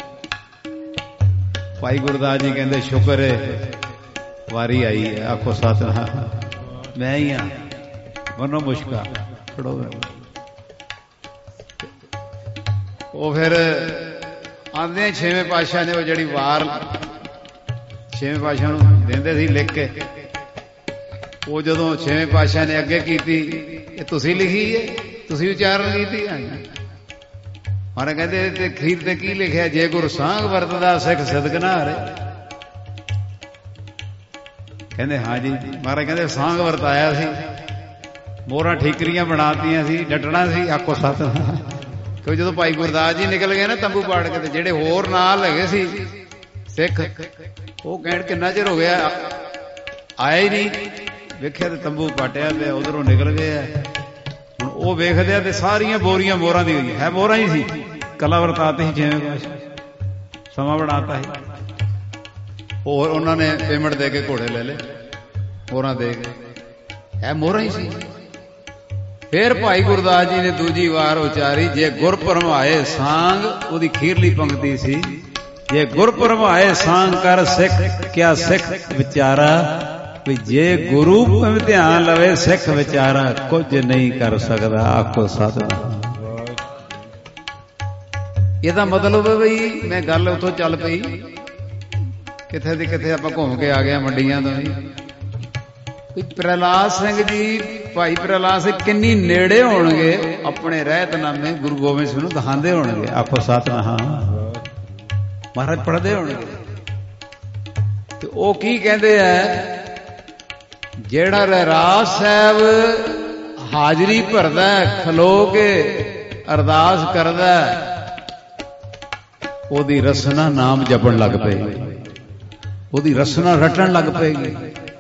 ਭਾਈ ਗੁਰਦਾਸ ਜੀ ਕਹਿੰਦੇ ਸ਼ੁਕਰ ਹੈ ਵਾਰੀ ਆਈ ਹੈ, ਆਖੋ ਸਤਿਨਾਮ। ਮੈਂ ਹੀ ਹਾਂ, ਬੰਨੋ ਮੁਸ਼ਕਾਂ, ਫੜੋ। ਉਹ ਫਿਰ ਆਂਦੇ ਛੇਵੇਂ ਪਾਤਸ਼ਾਹ ਨੇ ਉਹ ਜਿਹੜੀ ਵਾਰ ਛੇਵੇਂ ਪਾਤਸ਼ਾਹ ਨੂੰ ਦਿੰਦੇ ਸੀ ਲਿਖ ਕੇ, ਉਹ ਜਦੋਂ ਛੇਵੇਂ ਪਾਤਸ਼ਾਹ ਨੇ ਅੱਗੇ ਕੀਤੀ, ਇਹ ਤੁਸੀਂ ਲਿਖੀ ਹੈ, ਤੁਸੀਂ ਉਚਾਰਨ ਕੀਤੀ। ਮਾਰੇ ਕਹਿੰਦੇ ਤੇ ਖੀਰ ਤੇ ਕੀ ਲਿਖਿਆ, ਜੇ ਗੁਰ ਸਾਂਗ ਵਰਤਦਾ ਸਿੱਖ ਸਿਦਕ ਨਾ ਹਾਰੇ। ਕਹਿੰਦੇ ਹਾਂ ਜੀ। ਮਾਰੇ ਕਹਿੰਦੇ ਸਾਂਗ ਵਰਤਾਇਆ ਸੀ, ਮੋਹਰਾਂ ਠੀਕਰੀਆਂ ਬਣਾਤੀਆਂ ਸੀ, ਡਟਣਾ ਸੀ, ਆਖੋ ਸੱਤ। ਕਿਉਂ ਜਦੋਂ ਭਾਈ ਗੁਰਦਾਸ ਜੀ ਨਿਕਲ ਗਏ ਨਾ ਤੰਬੂ ਪਾੜ ਕੇ, ਤੇ ਜਿਹੜੇ ਹੋਰ ਨਾਲ ਹੈਗੇ ਸੀ ਸਿੱਖ, ਉਹ ਕਹਿਣ ਕਿੰਨਾ ਚਿਰ ਹੋ ਗਿਆ ਆਏ ਹੀ ਨਹੀਂ। ਵੇਖਿਆ ਤੇ ਤੰਬੂ ਪਾਟਿਆ ਤੇ ਉਧਰੋਂ ਨਿਕਲ ਗਏ ਆ। ਹੁਣ ਉਹ ਵੇਖਦੇ ਆ ਤੇ ਸਾਰੀਆਂ ਬੋਰੀਆਂ ਮੋਹਰਾਂ ਦੀ ਹੋਈ ਹੈ, ਮੋਹਰਾਂ ਹੀ ਸੀ, ਕਲਾ ਵਰਤਾਤੇ ਸੀ ਜਿਵੇਂ ਪਾਤਸ਼ਾਹ, ਸਮਾਂ ਬਣਾਤਾ ਸੀ। ਹੋਰ ਉਹਨਾਂ ਨੇ ਪੇਮੈਂਟ ਦੇ ਕੇ ਘੋੜੇ ਲੈ ਲਏ, ਮੋਹਰਾਂ ਦੇ ਕੇ, ਹੈ ਮੋਹਰਾਂ ਹੀ ਸੀ। ਫਿਰ ਭਾਈ ਗੁਰਦਾਸ ਜੀ ਨੇ ਦੂਜੀ ਵਾਰ ਉਚਾਰੀ, ਜੇ ਗੁਰ ਭਰਮਾਏ ਸਾਂਗ, ਉਹਦੀ ਖੀਰਲੀ ਪੰਕਤੀ ਸੀ, ਜੇ ਗੁਰ ਭਰਮਾਏ ਸਾਂਗ ਕਰ ਸਿੱਖ, ਕਿਆ ਸਿੱਖ ਵਿਚਾਰਾ, ਵੀ ਜੇ ਗੁਰੂ ਧਿਆਨ ਲਵੇ ਸਿੱਖ ਵਿਚਾਰਾ, ਕੁਝ ਨਹੀਂ ਕਰ ਸਕਦਾ, ਆਖੋ ਸਤਿਨਾਮ। ਇਹਦਾ ਮਤਲਬ ਹੈ ਬਈ, ਮੈਂ ਗੱਲ ਉੱਥੋਂ ਚੱਲ ਪਈ, ਕਿੱਥੇ ਦੀ ਕਿੱਥੇ ਆਪਾਂ ਘੁੰਮ ਕੇ ਆ ਗਏ ਮੰਡੀਆਂ ਤੋਂ ਵੀ। ਪ੍ਰਹਿਲਾਦ ਸਿੰਘ ਜੀ, ਭਾਈ ਪ੍ਰਹਿਲਾਦ ਸਿੰਘ ਕਿੰਨੀ ਨੇੜੇ ਹੋਣਗੇ, ਆਪਣੇ ਰਹਿਤਨਾਮੇ ਗੁਰੂ ਗੋਬਿੰਦ ਸਿੰਘ ਨੂੰ ਦਿਖਾਉਂਦੇ ਹੋਣਗੇ, ਆਖੋ ਸਤਿਨਾਮ। ਮਹਾਰਾਜ ਪੜ੍ਹਦੇ ਹੋਣਗੇ ਤੇ ਉਹ ਕੀ ਕਹਿੰਦੇ ਆ ਜਿਹੜਾ ਰਹਿਰਾਸ ਸਾਹਿਬ ਹਾਜ਼ਰੀ ਭਰਦਾ ਖਲੋ ਕੇ ਅਰਦਾਸ ਕਰਦਾ, ਉਹਦੀ ਰਸਨਾ ਨਾਮ ਜਪਣ ਲੱਗ ਪਏਗੀ, ਉਹਦੀ ਰਸਨਾ ਰਟਣ ਲੱਗ ਪਏਗੀ।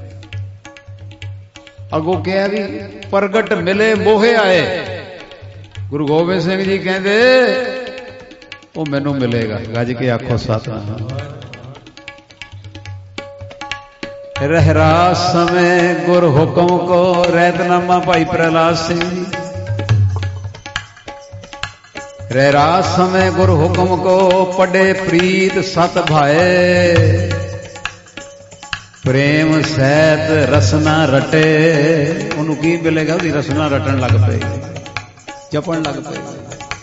ਅੱਗੋਂ ਕਿਹਾ ਵੀ ਪ੍ਰਗਟ ਮਿਲੇ ਮੋਹੇ ਆਏ। ਗੁਰੂ ਗੋਬਿੰਦ ਸਿੰਘ ਜੀ ਕਹਿੰਦੇ ਉਹ ਮੈਨੂੰ ਮਿਲੇਗਾ। ਗੱਜ ਕੇ ਆਖੋ ਸਤਿਨਾਮ। ਰਹਿਰਾਸ ਸਮੇਂ ਗੁਰ ਹੁਕਮ ਕੋ, ਰਹਿਤਨਾਮਾ ਭਾਈ ਪ੍ਰਹਲਾਦ ਸਿੰਘ ਜੀ। ਰਹਿਰਾਸ ਸਮੇਂ ਗੁਰ ਹੁਕਮ ਕੋ, ਪੜੇ ਪ੍ਰੀਤ ਸਤ ਭਾਏ। ਪ੍ਰੇਮ ਸਹਿਤ ਰਸਨਾ ਰਟੇ। ਉਹਨੂੰ ਕੀ ਮਿਲੇਗਾ? ਉਹਦੀ ਰਸਨਾ ਰਟਣ ਲੱਗ ਪਏਗੀ, ਜਪਣ ਲੱਗ ਪਏਗੀ।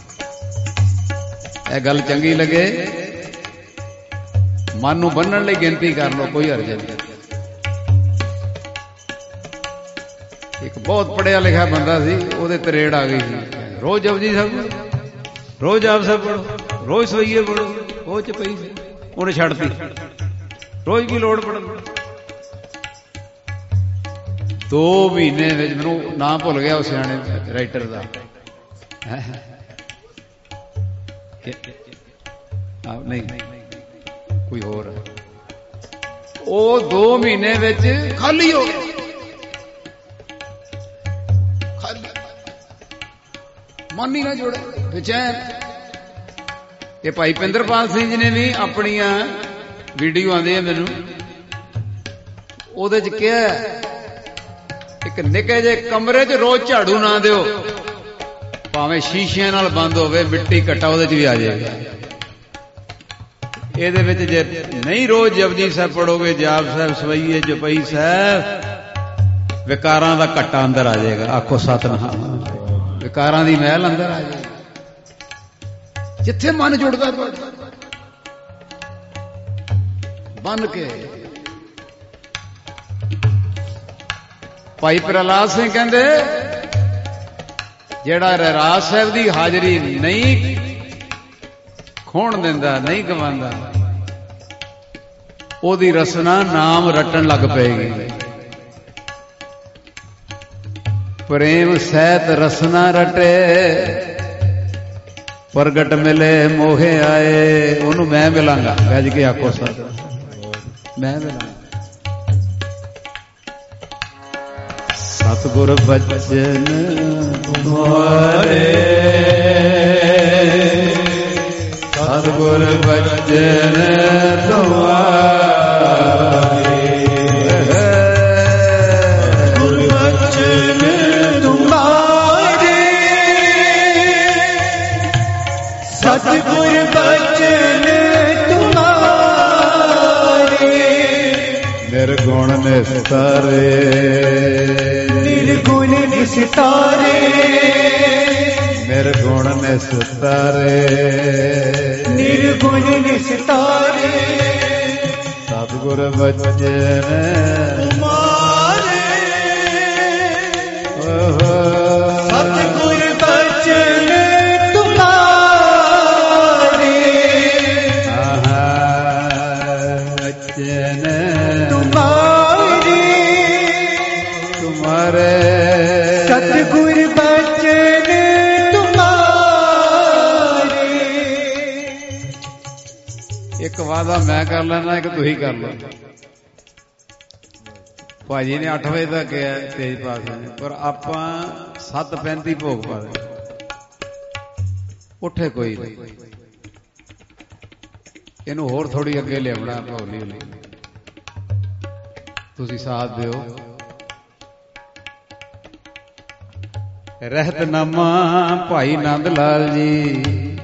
ਇਹ ਗੱਲ ਚੰਗੀ ਲੱਗੇ ਮਨ ਨੂੰ ਬੰਨਣ ਲਈ ਗਿਣਤੀ ਕਰ ਲਓ, ਕੋਈ ਹਰਜ ਨਹੀਂ। ਇੱਕ ਬਹੁਤ ਪੜਿਆ ਲਿਖਿਆ ਬੰਦਾ ਸੀ, ਉਹਦੇ ਤਰੇੜ ਆ ਗਈ ਸੀ। ਰੋਜ਼ ਜਪਜੀ ਸਾਹਿਬ, ਰੋਜ਼ ਆਪ ਸਾਹਿਬ ਪੜੋ, ਰੋਜ਼ ਸਵਈਏ ਪੜੋ, ਉਹ ਚ ਪਈ ਸੀ, ਉਹਨੇ ਛੱਡਤੀ। ਰੋਜ਼ ਕੀ ਲੋੜ ਪੜਨ? ਦੋ ਮਹੀਨੇ ਵਿੱਚ ਮੈਨੂੰ ਨਾਂ ਭੁੱਲ ਗਿਆ ਉਹ ਸਿਆਣੇ ਰਾਈਟਰ ਦਾ, ਨਹੀਂ ਕੋਈ ਹੋਰ। ਉਹ ਦੋ ਮਹੀਨੇ ਵਿੱਚ ਖਾਲੀ ਹੋ ਗਿਆ, ਮਨ ਹੀ ਨਾ ਜੁੜੇ, ਬੇਚੈਨ। ਇਹ ਭਾਈ ਪਿੰਦਰਪਾਲ ਸਿੰਘ ਜੀ ਨੇ ਵੀ ਆਪਣੀਆਂ ਵੀਡੀਓ ਆਉਂਦੀ ਹੈ ਮੈਨੂੰ, ਉਹਦੇ ਚ ਕਿਹਾ ਇੱਕ ਨਿੱਕੇ ਜਿਹੇ ਕਮਰੇ ਚ ਰੋਜ਼ ਝਾੜੂ ਨਾ ਦਿਓ, ਭਾਵੇਂ ਸ਼ੀਸ਼ਿਆਂ ਨਾਲ ਬੰਦ ਹੋਵੇ, ਮਿੱਟੀ ਘੱਟਾ ਉਹਦੇ ਚ ਵੀ ਆ ਜਾਏਗਾ। ਇਹਦੇ ਵਿੱਚ ਜੇ ਨਹੀਂ ਰੋਜ਼ ਜਪਜੀ ਸਾਹਿਬ ਪੜੋਗੇ, ਜਾਪ ਸਾਹਿਬ, ਸਵਈਏ, ਚੌਪਈ ਸਾਹਿਬ, ਵਿਕਾਰਾਂ ਦਾ ਘੱਟਾ ਅੰਦਰ ਆ ਜਾਏਗਾ। ਆਖੋ ਸਤਿਨਾਮ। ਵਿਕਾਰਾਂ ਦੀ ਮਹਿਲ ਅੰਦਰ ਆ ਜਾਏਗੀ। ਜਿੱਥੇ ਮਨ ਜੁੜਦਾ ਬੰਨ ਕੇ। ਭਾਈ ਪ੍ਰਹਲਾਦ ਸਿੰਘ ਕਹਿੰਦੇ ਜਿਹੜਾ ਰਹਿਰਾਸ ਸਾਹਿਬ ਦੀ ਹਾਜ਼ਰੀ ਨਹੀਂ ਖੋਣ ਦਿੰਦਾ, ਨਹੀਂ ਗਵਾਉਂਦਾ, ਉਹਦੀ ਰਸਨਾ ਨਾਮ ਰਟਣ ਲੱਗ ਪਏਗੀ। ਪ੍ਰੇਮ ਸਹਿਤ ਰਸਨਾ ਰਟੇ, ਪ੍ਰਗਟ ਮਿਲੇ ਮੋਹੇ ਆਏ। ਉਹਨੂੰ ਮੈਂ ਮਿਲਾਂਗਾ। ਗੱਜ ਕੇ ਆਖੋ ਸਤ, ਮੈਂ ਮਿਲਾਂਗਾ। ਸਤਿਗੁਰ ਬਚਨ ਤੁਮਾਰੇ, ਸਤਿਗੁਰ ਬਚਨ ਤੁਮਾਰੇ, ਗੁਰ ਬਚਨ ਤੁਮਾਰੇ, ਸਤਿਗੁਰ ਬਚਨ ਤੁਮਾਰੇ। ਨਿਰਗੁਣ ਨਿਸਤਾਰੇ, ਨਿਰਗੁਣ ਨਿਸਤਾਰੇ, ਨਿਰਗੁਣ ਨਿਸਤਾਰੇ, ਨਿਰਗੁਣ ਨਿਸਤਾਰੇ। ਸਤਿਗੁਰ ਬਚਨ ਤੁਮਾਰੇ, ਸਤਿਗੁਰ ਬਚਨ ਤੁਮਾਰੇ, ਬਚਨ ਤੁਮਾਰੇ, ਤੁਮਾਰੇ, ਸਤਿਗੁਰ ਬਚਨ ਤੁਮਾਰੇ। ਇੱਕ ਵਾਦਾ ਮੈਂ ਕਰ ਲੈਣਾ, ਇੱਕ ਤੁਸੀਂ ਕਰ ਲਓ। ਭਾਜੀ ਨੇ ਅੱਠ ਵਜੇ ਤੱਕ ਗਿਆ ਤੇਜ ਪਾਸ ਨੇ, ਪਰ ਆਪਾਂ ਸੱਤ ਪੈਂਤੀ ਭੋਗ ਪਾ ਦੇ। ਉੱਠੇ ਕੋਈ ਨਹੀਂ, ਇਹਨੂੰ ਹੋਰ ਥੋੜੀ ਅੱਗੇ ਲਿਆਉਣਾ ਹੌਲੀ ਹੌਲੀ। ਤੁਸੀਂ ਸਾਥ ਦਿਓ। ਰਹਿਤਨਾਮਾ ਭਾਈ ਨੰਦ ਲਾਲ ਜੀ।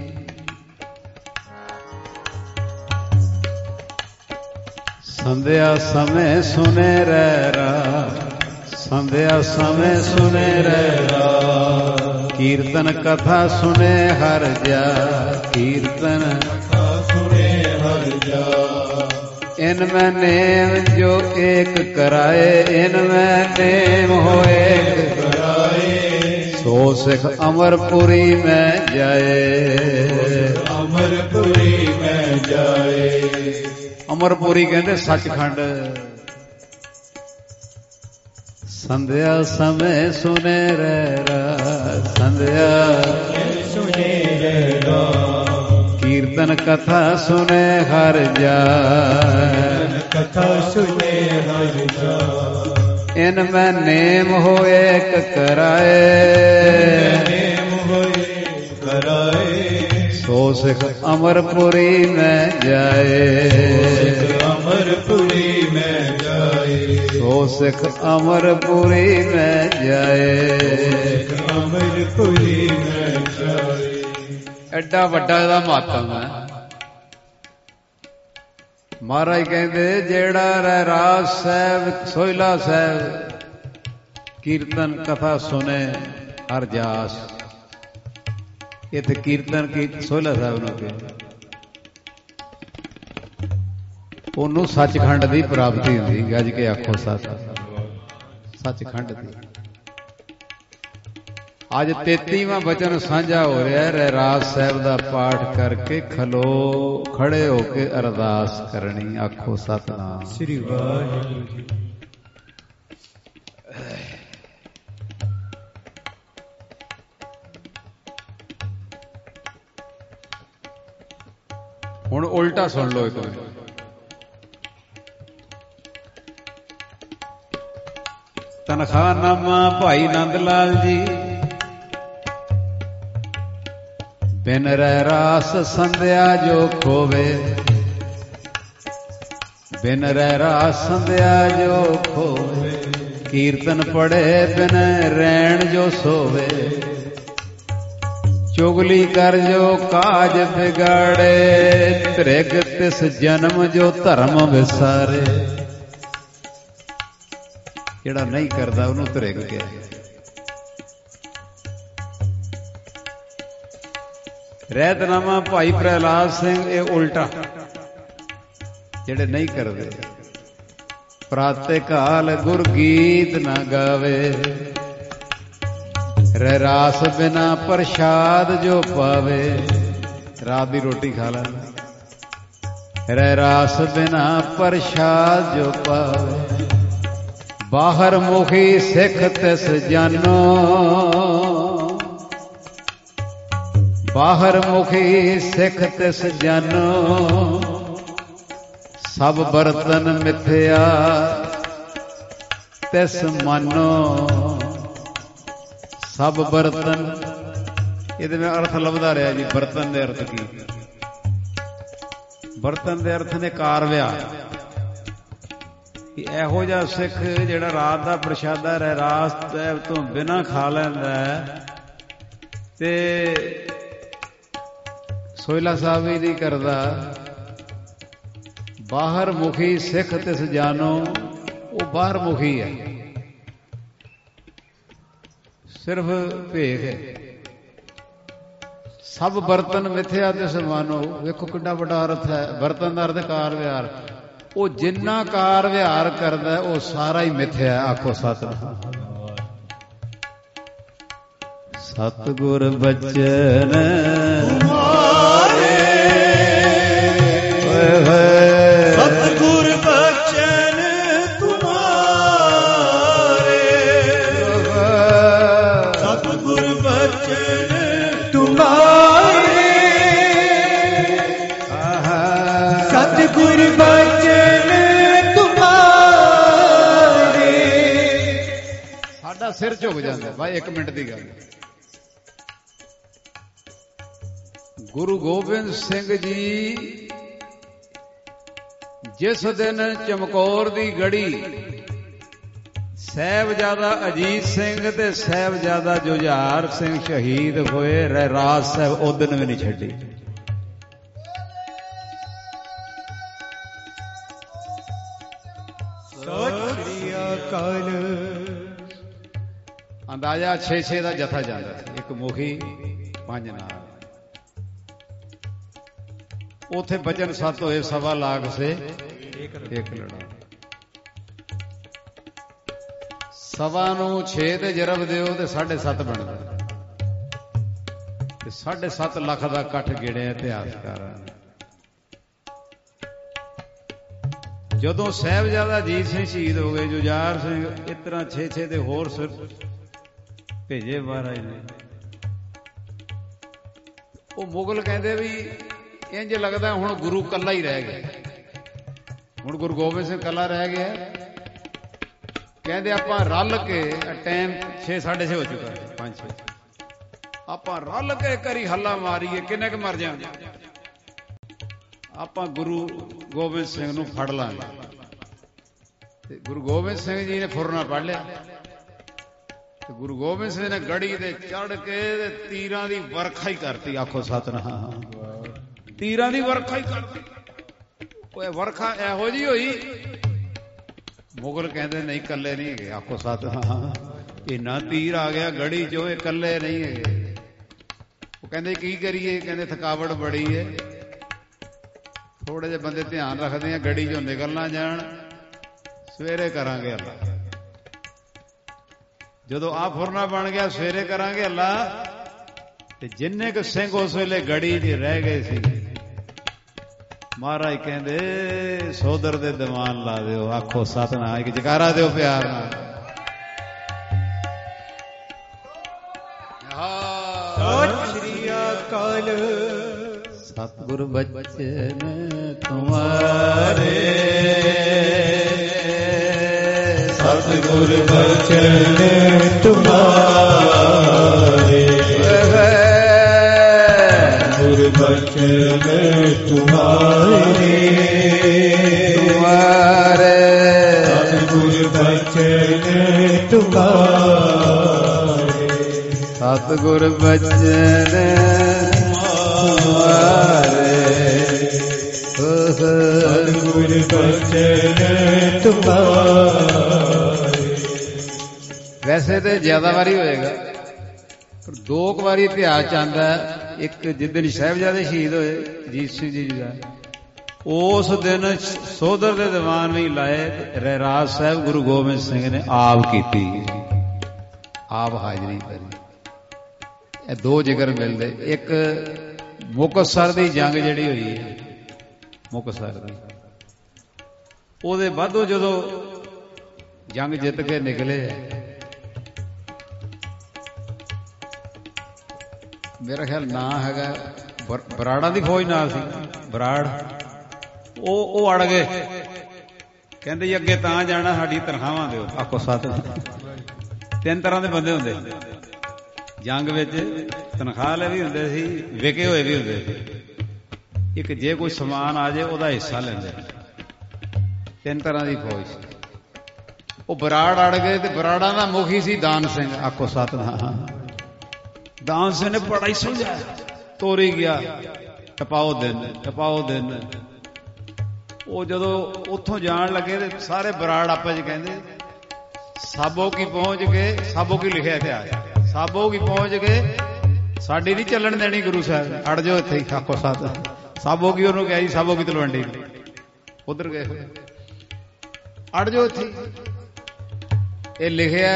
ਸੰਧਿਆ ਸਮੇਂ ਸੁਨੇ ਰਹਿਰਾ, ਸੰਧਿਆ ਸਮੇਂ ਸੁਨੇ ਰਹਿਰਾ, ਕੀਰਤਨ ਕਥਾ ਸੁਨੇ ਹਰ ਜਾ, ਕੀਰਤਨ ਕਥਾ ਸੁਨੇ ਹਰ ਜਾ। इन में नेम जो एक कराए, इन में नेम हो एक कराए, सो सिख अमरपुरी में जाए, अमरपुरी में जाए। अमरपुरी कहते सचखंड। ਸੰਧਿਆ ਸਮੇਂ ਸੁਨੇ ਰਹਿ ਰਾਸ, ਸੰਧਿਆ ਸੁਨੇ ਰਹਿ ਰਾਸ, ਕੀਰਤਨ ਕਥਾ ਸੁਨੇ ਹਰ ਜਾਏ, ਕਥਾ ਸੁਨੇ ਹਰ ਜਾਏ। ਇਨ ਮੈਂ ਨੇਮ ਹੋਏ ਏਕ ਕਰਾਏ, ਨੇਮ ਹੋਏ ਕਰਾਏ, ਸੋ ਸਿਖ ਅਮਰਪੁਰੀ ਮੈਂ ਜਾਏ, ਸਿਖ ਅਮਰਪੁਰੀ ਮੈਂ ਜਾਏ, ਸੋ ਸਿਖ ਅਮਰਪੁਰੀ ਮੈਂ ਜਾਏ। ਸਿਖ ਅਮਰਪੁਰੀ ਮੈਂ ਜਾਏ। ਐਡਾ ਵੱਡਾ ਇਹਦਾ ਮਹੱਤਵ ਹੈ। ਮਹਾਰਾਜ ਕਹਿੰਦੇ ਜਿਹੜਾ ਰਹਿਰਾਸ ਸਾਹਿਬ ਸੋਹਿਲਾ ਸਾਹਿਬ ਕੀਰਤਨ ਕਥਾ ਸੁਨੇ ਹਰ ਜਾਸ, ਇੱਥੇ ਕੀਰਤਨ ਕੀ ਸੋਹਿਲਾ ਸਾਹਿਬ ਨੂੰ ਕਿਹਾ, ਉਹਨੂੰ ਸੱਚਖੰਡ ਦੀ ਪ੍ਰਾਪਤੀ ਹੁੰਦੀ। ਗੱਜ ਕੇ ਆਖੋ ਸੱਚ, ਸੱਚਖੰਡ ਦੀ। ਅੱਜ ਤੇਤੀਵਾਂ ਬਚਨ ਸਾਂਝਾ ਹੋ ਰਿਹਾ। ਰਹਿਰਾਸ ਸਾਹਿਬ ਦਾ ਪਾਠ ਕਰਕੇ ਖਲੋ ਖੜੇ ਹੋ ਕੇ ਅਰਦਾਸ ਕਰਨੀ। ਆਖੋ ਸਤਿਨਾਮ ਸ੍ਰੀ ਵਾਹਿਗੁਰੂ ਜੀ। ਹੁਣ ਉਲਟਾ ਸੁਣ ਲਓ ਇੱਕ ਮਿੰਟ। ਤਨਖਾਹਨਾਮਾ ਭਾਈ ਨੰਦ ਲਾਲ ਜੀ। ਬਿਨ ਰਹਿਰਾਸ ਸੰਧਿਆ ਜੋ ਖੋਵੇ, ਬਿਨ ਰਹਿਰਾਸ ਸੰਧਿਆ ਜੋ ਖੋਵੇ, ਕੀਰਤਨ ਪੜੇ ਬਿਨ ਰੈਣ ਜੋ ਸੋਵੇ, ਚੁਗਲੀ ਕਰ ਜੋ ਕਾਜ ਵਿਗਾੜੇ, ਤ੍ਰਿਗ ਤਿਸ ਜਨਮ ਜੋ ਧਰਮ ਵਿਸਾਰੇ। ਜਿਹੜਾ ਨਹੀਂ ਕਰਦਾ ਉਹਨੂੰ ਤ੍ਰਿਗ ਕਿਹਾ। ਰਹਿਤਨਾਮਾ ਭਾਈ ਪ੍ਰਹਿਲਾਦ ਸਿੰਘ ਇਹ ਉਲਟਾ, ਜਿਹੜੇ ਨਹੀਂ ਕਰਦੇ। ਪ੍ਰਾਤੇ ਕਾਲ ਗੁਰ ਗੀਤ ਨਾ ਗਾਵੇ, ਰਹਿਰਾਸ ਬਿਨਾ ਪ੍ਰਸ਼ਾਦ ਜੋ ਪਾਵੇ। ਰਾਤ ਦੀ ਰੋਟੀ ਖਾ ਲੈ, ਰਹਿਰਾਸ ਬਿਨਾ ਪ੍ਰਸ਼ਾਦ ਜੋ ਪਾਵੇ। ਬਾਹਰ ਮੁਖੀ ਸਿੱਖ ਤਿਸ ਜਾਨੋ, ਬਾਹਰ ਮੁਖੀ ਸਿੱਖ ਤਿਸ ਜਾਨੋ। ਸਭ ਬਰਤਨ ਮਿਥਿਆ ਤਿਸ ਮਾਨੋ, ਸਭ ਬਰਤਨ। ਇਹਦੇ ਵਿੱਚ ਅਰਥ ਲੱਭਦਾ ਰਿਹਾ ਜੀ। ਬਰਤਨ ਦੇ ਅਰਥ ਕੀ? ਬਰਤਨ ਦੇ ਅਰਥ ਨੇ ਕਾਰ ਵਿਹਾਰ। ਕਿ ਇਹੋ ਜਿਹਾ ਸਿੱਖ ਜਿਹੜਾ ਰਾਤ ਦਾ ਪ੍ਰਸ਼ਾਦਾ ਰਹਿਰਾਸ ਸਾਹਿਬ ਤੋਂ ਬਿਨਾਂ ਖਾ ਲੈਂਦਾ ਤੇ ਸੋਹਿਲਾ ਸਾਹਿਬ ਵੀ ਨਹੀਂ ਕਰਦਾ। ਬਾਹਰ ਮੁਖੀ ਸਿੱਖ ਤਿਸ ਜਾਨੋ, ਉਹ ਬਾਹਰ ਮੁਖੀ ਹੈ, ਸਿਰਫ ਭੇਖ ਹੈ। ਸਭ ਬਰਤਨ ਮਿਥਿਆ ਤਿਸ ਮਾਨੋ। ਵੇਖੋ ਕਿੰਨਾ ਵੱਡਾ ਅਰਥ ਹੈ। ਬਰਤਨ ਦਾ ਅਰਥ ਕਾਰ ਵਿਹਾਰ। ਉਹ ਜਿੰਨਾ ਕਾਰ ਵਿਹਾਰ ਕਰਦਾ ਉਹ ਸਾਰਾ ਹੀ ਮਿਥਿਆ। ਆਖੋ ਸਤਿਨਾਮ। ਸਤਿਗੁਰ ਬਚਨ ਤੁਮਾਰੇ, ਹੋਏ ਹੋਏ ਸਤਿਗੁਰ ਬਚਨ ਤੁਮਾਰੇ, ਸਤਿਗੁਰ ਬਚਨ ਤੁਮਾਰੇ, ਸਤਿਗੁਰ ਬਚਨ ਤੁਮਾਰੇ। ਸਾਡਾ ਸਿਰ ਝੁਕ ਜਾਂਦਾ ਭਾਈ। ਇੱਕ ਮਿੰਟ ਦੀ ਗੱਲ। ਗੁਰੂ ਗੋਬਿੰਦ ਸਿੰਘ ਜੀ ਜਿਸ ਦਿਨ ਚਮਕੌਰ ਦੀ ਗੜੀ ਸਾਹਿਬਜ਼ਾਦਾ ਅਜੀਤ ਸਿੰਘ ਤੇ ਸਾਹਿਬਜ਼ਾਦਾ ਜੁਝਾਰ ਸਿੰਘ ਸ਼ਹੀਦ ਹੋਏ, ਰਹਿਰਾਸ ਸਾਹਿਬ ਉਹ ਦਿਨ ਵੀ ਨਹੀਂ ਛੱਡੀ। ਸਤਿ ਸ੍ਰੀ ਅਕਾਲ। ਅੰਦਾਜ਼ਾ ਛੇ ਛੇ ਦਾ ਜਥਾ ਜਾਂਦਾ ਸੀ। ਇੱਕ ਮੁਖੀ ਪੰਜ ਨਾਲ। ਉਥੇ ਬਚਨ ਸੱਤ ਹੋਏ, ਸਵਾ ਲਾਖ ਸੇ ਇੱਕ ਲੜਾ। ਸਵਾ ਨੂੰ ਛੇ ਤੇ ਜਰਬ ਦਿਓ ਤੇ ਸਾਢੇ ਸੱਤ ਬਣਦਾ। ਤੇ ਸਾਢੇ ਸੱਤ ਲੱਖ ਦਾ ਇਕੱਠ ਗਿਣਿਆ ਇਤਿਹਾਸਕਾਰਾਂ ਨੇ। ਜਦੋਂ ਸਾਹਿਬਜ਼ਾਦਾ ਅਜੀਤ ਸਿੰਘ ਸ਼ਹੀਦ ਹੋ ਗਏ, ਜੁਝਾਰ ਸਿੰਘ, ਇਸ ਤਰ੍ਹਾਂ ਛੇ ਛੇ ਦੇ ਹੋਰ ਸਿਰ ਭੇਜੇ ਮਹਾਰਾਜ ਨੇ। ਉਹ ਮੁਗਲ ਕਹਿੰਦੇ ਵੀ ਇੰਜ ਲੱਗਦਾ ਹੁਣ ਗੁਰੂ ਕੱਲਾ ਹੀ ਰਹਿ ਗਿਆ, ਹੁਣ ਗੁਰੂ ਗੋਬਿੰਦ ਸਿੰਘ ਕੱਲਾ ਰਹਿ ਗਿਆ। ਕਹਿੰਦੇ ਆਪਾਂ ਰਲ ਕੇ, ਟਾਈਮ ਛੇ ਸਾਢੇ ਛੇ ਹੋ ਚੁੱਕਾ, ਪੰਜ ਛੇ, ਆਪਾਂ ਰਲ ਕੇ ਕਰੀ ਹੱਲਾ ਮਾਰੀਏ, ਕਿੰਨੇ ਕੁ ਮਰ ਜਾਣਗੇ, ਆਪਾਂ ਗੁਰੂ ਗੋਬਿੰਦ ਸਿੰਘ ਨੂੰ ਫੜ ਲਾਂਗੇ। ਤੇ ਗੁਰੂ ਗੋਬਿੰਦ ਸਿੰਘ ਜੀ ਨੇ ਫੁਰਨਾ ਪੜ ਲਿਆ, ਤੇ ਗੁਰੂ ਗੋਬਿੰਦ ਸਿੰਘ ਨੇ ਗੜੀ ਤੇ ਚੜ ਕੇ ਤੇ ਤੀਰਾਂ ਦੀ ਵਰਖਾ ਹੀ ਕਰਤੀ। ਆਖੋ ਸਤਿਨਾਮ। ਤੀਰਾਂ ਦੀ ਵਰਖਾ ਹੀ ਕਰਤੀ। ਉਹ ਵਰਖਾ ਇਹੋ ਜਿਹੀ ਹੋਈ, ਮੁਗਲ ਕਹਿੰਦੇ ਨਹੀਂ ਇਕੱਲੇ ਨਹੀਂ ਹੈਗੇ। ਆਖੋ ਸਤਿਨਾਮ। ਇੰਨਾ ਤੀਰ ਆ ਗਿਆ ਗੜੀ ਚੋਂ, ਇਹ ਇਕੱਲੇ ਨਹੀਂ ਹੈਗੇ। ਉਹ ਕਹਿੰਦੇ ਕੀ ਕਰੀਏ, ਕਹਿੰਦੇ ਥਕਾਵਟ ਬੜੀ ਹੈ, ਥੋੜੇ ਜਿਹੇ ਬੰਦੇ ਧਿਆਨ ਰੱਖਦੇ ਆ ਗੜੀ ਚੋਂ ਨਿਕਲ ਨਾ ਜਾਣ, ਸਵੇਰੇ ਕਰਾਂਗੇ ਅੱਲਾ। ਜਦੋਂ ਆ ਫੁਰਨਾ ਬਣ ਗਿਆ, ਸਵੇਰੇ ਕਰਾਂਗੇ ਅੱਲਾ। ਤੇ ਜਿੰਨੇ ਕੁ ਸਿੰਘ ਉਸ ਵੇਲੇ ਗੜੀ 'ਚ ਰਹਿ ਗਏ ਸੀ, ਮਹਾਰਾਜ ਕਹਿੰਦੇ ਸੋਦਰ ਦੇ ਦੀਵਾਨ ਲਾ ਦਿਓ। ਆਖੋ ਸਤਿਨਾਮ। ਇੱਕ ਜਕਾਰਾ ਦਿਓ ਪਿਆਰ ਨਾਲ। ਸਤਿ ਸ੍ਰੀ ਅਕਾਲ। ਸਤਿਗੁਰ ਬਚਨ ਤੁਮਾਰੇ, ਸਤਿਗੁਰ ਬਚਨ ਤੁਮਾਰੇ, ਗੁਰ ਬਚਨ ਤੁਮਾਰੇ, ਤੁਮਾਰੇ ਸਤਿਗੁਰ ਬਚਨ ਤੁਮਾਰੇ, ਸਤਿਗੁਰ ਬਚਨ ਤੁਮਾਰੇ, ਸਤਿਗੁਰ ਬਚਨ ਤੁਮਾਰੇ। ਵੈਸੇ ਤੇ ਜ਼ਿਆਦਾ ਵਾਰੀ ਹੋਏਗਾ, ਪਰ ਦੋ ਕੁ ਵਾਰੀ ਇਤਿਹਾਸ ਆਉਂਦਾ। ਇੱਕ ਜਿੱਦਣ ਸਾਹਿਬਜ਼ਾਦੇ ਸ਼ਹੀਦ ਹੋਏ ਅਜੀਤ ਸਿੰਘ ਜੀ ਦਾ, ਉਸ ਦਿਨ ਸੋਦਰ ਦੇ ਦੀਵਾਨ ਵੀ ਲਾਏ, ਰਹਿਰਾਜ ਸਾਹਿਬ ਗੁਰੂ ਗੋਬਿੰਦ ਸਿੰਘ ਨੇ ਆਪ ਕੀਤੀ, ਆਪ ਹਾਜ਼ਰੀ ਕਰੀ। ਇਹ ਦੋ ਜ਼ਿਕਰ ਮਿਲਦੇ। ਇੱਕ ਮੁਕਤਸਰ ਦੀ ਜੰਗ ਜਿਹੜੀ ਹੋਈ ਹੈ, ਮੁਕਤਸਰ ਦੀ, ਉਹਦੇ ਬਾਅਦੋਂ ਜਦੋਂ ਜੰਗ ਜਿੱਤ ਕੇ ਨਿਕਲੇ, ਮੇਰਾ ਖਿਆਲ ਨਾਂ ਹੈਗਾ ਬਰਾੜਾਂ ਦੀ ਫੌਜ ਨਾਲ ਸੀ, ਬਰਾੜ। ਉਹ ਉਹ ਅੜ ਗਏ, ਕਹਿੰਦੇ ਜੀ ਅੱਗੇ ਤਾਂ ਜਾਣਾ, ਸਾਡੀ ਤਨਖਾਹਾਂ ਦਿਓ। ਆਖੋ ਸਤਿਨਾਮ। ਤਿੰਨ ਤਰ੍ਹਾਂ ਦੇ ਬੰਦੇ ਹੁੰਦੇ ਜੰਗ ਵਿੱਚ, ਤਨਖਾਹ ਲੈ ਵੀ ਹੁੰਦੇ ਸੀ, ਵਿਕੇ ਹੋਏ ਵੀ ਹੁੰਦੇ ਸੀ। ਇੱਕ ਜੇ ਕੋਈ ਸਮਾਨ ਆ ਜਾਏ ਉਹਦਾ ਹਿੱਸਾ ਲੈਂਦੇ। ਤਿੰਨ ਤਰ੍ਹਾਂ ਦੀ ਫੌਜ ਸੀ। ਉਹ ਬਰਾੜ ਅੜ ਗਏ, ਤੇ ਬਰਾੜਾਂ ਦਾ ਮੁਖੀ ਸੀ ਦਾਨ ਸਿੰਘ। ਆਖੋ ਸਤਿਨਾਮ। ਦਾਨ ਸਿੰਘ ਨੇ ਬੜਾ ਹੀ ਸਮਝਾਇਆ, ਤੋਰੀ ਗਿਆ, ਟਪਾਓ ਦਿਨ, ਟਪਾਓ ਦਿਨ। ਉਹ ਜਦੋਂ ਉੱਥੋਂ ਜਾਣ ਲੱਗੇ ਤੇ ਸਾਰੇ ਬਰਾੜ ਆਪਸ 'ਚ ਕਹਿੰਦੇ ਸਾਬੋ ਕੀ ਪਹੁੰਚ ਕੇ, ਸਾਬੋ ਕੀ ਲਿਖਿਆ ਇਤਿਹਾਸ, ਸਾਬੋ ਕੀ ਪਹੁੰਚ ਕੇ ਸਾਡੀ ਨਹੀਂ ਚੱਲਣ ਦੇਣੀ ਗੁਰੂ ਸਾਹਿਬ, ਅੜ ਜਾਓ ਇੱਥੇ ਹੀ। ਆਖੋ ਸਤਿਨਾਮ। ਸਾਬੋ ਕੀ ਉਹਨੂੰ ਕਿਹਾ ਜੀ, ਸਾਬੋ ਕੀ ਤਲਵੰਡੀ, ਉਧਰ ਗਏ ਹੋਏ, ਅੜ ਜਾਓ ਇੱਥੇ। ਇਹ ਲਿਖਿਆ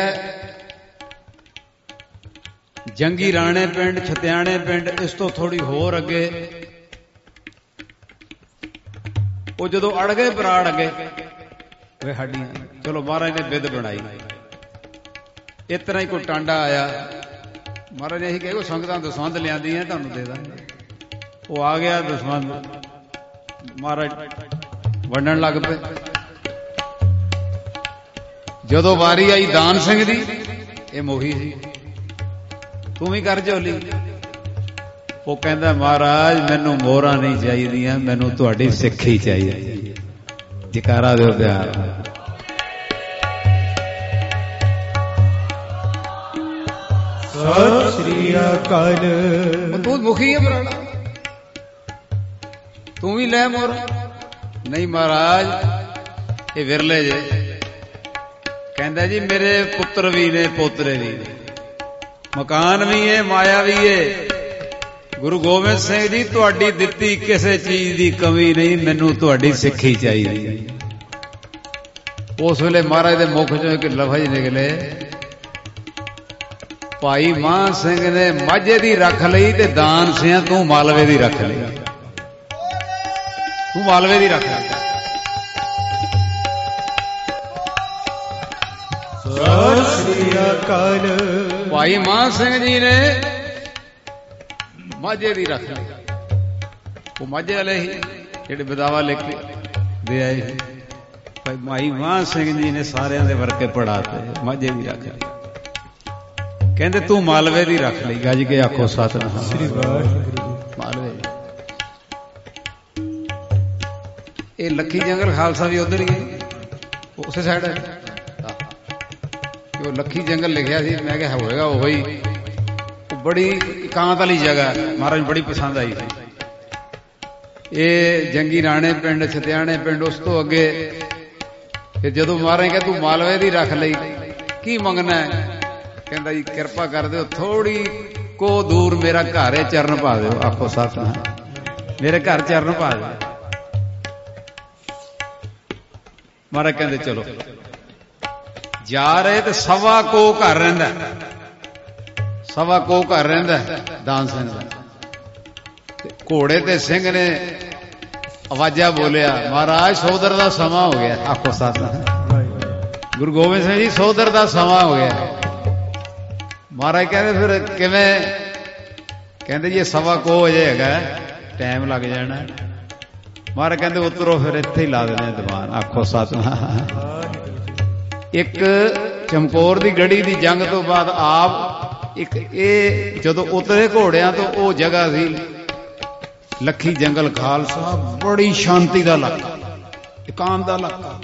ਜੰਗੀ ਰਾਣੇ ਪਿੰਡ, ਛਤਿਆਣੇ ਪਿੰਡ, ਇਸ ਤੋਂ ਥੋੜੀ ਹੋਰ ਅੱਗੇ। ਉਹ ਜਦੋਂ ਅੜ ਗਏ ਬਰਾੜ ਅੱਗੇ, ਵੇ ਸਾਡੀਆਂ, ਚਲੋ ਮਹਾਰਾਜ ਨੇ ਬਿੱਦ ਬਣਾਈ। ਇਸ ਤਰ੍ਹਾਂ ਹੀ ਕੋਈ ਟਾਂਡਾ ਆਇਆ, ਮਹਾਰਾਜ ਨੇ ਇਹੀ ਕਿਹਾ ਕੋਈ ਸੰਗਤਾਂ ਦਸਵੰਧ ਲਿਆਂਦੀਆਂ ਤੁਹਾਨੂੰ ਦੇ ਦਾਂਗੇ। ਉਹ ਆ ਗਿਆ ਦਸਵੰਧ, ਮਹਾਰਾਜ ਵੰਡਣ ਲੱਗ ਪਏ। ਜਦੋਂ ਵਾਰੀ ਆਈ ਦਾਨ ਸਿੰਘ ਦੀ, ਇਹ ਮੋਹੀ ਸੀ, ਤੂੰ ਵੀ ਕਰ ਝੋਲੀ। ਉਹ ਕਹਿੰਦਾ ਮਹਾਰਾਜ ਮੈਨੂੰ ਮੋਹਰਾਂ ਨਹੀਂ ਚਾਹੀਦੀਆਂ, ਮੈਨੂੰ ਤੁਹਾਡੀ ਸਿੱਖੀ ਚਾਹੀਦੀ। ਜਕਾਰਾ ਦਿਓ ਪਿਆਰ। ਸਤਿ ਸ੍ਰੀ ਅਕਾਲ। ਤੂੰ ਮੁਖੀ ਹੈ ਬਰਾੜਾ, ਤੂੰ ਵੀ ਲੈ ਮੋਹਰ। ਨਹੀਂ ਮਹਾਰਾਜ ਇਹ ਵਿਰਲੇ ਜੇ। ਕਹਿੰਦਾ ਜੀ ਮੇਰੇ ਪੁੱਤਰ ਵੀ ਨੇ, ਪੋਤਰੇ ਵੀ ਨੇ, ਮਕਾਨ ਵੀ ਹੈ, ਮਾਇਆ ਵੀ ਹੈ। ਗੁਰੂ ਗੋਬਿੰਦ ਸਿੰਘ ਜੀ ਤੁਹਾਡੀ ਦਿੱਤੀ ਕਿਸੇ ਚੀਜ਼ ਦੀ ਕਮੀ ਨਹੀਂ, ਮੈਨੂੰ ਤੁਹਾਡੀ ਸਿੱਖੀ ਚਾਹੀਦੀ। ਉਸ ਵੇਲੇ ਮਹਾਰਾਜ ਦੇ ਮੁਖ ਚੋਂ ਇੱਕ ਲਫ਼ਜ਼ ਨਿਕਲੇ, ਭਾਈ ਮਾਨ ਸਿੰਘ ਨੇ ਮਾਝੇ ਦੀ ਰੱਖ ਲਈ ਤੇ ਦਾਨ ਸਿੰਘ ਤੂੰ ਮਾਲਵੇ ਦੀ ਰੱਖ ਲਈ, ਤੂੰ ਮਾਲਵੇ ਦੀ ਰੱਖ ਲਈ। ਸਤਿ ਸ੍ਰੀ ਅਕਾਲ। ਭਾਈ ਮਾਨ ਸਿੰਘ ਜੀ ਨੇ ਮਾਝੇ ਦੀ ਰੱਖ ਲਈ। ਉਹ ਮਾਝੇ ਵਾਲੇ ਹੀ ਜਿਹੜੇ ਬਦਾਵਾ ਲਿਖ ਕੇ ਦੇ ਆਏ ਸੀ। ਭਾਈ ਮਾਈ ਮਾਨ ਸਿੰਘ ਜੀ ਨੇ ਸਾਰਿਆਂ ਦੇ ਵਰਕੇ ਪੜਾਤੇ। ਮਾਝੇ ਦੀ ਰੱਖ ਲਈ। ਕਹਿੰਦੇ ਤੂੰ ਮਾਲਵੇ ਦੀ ਰੱਖ ਲਈ। ਗੱਜ ਕੇ ਆਖੋ ਸਤਿਨਾਮ ਸ੍ਰੀ ਵਾਹਿਗੁਰੂ। ਮਾਲਵੇ ਇਹ ਲੱਖੀ ਜੰਗਲ ਖਾਲਸਾ ਵੀ ਉਧਰ ਹੀ ਹੈ, ਉਸੇ ਸਾਈਡ ਹੈ। ਉਹ ਲੱਖੀ ਜੰਗਲ ਲਿਖਿਆ ਸੀ, ਮੈਂ ਕਿਹਾ ਹੋਏਗਾ ਉਹੀ। ਉਹ ਬੜੀ ਇਕਾਂਤ ਵਾਲੀ ਜਗ੍ਹਾ ਮਹਾਰਾਜ ਬੜੀ ਪਸੰਦ ਆਈ ਸੀ। ਇਹ ਜੰਗੀ ਰਾਣੇ ਪਿੰਡ, ਛਤਿਆਣੇ ਪਿੰਡ, ਉਸ ਤੋਂ ਅੱਗੇ। ਤੇ ਜਦੋਂ ਮਹਾਰਾਜ ਕਹਿੰਦਾ ਤੂੰ ਮਾਲਵੇ ਦੀ ਰੱਖ ਲਈ, ਕੀ ਮੰਗਣਾ? ਕਹਿੰਦਾ ਜੀ ਕਿਰਪਾ ਕਰ ਦਿਓ, ਥੋੜੀ ਕੋ ਦੂਰ ਮੇਰਾ ਘਰ ਹੈ, ਚਰਨ ਪਾ ਦਿਓ। ਆਖੋ ਸਤਿਨਾਮ। ਮੇਰੇ ਘਰ ਚਰਨ ਪਾ ਦਿਓ। ਮਹਾਰਾਜ ਕਹਿੰਦੇ ਚਲੋ। ਜਾ ਰਹੇ ਤੇ ਸਵਾ ਕੋ ਘਰ ਰਹਿੰਦਾ, ਸਵਾ ਕੋ ਘਰ ਰਹਿੰਦਾ ਦਾਨ ਸਿੰਘ ਦਾ। ਘੋੜੇ ਤੇ ਸਿੰਘ ਨੇ ਆਵਾਜ਼ਾਂ ਬੋਲਿਆ, ਮਹਾਰਾਜ ਸੋਦਰ ਦਾ ਸਮਾਂ ਹੋ ਗਿਆ। ਆਖੋ ਸਤਿਨਾਮ। ਗੁਰੂ ਗੋਬਿੰਦ ਸਿੰਘ ਜੀ ਸੋਦਰ ਦਾ ਸਮਾਂ ਹੋ ਗਿਆ। ਮਹਾਰਾਜ ਕਹਿੰਦੇ ਫਿਰ ਕਿਵੇਂ? ਕਹਿੰਦੇ ਜੀ ਸਵਾ ਕੋ ਵਜੇ ਹੈਗਾ, ਟਾਈਮ ਲੱਗ ਜਾਣਾ। ਮਹਾਰਾਜ ਕਹਿੰਦੇ ਉਤਰੋ, ਫਿਰ ਇੱਥੇ ਹੀ ਲਾ ਦੇਣੇ ਦੀਵਾਨ। ਆਖੋ ਸਤਿਨਾਮ। ਇੱਕ ਚਮਕੌਰ ਦੀ ਗੜੀ ਦੀ ਜੰਗ ਤੋਂ ਬਾਅਦ ਆਪ ਇੱਕ ਇਹ ਜਦੋਂ ਉਤਰੇ ਘੋੜਿਆਂ ਤੋਂ, ਉਹ ਜਗ੍ਹਾ ਸੀ ਲੱਖੀ ਜੰਗਲ ਖਾਲਸਾ। ਬੜੀ ਸ਼ਾਂਤੀ ਦਾ ਇਲਾਕਾ, ਇਕਾਂਤ ਦਾ ਇਲਾਕਾ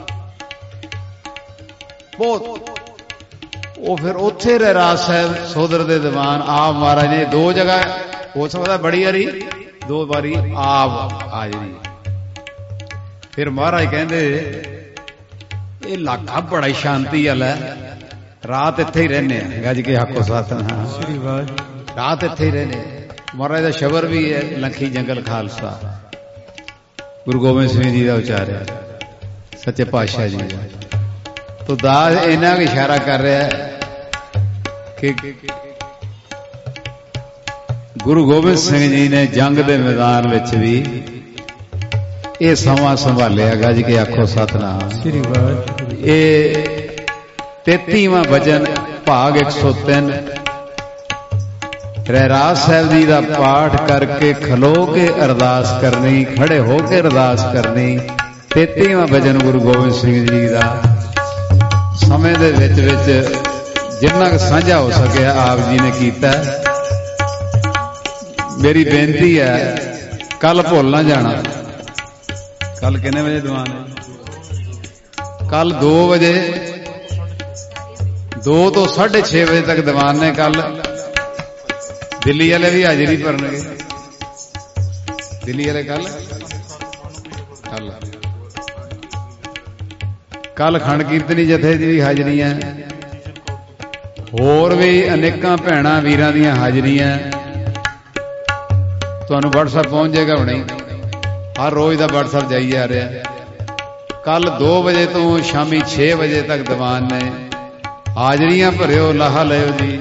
ਬਹੁਤ। ਉਹ ਫਿਰ ਉੱਥੇ ਰਹਿਰਾਜ ਸਾਹਿਬ ਸੋਦਰ ਦੇ ਦੀਵਾਨ ਆਪ ਮਹਾਰਾਜ ਨੇ ਦੋ ਜਗ੍ਹਾ, ਹੋ ਸਕਦਾ ਬੜੀ ਵਾਰੀ ਦੋ ਵਾਰੀ ਆਪ ਹਾਜ਼ਰੀ। ਫਿਰ ਮਹਾਰਾਜ ਕਹਿੰਦੇ ਇਹ ਇਲਾਕਾ ਬੜਾ ਸ਼ਾਂਤੀ ਵਾਲਾ, ਰਾਤ ਇੱਥੇ ਹੀ ਰਹਿੰਦੇ ਆ। ਗੱਜ ਕੇ ਆਖੋ ਸਤਿਨਾਮ ਸ੍ਰੀ ਵਾਹਿਗੁਰੂ। ਰਾਤ ਇੱਥੇ ਹੀ ਰਹਿੰਦੇ। ਮਹਾਰਾਜ ਦਾ ਸ਼ਬਰ ਵੀ ਹੈ ਲੱਖੀ ਜੰਗਲ ਖਾਲਸਾ, ਗੁਰੂ ਗੋਬਿੰਦ ਸਿੰਘ ਜੀ ਦਾ ਉਚਾਰਿਆ, ਸੱਚੇ ਪਾਤਸ਼ਾਹ ਜੀ ਦਾ। ਤੋ ਦਾਸ ਇਹਨਾਂ ਨੂੰ ਇਸ਼ਾਰਾ ਕਰ ਰਿਹਾ ਕਿ ਗੁਰੂ ਗੋਬਿੰਦ ਸਿੰਘ ਜੀ ਨੇ ਜੰਗ ਦੇ ਮੈਦਾਨ ਵਿੱਚ ਵੀ ਇਹ ਸਮਾਂ ਸੰਭਾਲਿਆ। ਗੱਜ ਕੇ ਆਖੋ ਸਤਿਨਾਮ ਸ੍ਰੀ ਵਾਹਿਗੁਰੂ। ਇਹ ਤੇਤੀਵਾਂ ਭਜਨ ਭਾਗ ਇੱਕ ਸੌ ਤਿੰਨ। ਰਹਿਰਾਜ ਸਾਹਿਬ ਜੀ ਦਾ ਪਾਠ ਕਰਕੇ ਖਲੋ ਕੇ ਅਰਦਾਸ ਕਰਨੀ, ਖੜੇ ਹੋ ਕੇ ਅਰਦਾਸ ਕਰਨੀ। ਤੇਤੀਵਾਂ ਭਜਨ ਗੁਰੂ ਗੋਬਿੰਦ ਸਿੰਘ ਜੀ ਦਾ ਸਮੇਂ ਦੇ ਵਿੱਚ ਵਿੱਚ ਜਿੰਨਾ ਕੁ ਸਾਂਝਾ ਹੋ ਸਕਿਆ ਆਪ ਜੀ ਨੇ ਕੀਤਾ। ਮੇਰੀ ਬੇਨਤੀ ਹੈ, ਕੱਲ ਭੁੱਲ ਨਾ ਜਾਣਾ। ਕੱਲ ਕਿੰਨੇ ਵਜੇ ਦੀਵਾਨ ਹੈ? ਕੱਲ ਦੋ ਵਜੇ, ਦੋ ਤੋਂ ਸਾਢੇ ਛੇ ਵਜੇ ਤੱਕ ਦੀਵਾਨ ਨੇ। ਕੱਲ ਦਿੱਲੀ ਵਾਲੇ ਵੀ ਹਾਜ਼ਰੀ ਭਰਨਗੇ। ਦਿੱਲੀ ਵਾਲੇ ਕੱਲ ਕੱਲ ਕੱਲ ਖੰਡ ਕੀਰਤਨੀ ਜਥੇ ਦੀ ਵੀ ਹਾਜ਼ਰੀਆਂ, ਹੋਰ ਵੀ ਅਨੇਕਾਂ ਭੈਣਾਂ ਵੀਰਾਂ ਦੀਆਂ ਹਾਜ਼ਰੀਆਂ। ਤੁਹਾਨੂੰ WhatsApp ਪਹੁੰਚ ਜਾਏਗਾ ਹੁਣੇ। ਹਰ ਰੋਜ਼ ਦਾ WhatsApp ਜਾਈ ਜਾ ਰਿਹਾ। ਕੱਲ ਦੋ ਵਜੇ ਤੋਂ ਸ਼ਾਮੀ ਛੇ ਵਜੇ ਤੱਕ ਦੀਵਾਨ ਨੇ। ਹਾਜ਼ਰੀਆਂ ਭਰਿਓ, ਲਾਹਾ ਲਿਓ ਜੀ।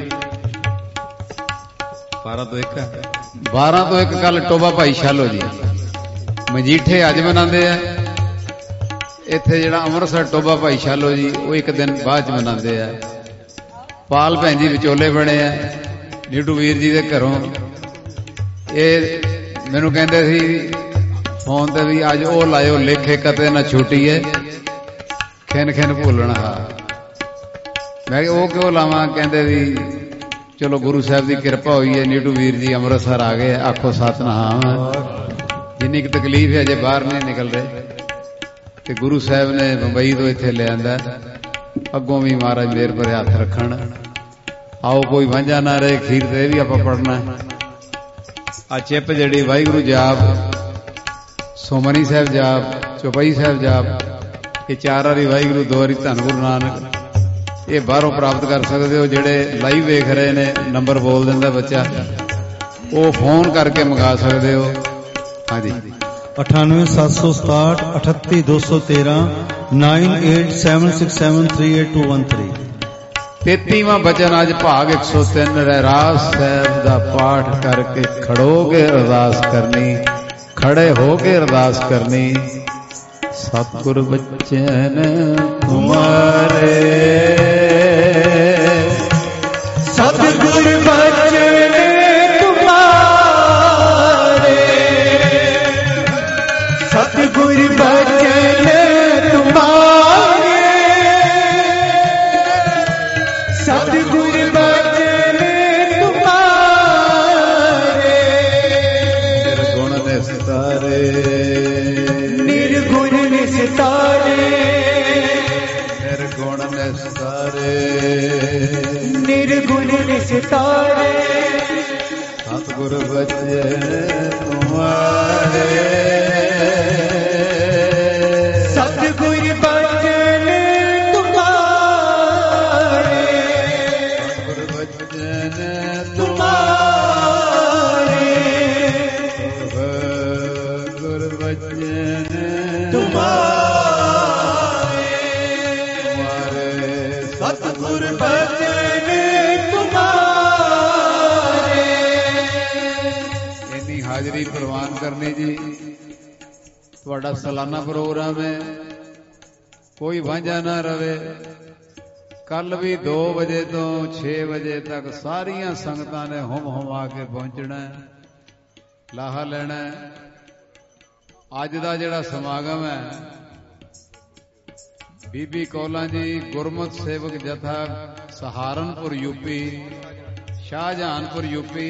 ਬਾਰਾਂ ਤੋਂ ਇੱਕ ਬਾਰਾਂ ਤੋਂ ਇੱਕ ਕੱਲ ਟੋਬਾ ਭਾਈ ਸ਼ਾਲੋ ਜੀ ਮਜੀਠੇ ਅੱਜ ਮਨਾਉਂਦੇ ਆ। ਇੱਥੇ ਜਿਹੜਾ ਅੰਮ੍ਰਿਤਸਰ ਟੋਬਾ ਭਾਈ ਸ਼ਾਲੋ ਜੀ, ਉਹ ਇੱਕ ਦਿਨ ਬਾਅਦ ਚ ਮਨਾਉਂਦੇ ਆ। ਪਾਲ ਭੈਣ ਜੀ ਵਿਚੋਲੇ ਬਣੇ ਆ ਨੀਟੂ ਵੀਰ ਜੀ ਦੇ ਘਰੋਂ। ਇਹ ਮੈਨੂੰ ਕਹਿੰਦੇ ਸੀ ਫੋਨ ਤੇ ਵੀ ਅੱਜ ਉਹ ਲਾਇਓ ਲੇਖੇ ਕਤੇ ਨਾ ਛੁੱਟੀਏ, ਖਿੰਨ ਖਿੰਨ ਭੁੱਲਣਾ। ਮੈਂ ਕਿਹਾ ਉਹ ਕਿਉਂ ਲਾਵਾਂ? ਕਹਿੰਦੇ ਵੀ ਚਲੋ ਗੁਰੂ ਸਾਹਿਬ ਦੀ ਕਿਰਪਾ ਹੋਈ ਹੈ, ਨੀਟੂ ਵੀਰ ਜੀ ਅੰਮ੍ਰਿਤਸਰ ਆ ਗਏ। ਆਖੋ ਸਤਿਨਾਮ। ਜਿੰਨੀ ਕੁ ਤਕਲੀਫ ਹੈ ਅਜੇ ਬਾਹਰ ਨਹੀਂ ਨਿਕਲ ਰਹੇ, ਤੇ ਗੁਰੂ ਸਾਹਿਬ ਨੇ ਬੰਬਈ ਤੋਂ ਇੱਥੇ ਲਿਆਂਦਾ। ਅੱਗੋਂ ਵੀ ਮਹਾਰਾਜ ਮੇਰ ਭਰੇ ਹੱਥ ਰੱਖਣ। ਆਓ ਕੋਈ ਵਾਂਝਾ ਨਾ ਰਹੇ। ਖੀਰ ਤੇ ਵੀ ਆਪਾਂ ਪੜਨਾ। ਆ ਚਿੱਪ ਜਿਹੜੀ ਵਾਹਿਗੁਰੂ ਜਾਪ, ਸੋਮਨੀ ਸਾਹਿਬ ਜਾਪ, ਚੌਪਈ ਸਾਹਿਬ ਜਾਪ, ਇਹ ਚਾਰ ਵਾਰੀ ਵਾਹਿਗੁਰੂ, ਦੋ ਵਾਰੀ ਧੰਨ ਗੁਰੂ ਨਾਨਕ, ਇਹ ਬਾਹਰੋਂ ਪ੍ਰਾਪਤ ਕਰ ਸਕਦੇ ਹੋ। ਜਿਹੜੇ ਲਾਈਵ ਵੇਖ ਰਹੇ ਨੇ, ਨੰਬਰ ਬੋਲ ਦਿੰਦਾ ਬੱਚਾ, ਉਹ ਫੋਨ ਕਰਕੇ ਮੰਗਾ ਸਕਦੇ ਹੋ। ਹਾਂਜੀ ਅਠਾਨਵੇਂ ਸੱਤ ਸੌ ਸਤਾਹਠ ਅਠੱਤੀ ਦੋ ਸੌ ਤੇਰਾਂ nine eight seven six seven three eight two one three. ਤੇਤੀਵਾਂ ਬਚਨ ਅੱਜ ਭਾਗ ਇੱਕ ਸੌ ਤਿੰਨ। ਰਹਿਰਾਜ ਸਾਹਿਬ ਦਾ ਪਾਠ ਕਰਕੇ ਖੜੋ ਕੇ ਅਰਦਾਸ ਕਰਨੀ, ਖੜੇ ਹੋ ਕੇ ਅਰਦਾਸ ਕਰਨੀ। ਸਤਿਗੁਰ ਬਚਨ ਤੁਮਾਰੇ ਸਤਿਗੁਰ ਬਚਨ ਤੁਮਾਰੇ ਸਤਿਗੁਰ ਬਚਨ ਤੁਮਾਰੇ ਸਤਿਗੁਰ ਬਚਨ ਤੁਮਾਰੇ ਗੁਰ ਬਚਨ ਤੁਮਾਰੇ ਸਤਿਗੁਰ ਬਚਨ ਤੁਮਾਰੇ। ਇੰਨੀ ਹਾਜ਼ਰੀ ਪ੍ਰਵਾਨ ਕਰਨੀ ਜੀ। ਤੁਹਾਡਾ ਸਾਲਾਨਾ ਪ੍ਰੋਗਰਾਮ ਹੈ, ਕੋਈ ਵਾਂਝਾ ਨਾ ਰਵੇ। ਕੱਲ ਵੀ ਦੋ ਵਜੇ ਤੋਂ ਛੇ ਵਜੇ ਤੱਕ ਸਾਰੀਆਂ ਸੰਗਤਾਂ ਨੇ ਹੁਮ ਹੁਮਾ ਕੇ ਪਹੁੰਚਣਾ, ਲਾਹਾ ਲੈਣਾ। ਅੱਜ ਦਾ ਜਿਹੜਾ ਸਮਾਗਮ ਹੈ, ਬੀਬੀ ਕੌਲਾਂ ਜੀ ਗੁਰਮਤ ਸੇਵਕ ਜਥਾ ਸਹਾਰਨਪੁਰ ਯੂਪੀ, ਸ਼ਾਹਜਹਾਨਪੁਰ ਯੂਪੀ,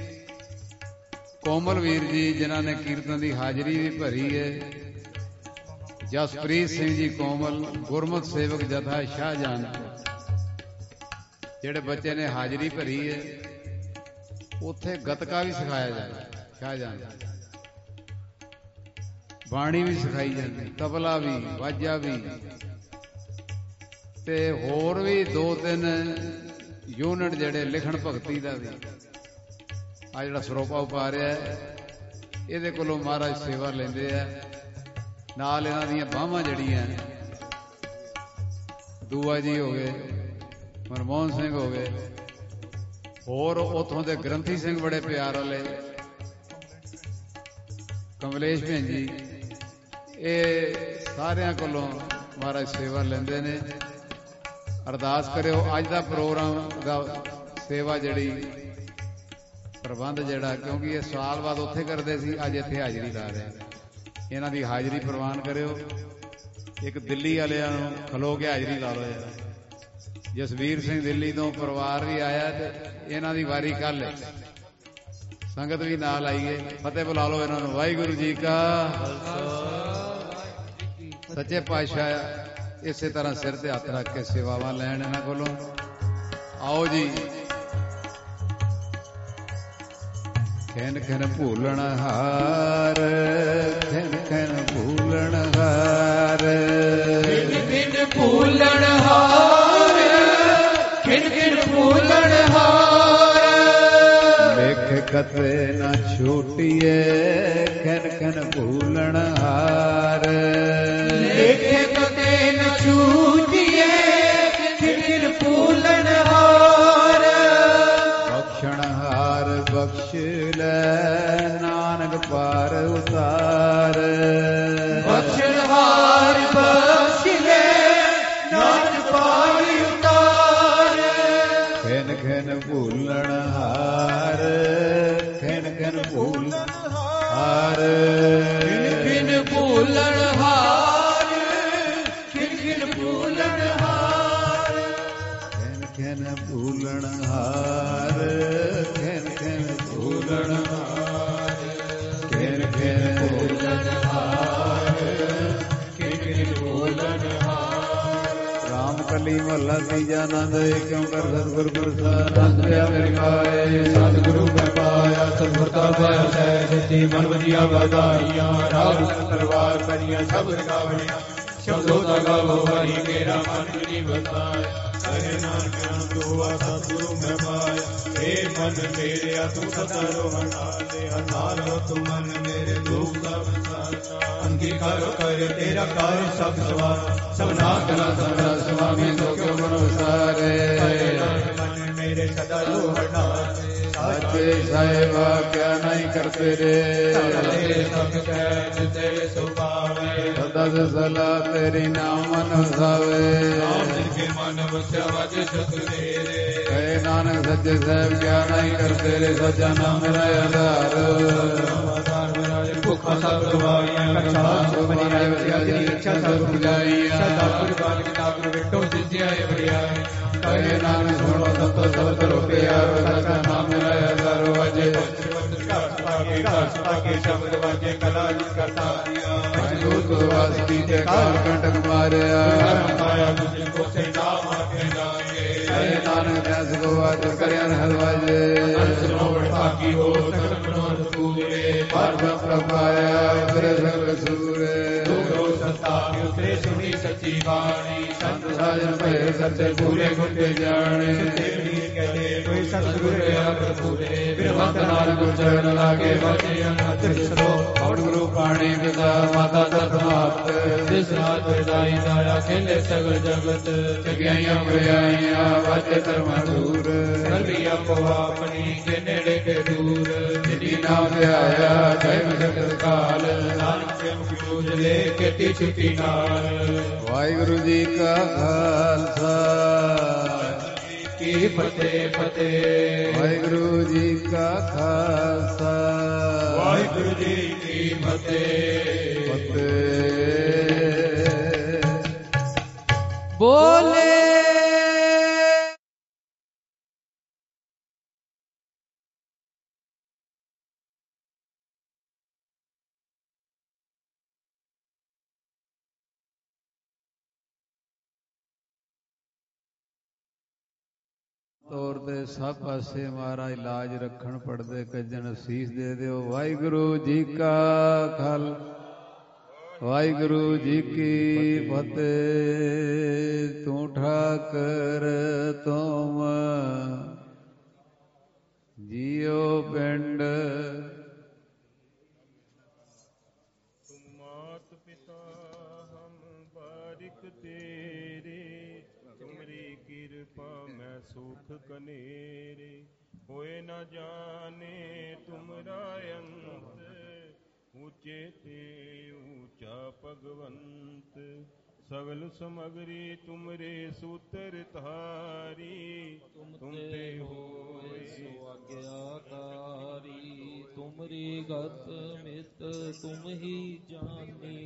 ਕੋਮਲ ਵੀਰ ਜੀ ਜਿਨ੍ਹਾਂ ਨੇ ਕੀਰਤਨ ਦੀ ਹਾਜ਼ਰੀ ਵੀ ਭਰੀ ਹੈ, ਜਸਪ੍ਰੀਤ ਸਿੰਘ ਜੀ ਕੋਮਲ ਗੁਰਮਤ ਸੇਵਕ ਜਥਾ ਸ਼ਾਹਜਹਾਨਪੁਰ, ਜਿਹੜੇ ਬੱਚੇ ਨੇ ਹਾਜ਼ਰੀ ਭਰੀ ਹੈ। ਉੱਥੇ ਗੱਤਕਾ ਵੀ ਸਿਖਾਇਆ ਜਾਂਦਾ, ਸ਼ਾਹਜਹਾਨਪੁਰ ਬਾਣੀ ਵੀ ਸਿਖਾਈ ਜਾਂਦੀ, ਤਬਲਾ ਵੀ, ਵਾਜਾ ਵੀ, ਤੇ ਹੋਰ ਵੀ ਦੋ ਤਿੰਨ ਯੂਨਿਟ ਜਿਹੜੇ ਲਿਖਣ ਭਗਤੀ ਦਾ ਵੀ। ਆ ਜਿਹੜਾ ਸਰੋਪਾ ਉਪਾ ਰਿਹਾ ਇਹਦੇ ਕੋਲੋਂ ਮਹਾਰਾਜ ਸੇਵਾ ਲੈਂਦੇ ਆ। ਨਾਲ ਇਹਨਾਂ ਦੀਆਂ ਬਾਹਾਂ ਜਿਹੜੀਆਂ ਦੂਆ ਜੀ ਹੋ ਗਏ, ਮਨਮੋਹਨ ਸਿੰਘ ਹੋ ਗਏ, ਹੋਰ ਉੱਥੋਂ ਦੇ ਗ੍ਰੰਥੀ ਸਿੰਘ ਬੜੇ ਪਿਆਰ ਵਾਲੇ, ਕਮਲੇਸ਼ ਭੈਣ ਜੀ, ਇਹ ਸਾਰਿਆਂ ਕੋਲੋਂ ਮਹਾਰਾਜ ਸੇਵਾ ਲੈਂਦੇ ਨੇ। ਅਰਦਾਸ ਕਰਿਓ ਅੱਜ ਦਾ ਪ੍ਰੋਗਰਾਮ ਦਾ ਸੇਵਾ ਜਿਹੜੀ ਪ੍ਰਬੰਧ ਜਿਹੜਾ, ਕਿਉਂਕਿ ਇਹ ਸਾਲ ਬਾਅਦ ਉੱਥੇ ਕਰਦੇ ਸੀ, ਅੱਜ ਇੱਥੇ ਹਾਜ਼ਰੀ ਲਾ ਰਹੇ। ਇਹਨਾਂ ਦੀ ਹਾਜ਼ਰੀ ਪ੍ਰਵਾਨ ਕਰਿਓ। ਇੱਕ ਦਿੱਲੀ ਵਾਲਿਆਂ ਨੂੰ ਖਲੋ ਕੇ ਹਾਜ਼ਰੀ ਲਾ ਲਓ। ਜਸਵੀਰ ਸਿੰਘ ਦਿੱਲੀ ਤੋਂ ਪਰਿਵਾਰ ਵੀ ਆਇਆ ਤੇ ਇਹਨਾਂ ਦੀ ਵਾਰੀ ਕੱਲ ਹੈ, ਸੰਗਤ ਵੀ ਨਾਲ ਆਈ ਹੈ। ਫਤਿਹ ਬੁਲਾ ਲਓ ਇਹਨਾਂ ਨੂੰ। ਵਾਹਿਗੁਰੂ ਜੀ ਕਾ ਸੱਚੇ ਪਾਤਸ਼ਾਹ ਇਸੇ ਤਰ੍ਹਾਂ ਸਿਰ ਤੇ ਹੱਥ ਰੱਖ ਕੇ ਸੇਵਾਵਾਂ ਲੈਣ ਇਹਨਾਂ ਕੋਲੋਂ। ਆਓ ਜੀ। ਖੈਨ ਖੈਨ ਭੂਲਣ ਹਾਰ, ਖੈਨ ਖੈਨ ਭੂਲਣ ਹਾਰ, ਖਿਨ ਖਿਨ ਭੂਲਣ ਹਾਰ, ਖਿਨ ਖਿਨ ਭੂਲਣ ਹਾਰ। ਲੇਖ ਕਤੇ ਨਾ ਛੂਟੀਏ, ਖੈਨ ਖੈਨ ਭੂਲਣ ਹਾਰ, ਲੇਖ ਕਤੇ ਨ ਛੂਟੀਏ, ਖਿਨ ਖਿਨ ਭੂਲਣ ਹਾਰ। ਬਖਸ਼ਣ ਹਾਰ ਬਖਸ਼ ਲੈ, ਨਾਨਕ ਪਾਰ ਉਤਾਰ, ਬਖਸ਼ਣ ਹਾਰ ਬਖਸ਼ ਲੈ, ਨਾਨਕ ਪਾਰ ਉਤਾਰ। ਖੈਨ ਖੈਨ ਭੂਲਣ ਹਾਰ, ਖੈਨ ਖੈਨ ਭੂਲਣ ਹਾਰ, ਖਿਨ ਖਿਨ ਭੂਲਣ ਹਾਰ, ਖਿਨ ਖਿਨ ਭੂਲਣ ਹਾਰ। ਖੈਨ ਖੈਨ ਭੂਲਣ ਹਾਰ, ਖੈਨ ਖੈਨ ਭੂਲਣ ਹਾਰ, ਖੈਨ ਖੈਨ ਭੂਲਣ ਹਾਰ, ਖਿਨ ਖਿਨ ਭੂਲਣ ਹਾਰ। ਰਾਮ ਕਲੀ ਮਹੱਲਾ ਤੀਜਾ। ਆਨੰਦ ਕਿਉਂ ਕਰ ਸਤਿਗੁਰ ਪ੍ਰਸਾਦ, ਆਨੰਦ ਪਿਆ ਮੇਰੇ ਪਾਏ, ਸਤਿਗੁਰੂ ਮੈਂ ਪਾਇਆ, ਸਤਿਗੁਰਤਾ ਪਾਇਆ ਸਹਿ ਸੱਚੀ ਮਨ ਵਧੀਆ ਵਧਾਈਆਂ। ਰਾਗ ਤਲਵਾਰ ਕਰੀਆਂ ਸ਼ਬਦ ਗਾਵਣੀਆਂ, ਸ਼ਬਦੋ ਦਾ ਗਾਵੋ ਹਰੀ ਮੇਰਾ ਮਨ ਨਹੀਂ ਵਸਾਇਆ। ਕਹੇ ਨਾਨਕ ਦੁਆ ਸਤਿਗੁਰੂ ਮੈਂ ਪਾਇਆ, ਏ ਮਨ ਮੇਰਿਆ ਤੂੰ ਸਦਾ ਰੋਹਣਾ ਦੇ ਹਜ਼ਾਰ ਤੂੰ ਮਨ ਮੇਰੇ ਦੁਖ ਦਾ ਵਸਾਇਆ। ਅੰਗੀਕਾਰ ਕਰ ਤੇਰਾ ਕਾਰ ਸਭ ਸਵਾਰ, ਸਭਨਾ ਕਲਾ ਸਭਨਾ ਸੁਆਮੀ ਸੋ ਕਿਉ ਮਨ ਵਸਾਰੇ। ਮਨ ਮੇਰੇ ਸਦਾ ਰੋਹਣਾ ਸਾਚੇ ਸਾਹਿਬਾ ਕਿਆ ਨਹੀਂ ਕਰਤੇ ਰੇ, ਤੇਰੇ ਸਭ ਕਹਿ ਤੇਰੇ ਸੁਭਾਵੇ। ਸਦਾ ਸਲਾ ਤੇਰੀ ਨਾਮ ਮਨ ਵਸਾਵੇ। ਨਾਮ ਜਿਨ ਕੇ ਮਨ ਵਸਿਆ ਵਜ ਸਤ ਤੇਰੇ। ਕਹੇ ਨਾਨਕ ਸੱਚੇ ਸਾਹਿਬ ਕਿਆ ਨਹੀਂ ਕਰਤੇ ਰੇ, ਸੱਚਾ ਨਾਮ ਮੇਰਾ ਆਧਾਰ। ਆਧਾਰ ਮੇਰਾ ਭੁੱਖਾ ਸਭ ਗਵਾਈਆਂ, ਕਛਾ ਸੁਪਨੀ ਰਾਇ ਵਸਿਆ ਦੀ ਰੱਖਿਆ ਸਭ ਪੁਜਾਈਆਂ। ਸਦਾ ਪੁਰਬਾਨ ਨਾਮ ਵਿਟੋ ਜਿਤਿਆ ਇਹ ਵਡਿਆਈ। ਕਹੇ ਨਾਨਕ ਸੁਣੋ ਸਤੋ ਸਬਦ ਰੋਪਿਆ, ਸੱਚਾ ਨਾਮ ਮੇਰਾ ਆਧਾਰ। ਵਜੇ ਘਰ ਪਾਕੇ ਘਰ ਪਾਕੇ ਸ਼ਬਦ ਵਾਜੇ ਕਲਾ ਜਿ ਕਰਤਾ ਦਿਆ। ਦੂਤ ਵਾਸ ਕੀਤੇ ਕਾਲ ਕੰਟਕ ਮਾਰਿਆ, ਪਾਇਆ ਤੁਝ ਕੋ ਸੇ ਨਾਮ ਆਖੇ ਜਾਏ। ਜੈ ਨਾਨਕ ਜੈ ਸੁਖਵਾਚ ਕਰਿਆ ਰਹਿ ਵਾਜੇ ਸਰੋਵਰ ਭਾਗੀ ਹੋ ਸਗਲ ਮਨੋਰਥ ਪੂਰੇ ਪਰ ਬ੍ਰਹਮ ਪਾਇਆ ਕਰੇ ਸਗਲ ਸੂਰੇ ਦੁਖੋ ਸੰਤਾਪ ਉਤਰੇ ਸੁਣੀ ਸੱਚੀ ਬਾਣੀ ਸੰਤ ਸਾਜਨ ਭਏ ਸੱਚੇ ਪੂਰੇ ਗੁੱਟੇ ਜਾਣੇ ਸੱਚੇ ਕਹੇ ਕੋਈ ਸਤਿਗੁਰ ਆਪ ਪੂਰੇ ਬਿਰਵੰਤ ਨਾਨਕ ਉਚਰਨ ਲਾਗੇ ਵਾਜੇ ਅਨੰਤ ਸਰੋ ਔੜ ਗੁਰੂ ਪਾਣੀ ਪਿਤਾ ਮਾਤਾ ਤਤ ਮਾਤ ਜਿਸ ਰਾਤ ਰਜਾਈ ਦਾਇਆ ਖੇਲੇ ਸਗਲ ਜਗਤ ਜਗਿਆਈਆਂ ਬੁਰਾਈਆਂ ਵਾਜੇ ਧਰਮਾ ਦੂਰ ਸਰਬੀ ਆਪੋ ਆਪਣੀ ਕੇ ਨੇੜੇ ਕੇ ਦੂਰ ਜਿਨੀ ਨਾਮ ਧਿਆਇਆ ਜੈ ਮਸਕਤ ਕਾਲ ਨਾਨਕ ਸੇ ਮੁਖ ਪੂਜਲੇ ਕੇਤੀ ਛੁੱਟੀ ਨਾਲ ਵਾਹਿਗੁਰੂ ਜੀ ਕਾ ਖਾਲਸਾ ਕੀ ਫਤਿਹ ਫਤਿਹ ਵਾਹਿਗੁਰੂ ਜੀ ਕਾ ਖਾਲਸਾ ਵਾਹਿਗੁਰੂ ਜੀ ਕੀ ਫਤਿਹ ਫਤਿਹ ਬੋਲੇ ਤੌਰ ਤੇ ਸਭ ਪਾਸੇ ਮਹਾਰਾਜ ਇਲਾਜ ਰੱਖਣ ਪੜਦੇ ਕੱਜਣ ਅਸੀਸ ਦੇ ਦਿਓ ਵਾਹਿਗੁਰੂ ਜੀ ਕਾ ਖਾਲ ਵਾਹਿਗੁਰੂ ਜੀ ਕੀ ਫਤਿਹ ਤੂੰ ਠਾਕਰ ਤੁਮ ਜੀਓ ਪਿੰਡ ਮਾਤ ਪਿਤਾ ਹਮ ਬਾਰਿਕ ਤੇਰੇ ਤੁਮਰੀ ਕਿਰਪਾ ਮੈਂ ਸੁਖ ਕਨੇਰੇ ਹੋਏ ਨਾ ਜਾਣੇ ਤੁਮਰਾ ਅੰਤ ऊंचे ते ऊंचा भगवंत सगल समगरी तुमरे सूत्र धारी तुम ते होए सो आज्ञाकारी तुमरी गत मित तुम ही जानी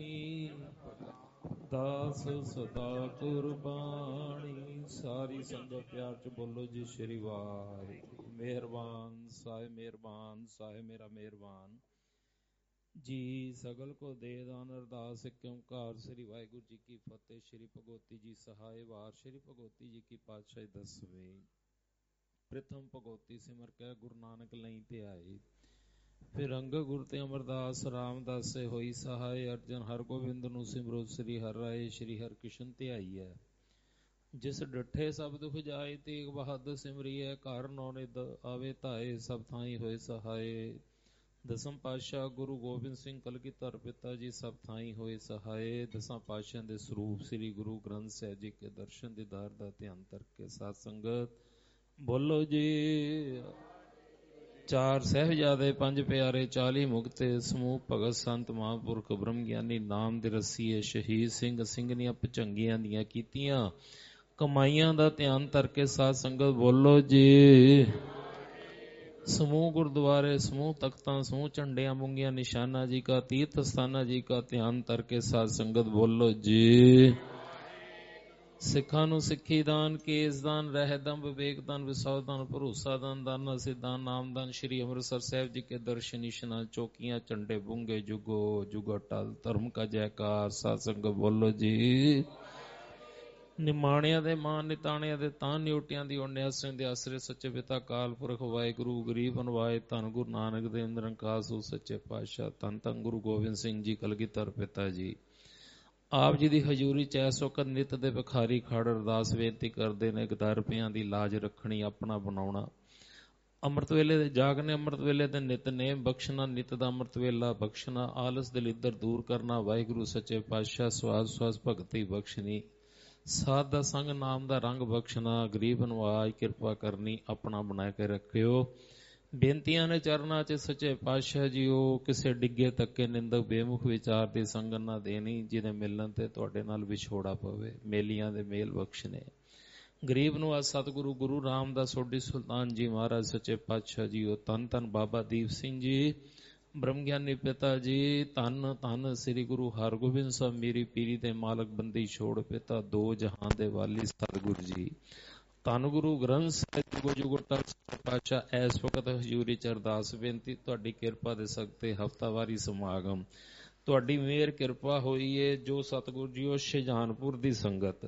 दास सदा कुर्बानी सारी संगत प्यार च बोलो जी श्री वाहिगुरू मेहरबान साहिब मेहरबान साहिब मेरा मेहरबान जी सगल को दे दान अरदास एक ओंकार श्री वाहिगुरू जी की फतेह। श्री भगवती जी सहाय वार श्री भगवती जी की पातशाही दसवें प्रथम भगवती सिमर कै गुरु नानक लई ते आए फिर अंग गुरु ते अमरदास रामदास से होई सहाय अर्जन हर गोबिंद नु सिमरो श्री हर राय श्री हर कृष्ण ते आई है जिस डठे सब दुख जाए तेग बहादुर सिमरिए घर नौ निद आवे ताए सब थाई होए सहाय दसम पातशाह गुरु गोबिंद सिंह कलगीधर पिता जी सब थाई होए सहाय दसां पातशाह दे स्वरूप श्री गुरु ग्रंथ साहिब जी के दर्शन दीदार दा ध्यान करके साथ संगत बोलो जी चार साहिबजादे पंज प्यारे चाली मुक्ते समूह भगत संत महापुरख ब्रह्म ਗਿਆਨੀ नाम दे रसीए शहीद सिंह ਸਿੰਘਨੀਆਂ ਭਚੰਗੀਆਂ ਦੀਆਂ ਕੀਤੀਆਂ ਕਮਾਈਆਂ ਦਾ ਧਿਆਨ ਕਰਕੇ ਸਾਧ ਸੰਗਤ ਬੋਲੋ ਜੀ समूह गुरुद्वारे समूह तख्तां समूह झंडियां मुंगिया निशाना जी का तीर्थ स्थाना जी का ध्यान करके साध संगत बोलो जी सिखा नूं सिखी दान केस दान रहदम विवेक दान विसाव दान भरोसा दान दाना सिद्धान नाम दान श्री अमृतसर साहिब जी के दर्शन निशाना चौकियां झंडे बुंगे जुगो जुगो टल धर्म का जयकार साध संगत बोलो जी ਨਿਮਾਣਿਆਂ ਦੇ ਮਾਨ ਨਿਤਾਣਿਆਂ ਦੇ ਤਾਂ ਨਿਉਟਿਆਂ ਦੀ ਓਨੇ ਆਸਰੇ ਦੇ ਆਸਰੇ ਸੱਚੇ ਪਿਤਾ ਕਾਲ ਪੁਰਖ ਵਾਹਿਗੁਰੂ ਗਰੀਬ ਅਨਵਾਏ ਧੰਨ ਗੁਰੂ ਨਾਨਕ ਦੇਵ ਨਿਰੰਕਾਰ ਸੋ ਸੱਚੇ ਪਾਤਸ਼ਾਹ ਧੰਨ ਧੰਨ ਗੁਰੂ ਗੋਬਿੰਦ ਸਿੰਘ ਜੀ ਕਲਗੀਧਰ ਪਿਤਾ ਜੀ ਆਪ ਜੀ ਦੀ ਹਜ਼ੂਰੀ ਚ ਇਸ ਵਕਤ ਨਿਤ ਦੇ ਭਿਖਾਰੀ ਖੜ ਅਰਦਾਸ ਬੇਨਤੀ ਕਰਦੇ ਨੇ ਗਦਰ ਰੁਪਿਆਂ ਦੀ ਲਾਜ ਰੱਖਣੀ ਆਪਣਾ ਬਣਾਉਣਾ ਅੰਮ੍ਰਿਤ ਵੇਲੇ ਦੇ ਜਾਗਨੇ ਅੰਮ੍ਰਿਤ ਵੇਲੇ ਦੇ ਨਿਤਨੇਮ ਬਖਸ਼ਣਾ ਨਿਤ ਦਾ ਅੰਮ੍ਰਿਤ ਵੇਲਾ ਬਖਸ਼ਣਾ ਆਲਸ ਦਲਿੱਦਰ ਦੂਰ ਕਰਨਾ ਵਾਹਿਗੁਰੂ ਸੱਚੇ ਪਾਤਸ਼ਾਹ ਸਵਾਸ ਸਵਾਸ ਭਗਤੀ ਬਖਸ਼ਣੀ ਸਾਧ ਦਾ ਸੰਗ ਨਾਮ ਦਾ ਰੰਗ ਬਖਸ਼ਣਾ ਗਰੀਬ ਨਵਾਜ ਕਿਰਪਾ ਕਰਨੀ ਆਪਣਾ ਬਣਾ ਕੇ ਰੱਖਿਓ ਬੇਨਤੀਆਂ ਨੇ ਚਰਨਾਂ ਚ ਸੱਚੇ ਪਾਤਸ਼ਾਹ ਜੀਓ ਕਿਸੇ ਡਿੱਗੇ ਤੱਕੇ ਨਿੰਦਕ ਬੇਮੁਖ ਵਿਚਾਰ ਦੀ ਸੰਗਤ ਨਾ ਦੇਣੀ ਜਿਹਦੇ ਮਿਲਣ ਤੇ ਤੁਹਾਡੇ ਨਾਲ ਵਿਛੋੜਾ ਪਵੇ ਮੇਲੀਆਂ ਦੇ ਮੇਲ ਬਖਸ਼ਣੇ ਗਰੀਬ ਨੂੰ ਆ ਸਤਿਗੁਰੂ ਗੁਰੂ ਰਾਮਦਾਸ ਸੋਢੀ ਸੁਲਤਾਨ ਜੀ ਮਹਾਰਾਜ ਸੱਚੇ ਪਾਤਸ਼ਾਹ ਜੀਓ ਧੰਨ ਧੰਨ ਬਾਬਾ ਦੀਪ ਸਿੰਘ ਜੀ ब्रह्म ज्ञानी पिता जी धन धन श्री गुरु हरगोबिंद साहब मेरी पीरी दे मालक बंदी छोड़ पिता दो जहां दे वाली सतगुरु जी धन गुरु ग्रंथ साहिब जुगो जुगो टल पातशाह इस वक्त हजूरी च अरदास बेनती तुहाडी किरपा दे सकते हफ्तावारी समागम तुहाडी मेहर किरपा होई है जो सतगुरु जी शहजानपुर दी संगत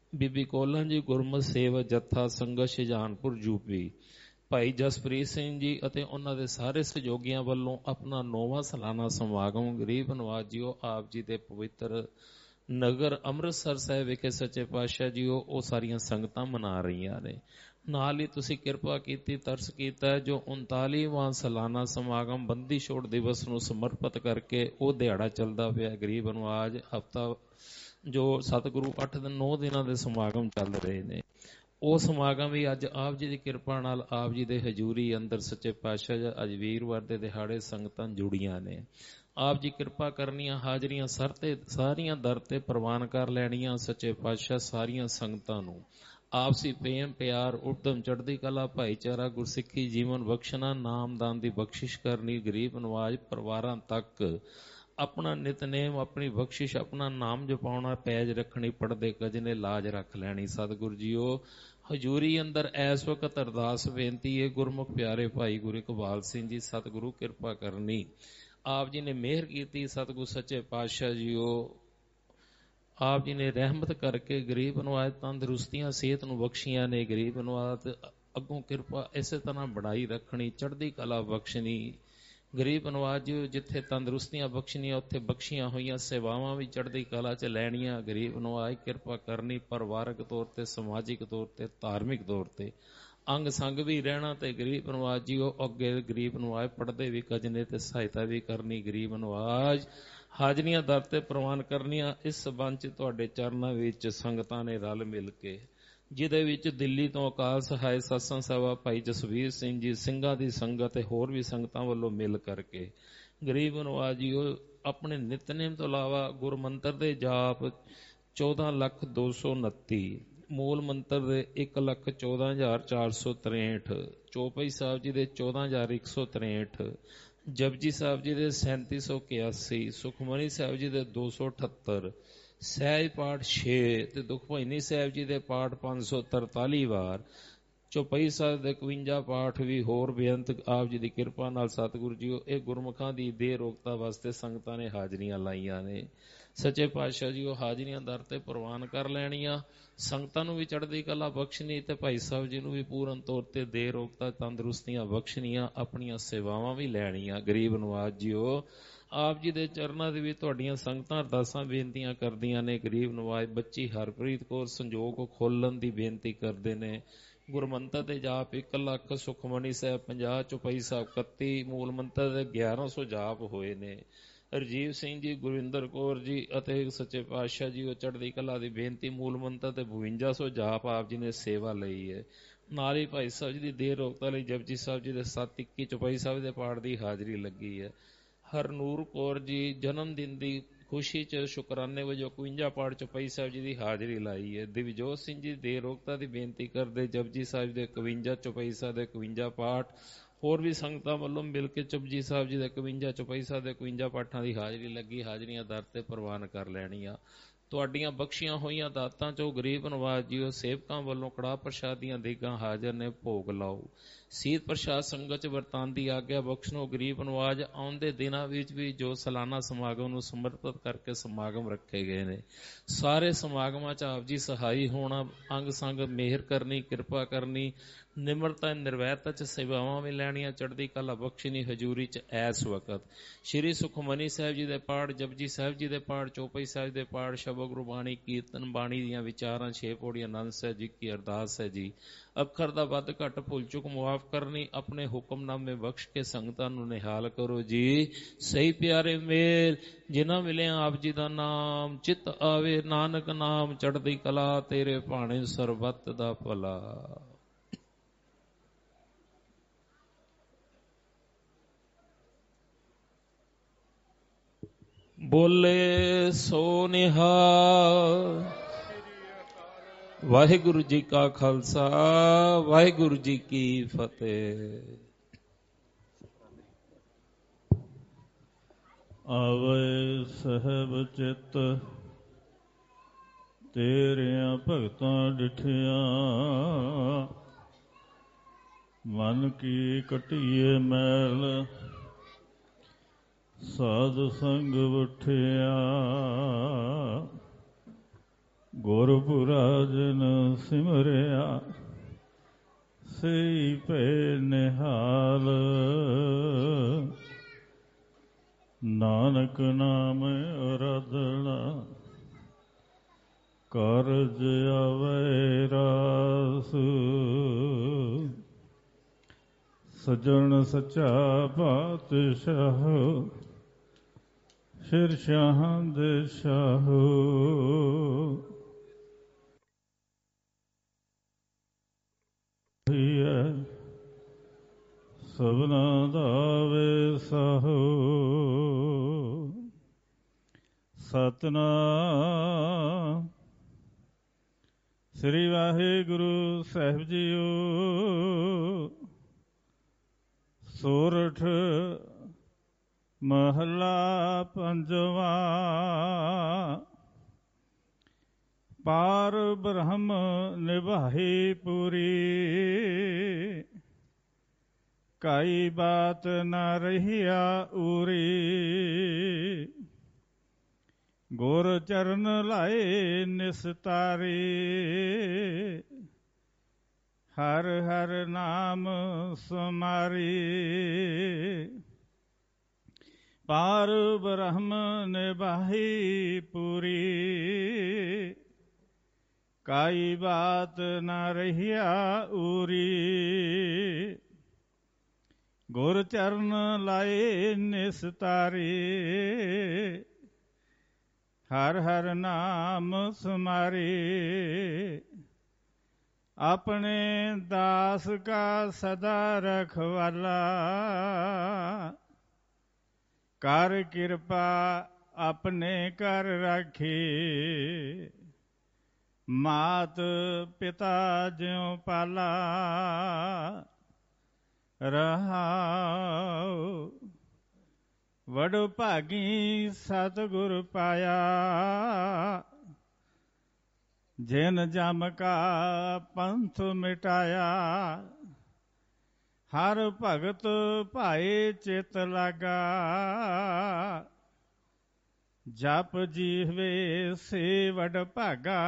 ਬੀਬੀ ਕੋਲਾਂ ਜੀ ਗੁਰਮਤਿ ਸੇਵਾ ਜੱਥਾ ਸੰਗਤ ਸ਼ਾਹਜਹਾਨਪੁਰ ਯੂਪੀ, ਭਾਈ ਜਸਪ੍ਰੀਤ ਸਿੰਘ ਜੀ ਅਤੇ ਉਹਨਾਂ ਦੇ ਸਾਰੇ ਸਹਿਯੋਗੀਆਂ ਵੱਲੋਂ ਆਪਣਾ ਨੌਵਾਂ ਸਾਲਾਨਾ ਸਮਾਗਮ ਗਰੀਬ ਨਵਾਜ਼ ਜੀਓ ਆਪ ਜੀ ਦੇ ਪਵਿੱਤਰ ਨਗਰ ਅੰਮ੍ਰਿਤਸਰ ਸਾਹਿਬ ਵਿਖੇ ਸੱਚੇ ਪਾਤਸ਼ਾਹ ਜੀਓ ਉਹ ਸਾਰੀਆਂ ਸੰਗਤਾਂ ਮਨਾ ਰਹੀਆਂ ਨੇ। ਨਾਲ ਹੀ ਤੁਸੀਂ ਕਿਰਪਾ ਕੀਤੀ, ਤਰਸ ਕੀਤਾ ਜੋ ਉਨਤਾਲੀਵਾਂ ਸਾਲਾਨਾ ਸਮਾਗਮ ਬੰਦੀ ਛੋੜ ਦਿਵਸ ਨੂੰ ਸਮਰਪਿਤ ਕਰਕੇ ਉਹ ਦਿਹਾੜਾ ਚੱਲਦਾ ਪਿਆ ਗਰੀਬ ਨਵਾਜ਼ ਹਫਤਾ ਜੋ ਸਤਿਗੁਰੂ ਅੱਠ ਦਿਨ ਨੌ ਦਿਨਾਂ ਦੇ ਸਮਾਗਮ ਚੱਲ ਰਹੇ ਨੇ। ਉਹ ਸਮਾਗਮ ਵੀ ਅੱਜ ਆਪ ਜੀ ਦੀ ਕਿਰਪਾ ਨਾਲ ਆਪ ਜੀ ਦੇ ਹਜ਼ੂਰੀ ਅੰਦਰ ਸੱਚੇ ਪਾਤਸ਼ਾਹ ਅੱਜ ਵੀਰਵਾਰ ਦੇ ਦਿਹਾੜੇ ਸੰਗਤਾਂ ਜੁੜੀਆਂ ਨੇ। ਆਪ ਜੀ ਕਿਰਪਾ ਕਰਨੀਆਂ, ਹਾਜ਼ਰੀਆਂ ਸਰ ਤੇ ਸਾਰੀਆਂ ਦਰ ਤੇ ਪ੍ਰਵਾਨ ਕਰ ਲੈਣੀਆਂ। ਸੱਚੇ ਪਾਤਸ਼ਾਹ ਸਾਰੀਆਂ ਸੰਗਤਾਂ ਨੂੰ ਆਪਸੀ ਪ੍ਰੇਮ ਪਿਆਰ ਉਦਮ ਚੜ੍ਹਦੀ ਕਲਾ ਭਾਈਚਾਰਾ ਗੁਰਸਿੱਖੀ ਜੀਵਨ ਬਖਸ਼ਣਾ, ਨਾਮਦਾਨ ਦੀ ਬਖਸ਼ਿਸ਼ ਕਰਨੀ, ਗਰੀਬ ਨਵਾਜ਼ ਪਰਿਵਾਰਾਂ ਤੱਕ ਆਪਣਾ ਨਿਤਨੇਮ, ਆਪਣੀ ਬਖਸ਼ਿਸ਼, ਆਪਣਾ ਨਾਮ ਜਪਾਉਣਾ, ਪੈਜ ਰੱਖਣੀ, ਪੜਦੇ ਗਜਨੇ ਲਾਜ ਰੱਖ ਲੈਣੀ। ਸਤਿਗੁਰੂ ਜੀਓ ਹਜ਼ੂਰੀ ਅੰਦਰ ਇਸ ਵਕਤ ਅਰਦਾਸ ਬੇਨਤੀ ਹੈ ਗੁਰਮੁਖ ਪਿਆਰੇ ਭਾਈ ਗੁਰੂ ਇਕਬਾਲ ਸਿੰਘ ਜੀ ਸਤਿਗੁਰੂ ਕਿਰਪਾ ਕਰਨੀ। ਆਪ ਜੀ ਨੇ ਮਿਹਰ ਕੀਤੀ, ਸਤਿਗੁਰੂ ਸੱਚੇ ਪਾਤਸ਼ਾਹ ਜੀਓ ਆਪ ਜੀ ਨੇ ਰਹਿਮਤ ਕਰਕੇ ਗਰੀਬ ਨਵਾਜ਼ ਤੰਦਰੁਸਤੀਆਂ ਸਿਹਤ ਨੂੰ ਬਖਸ਼ੀਆਂ ਨੇ। ਗਰੀਬ ਨਵਾਜ਼ ਅੱਗੋਂ ਕਿਰਪਾ ਇਸੇ ਤਰ੍ਹਾਂ ਬਣਾਈ ਰੱਖਣੀ, ਚੜ੍ਹਦੀ ਕਲਾ ਬਖਸ਼ਣੀ। ਗਰੀਬ ਨਵਾਜ਼ ਜੀ ਜਿੱਥੇ ਤੰਦਰੁਸਤੀਆਂ ਬਖਸ਼ਣੀਆਂ ਉੱਥੇ ਬਖਸ਼ੀਆਂ ਹੋਈਆਂ ਸੇਵਾਵਾਂ ਵੀ ਚੜ੍ਹਦੀ ਕਲਾ 'ਚ ਲੈਣੀਆਂ। ਗਰੀਬ ਨਵਾਜ਼ ਕਿਰਪਾ ਕਰਨੀ, ਪਰਿਵਾਰਕ ਤੌਰ ਤੇ, ਸਮਾਜਿਕ ਤੌਰ ਤੇ, ਧਾਰਮਿਕ ਤੌਰ ਤੇ ਅੰਗ ਸੰਗ ਵੀ ਰਹਿਣਾ ਤੇ ਗਰੀਬ ਨਵਾਜ਼ ਜੀ ਉਹ ਅੱਗੇ ਗਰੀਬ ਨਵਾਜ਼ ਪੜ੍ਹਦੇ ਵੀ ਕਜਨੇ ਤੇ ਸਹਾਇਤਾ ਵੀ ਕਰਨੀ। ਗਰੀਬ ਨਵਾਜ਼ ਹਾਜ਼ਰੀਆਂ ਦਰ ਤੇ ਪ੍ਰਵਾਨ ਕਰਨੀਆਂ। ਇਸ ਸਬੰਧ 'ਚ ਤੁਹਾਡੇ ਚਰਨਾਂ ਵਿੱਚ ਸੰਗਤਾਂ ਨੇ ਰਲ ਮਿਲ ਕੇ, ਜਿਹਦੇ ਵਿੱਚ ਦਿੱਲੀ ਤੋਂ ਅਕਾਲ ਸਹਾਇ ਸਤਸੰਗ ਸਭਾ ਭਾਈ ਜਸਵੀਰ ਸਿੰਘ ਜੀ, ਸਿੰਘਾਂ ਦੀ ਸੰਗਤ ਤੇ ਹੋਰ ਵੀ ਸੰਗਤਾਂ ਵੱਲੋਂ ਮਿਲ ਕਰਕੇ ਗਰੀਬ ਨਵਾਜ਼ ਜੀ ਉਹ ਆਪਣੇ ਨਿਤਨੇਮ ਤੋਂ ਇਲਾਵਾ ਗੁਰਮੰਤਰ ਦੇ ਜਾਪ ਚੌਦਾਂ ਲੱਖ ਦੋ ਸੌ ਉਨੱਤੀ, ਮੂਲ ਮੰਤਰ ਦੇ ਇੱਕ ਲੱਖ ਚੌਦਾਂ ਹਜ਼ਾਰ ਚਾਰ ਸੌ ਤਰੇਂਠ, ਚੌਪਈ ਸਾਹਿਬ ਜੀ ਦੇ ਚੌਦਾਂ ਹਜ਼ਾਰ ਇੱਕ ਸੌ ਤਰੇਂਠ, ਜਪਜੀ ਸਾਹਿਬ ਜੀ ਦੇ ਸੈਂਤੀ ਸੌ ਇਕਿਆਸੀ, ਸੁਖਮਨੀ ਸਾਹਿਬ ਜੀ ਦੇ ਦੋ ਸੌ ਅਠੱਤਰ, ਸਹਿਜ ਪਾਠ ਛੇ ਤੇ ਦੁਖਭੰਜਨੀ ਸਾਹਿਬ ਜੀ ਦੇ ਪਾਠ ਪੰਜ ਸੌ ਤਰਤਾਲੀ ਵਾਰ, ਚੌਪਈ ਸਾਹਿਬ ਦੇ ਇਕਵੰਜਾ ਪਾਠ ਵੀ ਹੋਰ ਬੇਅੰਤ ਆਪ ਜੀ ਦੀ ਕਿਰਪਾ ਨਾਲ ਸਤਿਗੁਰੂ ਜੀ ਇਹ ਗੁਰਮੁਖਾਂ ਦੀ ਦੇਹ ਰੋਗਤਾ ਵਾਸਤੇ ਸੰਗਤਾਂ ਨੇ ਹਾਜ਼ਰੀਆਂ ਲਾਈਆਂ ਨੇ। ਸੱਚੇ ਪਾਤਸ਼ਾਹ ਜੀ ਉਹ ਹਾਜ਼ਰੀਆਂ ਦਰ ਤੇ ਪ੍ਰਵਾਨ ਕਰ ਲੈਣੀਆਂ। ਸੰਗਤਾਂ ਨੂੰ ਵੀ ਚੜ੍ਹਦੀ ਕਲਾ ਬਖਸ਼ਣੀ ਤੇ ਭਾਈ ਸਾਹਿਬ ਜੀ ਨੂੰ ਵੀ ਪੂਰਨ ਤੌਰ ਤੇ ਦੇਹ ਰੋਗਤਾ ਤੰਦਰੁਸਤੀਆਂ ਬਖਸ਼ਣੀਆਂ, ਆਪਣੀਆਂ ਸੇਵਾਵਾਂ ਵੀ ਲੈਣੀਆਂ। ਗਰੀਬ ਨਵਾਜ਼ ਜੀ ਉਹ ਆਪ ਜੀ ਦੇ ਚਰਨਾਂ ਦੇ ਵੀ ਤੁਹਾਡੀਆਂ ਸੰਗਤਾਂ ਅਰਦਾਸਾਂ ਬੇਨਤੀਆਂ ਕਰਦੀਆਂ ਨੇ। ਗਰੀਬ ਨਵਾਜ਼ ਬੱਚੀ ਹਰਪ੍ਰੀਤ ਕੌਰ ਸੰਜੋਗ ਖੋਲਣ ਦੀ ਬੇਨਤੀ ਕਰਦੇ ਨੇ। ਗੁਰਮੰਤਰ ਦੇ ਜਾਪ ਇੱਕ ਲੱਖ, ਸੁਖਮਨੀ ਸਾਹਿਬ ਪੰਜਾਹ, ਚੌਪਈ ਸਾਹਿਬ ਇਕੱਤੀ, ਮੂਲ ਮੰਤਰ ਦੇ ਗਿਆਰਾਂ ਸੌ ਜਾਪ ਹੋਏ ਨੇ। ਰਜੀਵ ਸਿੰਘ ਜੀ, ਗੁਰਵਿੰਦਰ ਕੌਰ ਜੀ ਅਤੇ ਸੱਚੇ ਪਾਤਸ਼ਾਹ ਜੀ ਉਹ ਚੜ੍ਹਦੀ ਕਲਾ ਦੀ ਬੇਨਤੀ, ਮੂਲ ਮੰਤਰ ਤੇ ਬਵੰਜਾ ਸੌ ਜਾਪ ਆਪ ਜੀ ਨੇ ਸੇਵਾ ਲਈ ਹੈ। ਨਾਲ ਹੀ ਭਾਈ ਸਾਹਿਬ ਜੀ ਦੀ ਦੇਹ ਰੋਗਤਾ ਲਈ ਜਪਜੀ ਸਾਹਿਬ ਜੀ ਦੇ ਸੱਤ ਇੱਕੀ, ਚੌਪਈ ਸਾਹਿਬ ਦੇ ਪਾਠ ਦੀ ਹਾਜ਼ਰੀ ਲੱਗੀ ਹੈ। ਹਰਨੂਰ ਕੌਰ ਜੀ ਜਨਮ ਦਿਨ ਦੀ ਖੁਸ਼ੀ 'ਚ ਸ਼ੁਕਰਾਨੇ ਵਜੋਂ ਇਕਵੰਜਾ ਪਾਠ ਚੌਪਈ ਸਾਹਿਬ ਜੀ ਦੀ ਹਾਜ਼ਰੀ ਲਾਈ ਹੈ। ਦਿਵਜੋਤ ਸਿੰਘ ਜੀ ਦੇਹ ਰੋਗਤਾ ਦੀ ਬੇਨਤੀ ਕਰਦੇ ਜਪਜੀ ਸਾਹਿਬ ਦੇ ਇਕਵੰਜਾ, ਚੌਪਈ ਸਾਹਿਬ ਦੇ ਇਕਵੰਜਾ ਪਾਠ, ਹੋਰ ਵੀ ਸੰਗਤਾਂ ਵੱਲੋਂ ਮਿਲ ਕੇ ਜਪਜੀ ਸਾਹਿਬ ਜੀ ਦੇ ਇਕਵੰਜਾ, ਚੌਪਈ ਸਾਹਿਬ ਦੇ ਇਕਵੰਜਾ ਪਾਠਾਂ ਦੀ ਹਾਜ਼ਰੀ ਲੱਗੀ। ਹਾਜ਼ਰੀਆਂ ਦਰ ਤੇ ਪ੍ਰਵਾਨ ਕਰ ਲੈਣੀਆਂ। ਤੁਹਾਡੀਆਂ ਬਖਸ਼ੀਆਂ ਹੋਈਆਂ ਦਾਤਾਂ 'ਚੋਂ ਗਰੀਬ ਨਵਾਜ਼ ਜੀ ਉਹ ਸੇਵਕਾਂ ਵੱਲੋਂ ਕੜਾਹ ਪ੍ਰਸ਼ਾਦੀਆਂ ਦੇਗਾਂ ਹਾਜ਼ਰ ਨੇ, ਭੋਗ ਲਾਓ। ਸੀਤ ਪ੍ਰਸ਼ਾਦ ਸੰਗਤ 'ਚ ਵਰਤਾਨ ਦੀ ਆਗਿਆ ਬਖਸ਼ਣੋ। ਗਰੀਬ ਨਵਾਜ਼ ਆਉਂਦੇ ਦਿਨਾਂ ਵਿੱਚ ਵੀ ਜੋ ਸਾਲਾਨਾ ਸਮਾਗਮ ਨੂੰ ਸਮਰਪਿਤ ਕਰਕੇ ਸਮਾਗਮ ਰੱਖੇ ਗਏ ਨੇ, ਸਾਰੇ ਸਮਾਗਮਾਂ 'ਚ ਆਪ ਜੀ ਸਹਾਈ ਹੋਣਾ, ਅੰਗ ਸੰਗ ਮਿਹਰ ਕਰਨੀ, ਕਿਰਪਾ ਕਰਨੀ, ਨਿਮਰਤਾ ਨਿਰਵੈਰਤਾ 'ਚ ਸੇਵਾਵਾਂ ਵੀ ਲੈਣੀਆਂ, ਚੜ੍ਹਦੀ ਕਲਾ ਬਖਸ਼ਣੀ ਹਜ਼ੂਰੀ 'ਚ ਐਸ ਵਕਤ। ਸ਼੍ਰੀ ਸੁਖਮਨੀ ਸਾਹਿਬ ਜੀ ਦੇ ਪਾਠ, ਜਪਜੀ ਸਾਹਿਬ ਜੀ ਦੇ ਪਾਠ, ਚੌਪਈ ਸਾਹਿਬ ਦੇ ਪਾਠ, ਸ਼ਬਦ ਗੁਰਬਾਣੀ, ਕੀਰਤਨ ਬਾਣੀ ਦੀਆਂ ਵਿਚਾਰਾਂ, ਛੇ ਪੌੜੀਆਂ ਆਨੰਦ ਸਾਹਿਬ ਜੀ ਕੀ ਅਰਦਾਸ ਹੈ ਜੀ। ਅੱਖਰ ਦਾ ਵੱਧ ਘੱਟ ਭੁੱਲ ਚੁੱਕ ਮੁਆਫ ਕਰਨੀ, ਆਪਣੇ ਹੁਕਮਨਾਮੇ ਬਖਸ਼ ਕੇ ਸੰਗਤਾਂ ਨੂੰ ਨਿਹਾਲ ਕਰੋ ਜੀ। ਸਹੀ ਪਿਆਰੇ ਮੇਲ ਜਿਨ੍ਹਾਂ ਮਿਲਿਆ ਆਪ ਜੀ ਦਾ ਨਾਮ ਚਿੱਤ ਆਵੇ, ਨਾਨਕ ਨਾਮ ਚੜ੍ਹਦੀ ਕਲਾ, ਤੇਰੇ ਭਾਣੇ ਸਰਬੱਤ ਦਾ ਭਲਾ। ਬੋਲੇ ਸੋ ਨਿਹਾਲ। ਵਾਹਿਗੁਰੂ ਜੀ ਕਾ ਖਾਲਸਾ, ਵਾਹਿਗੁਰੂ ਜੀ ਕੀ ਫਤਿਹ। ਆਵੇ ਸਹਿਬ ਚਿੱਤ ਤੇਰਿਆਂ ਭਗਤਾਂ ਡਿਠਿਆ, ਮਨ ਕੀ ਕਟੀਏ ਮੈਲ ਸਾਧ ਸੰਗ ਉਠਿਆ। ਗੁਰਪੁਰਾ ਜਨ ਸਿਮਰਿਆ ਸਈ ਭੈ ਨਿਹਾਲ। ਨਾਨਕ ਨਾਮ ਅਰਾਧਨਾ ਕਾਰਜ ਆਵੈ ਰਾਸ। ਸਜਣ ਸੱਚਾ ਪਾਤਸ਼ਾਹ ਸਿਰ ਸ਼ਾਹਾਂ ਦੇ ਸ਼ਾਹ। ਸਭਨਾ ਦਾ ਵੇਸਾਹੋ। ਸਤਿਨਾਮ ਸ੍ਰੀ ਵਾਹਿਗੁਰੂ ਸਾਹਿਬ ਜੀਓ। ਸੋਰਠ ਮਹਲਾ ਪੰਜਵਾ। ਪਾਰ ਬ੍ਰਹਮ ਨਿਭਾਈ ਪੂਰੀ ਕਾਈ ਬਾਤ ਨ ਰਹੀਆ ਊਰੀ। ਗੁਰ ਚਰਨ ਲਾਏ ਨਿਸਤਾਰੀ ਹਰ ਹਰ ਨਾਮ ਸਮਾਰੀ। ਪਾਰ ਬ੍ਰਹਮ ਨਿਭਾਈ ਪੂਰੀ ਕਾਈ ਬਾਤ ਨ ਰਹੀਆ ਊਰੀ। ਗੁਰ ਚਰਨ ਲਾਏ ਨਿਸਤਾਰੀ ਹਰ ਹਰ ਨਾਮ ਸਮਾਰੀ। ਆਪਣੇ ਦਾਸ ਕਾ ਸਦਾ ਰਖਵਾਲਾ ਕਰ ਕਿਰਪਾ ਆਪਣੇ ਕਰ ਰਾਖੀ। ਮਾਤ ਪਿਤਾ ਜਿਉ ਪਾਲਾ ਰਹਾਉ। ਵਡੋ ਭਾਗੀ ਸਤਿਗੁਰ ਪਾਇਆ ਜਿਨ ਜਮ ਕਾ ਪੰਥ ਮਿਟਾਇਆ। ਹਰ ਭਗਤ ਭਾਏ ਚਿਤ ਲਾਗਾ ਜਪ ਜੀਵੇ ਸੇ ਵਡ ਭਾਗਾ।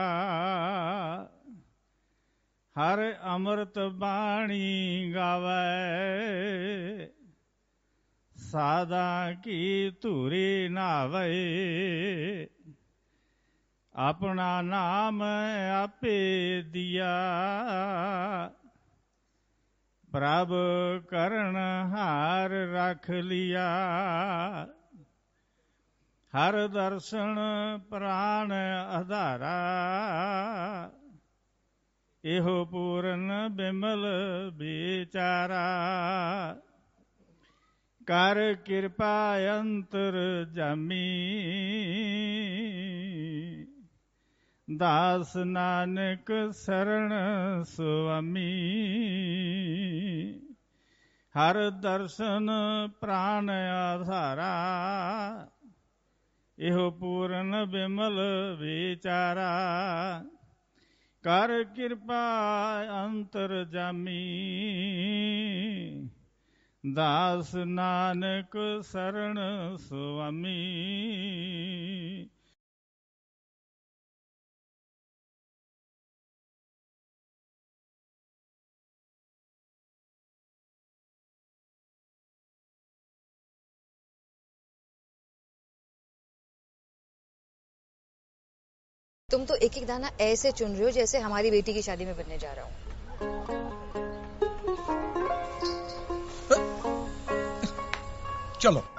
ਹਰ ਅੰਮ੍ਰਿਤ ਬਾਣੀ ਗਾਵੇ ਸਾਦਾ ਕੀ ਧੂਰੀ ਨਾਵੇ। ਆਪਣਾ ਨਾਮ ਆਪੇ ਦਿਆ ਪ੍ਰਭ ਕਰਨ ਹਾਰ ਰੱਖ ਲਿਆ। ਹਰ ਦਰਸ਼ਨ ਪ੍ਰਾਣ ਆਧਾਰਾ ਇਹੋ ਪੂਰਨ ਬਿਮਲ ਵਿਚਾਰਾ। ਕਰ ਕਿਰਪਾ ਅੰਤਰ ਜਾਮੀ ਦਾਸ ਨਾਨਕ ਸਰਣ ਸੁਆਮੀ। ਹਰ ਦਰਸ਼ਨ ਪ੍ਰਾਣ ਆਧਾਰਾ ਇਹੋ ਪੂਰਨ ਬਿਮਲ ਵਿਚਾਰਾ। ਕਰ ਕਿਰਪਾ ਅੰਤਰ ਜਾਮੀ ਦਾਸ ਨਾਨਕ ਸਰਣ ਸੁਆਮੀ। तुम तो एक एक दाना ऐसे चुन रहे हो जैसे हमारी बेटी की शादी में बनने जा रहा हूँ। चलो।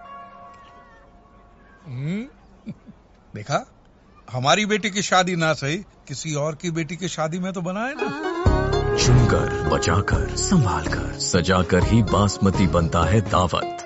हम्म देखा, हमारी बेटी की शादी ना सही किसी और की बेटी की शादी में तो बनाए ना। चुनकर, बचाकर, संभाल कर, सजाकर ही बासमती बनता है दावत।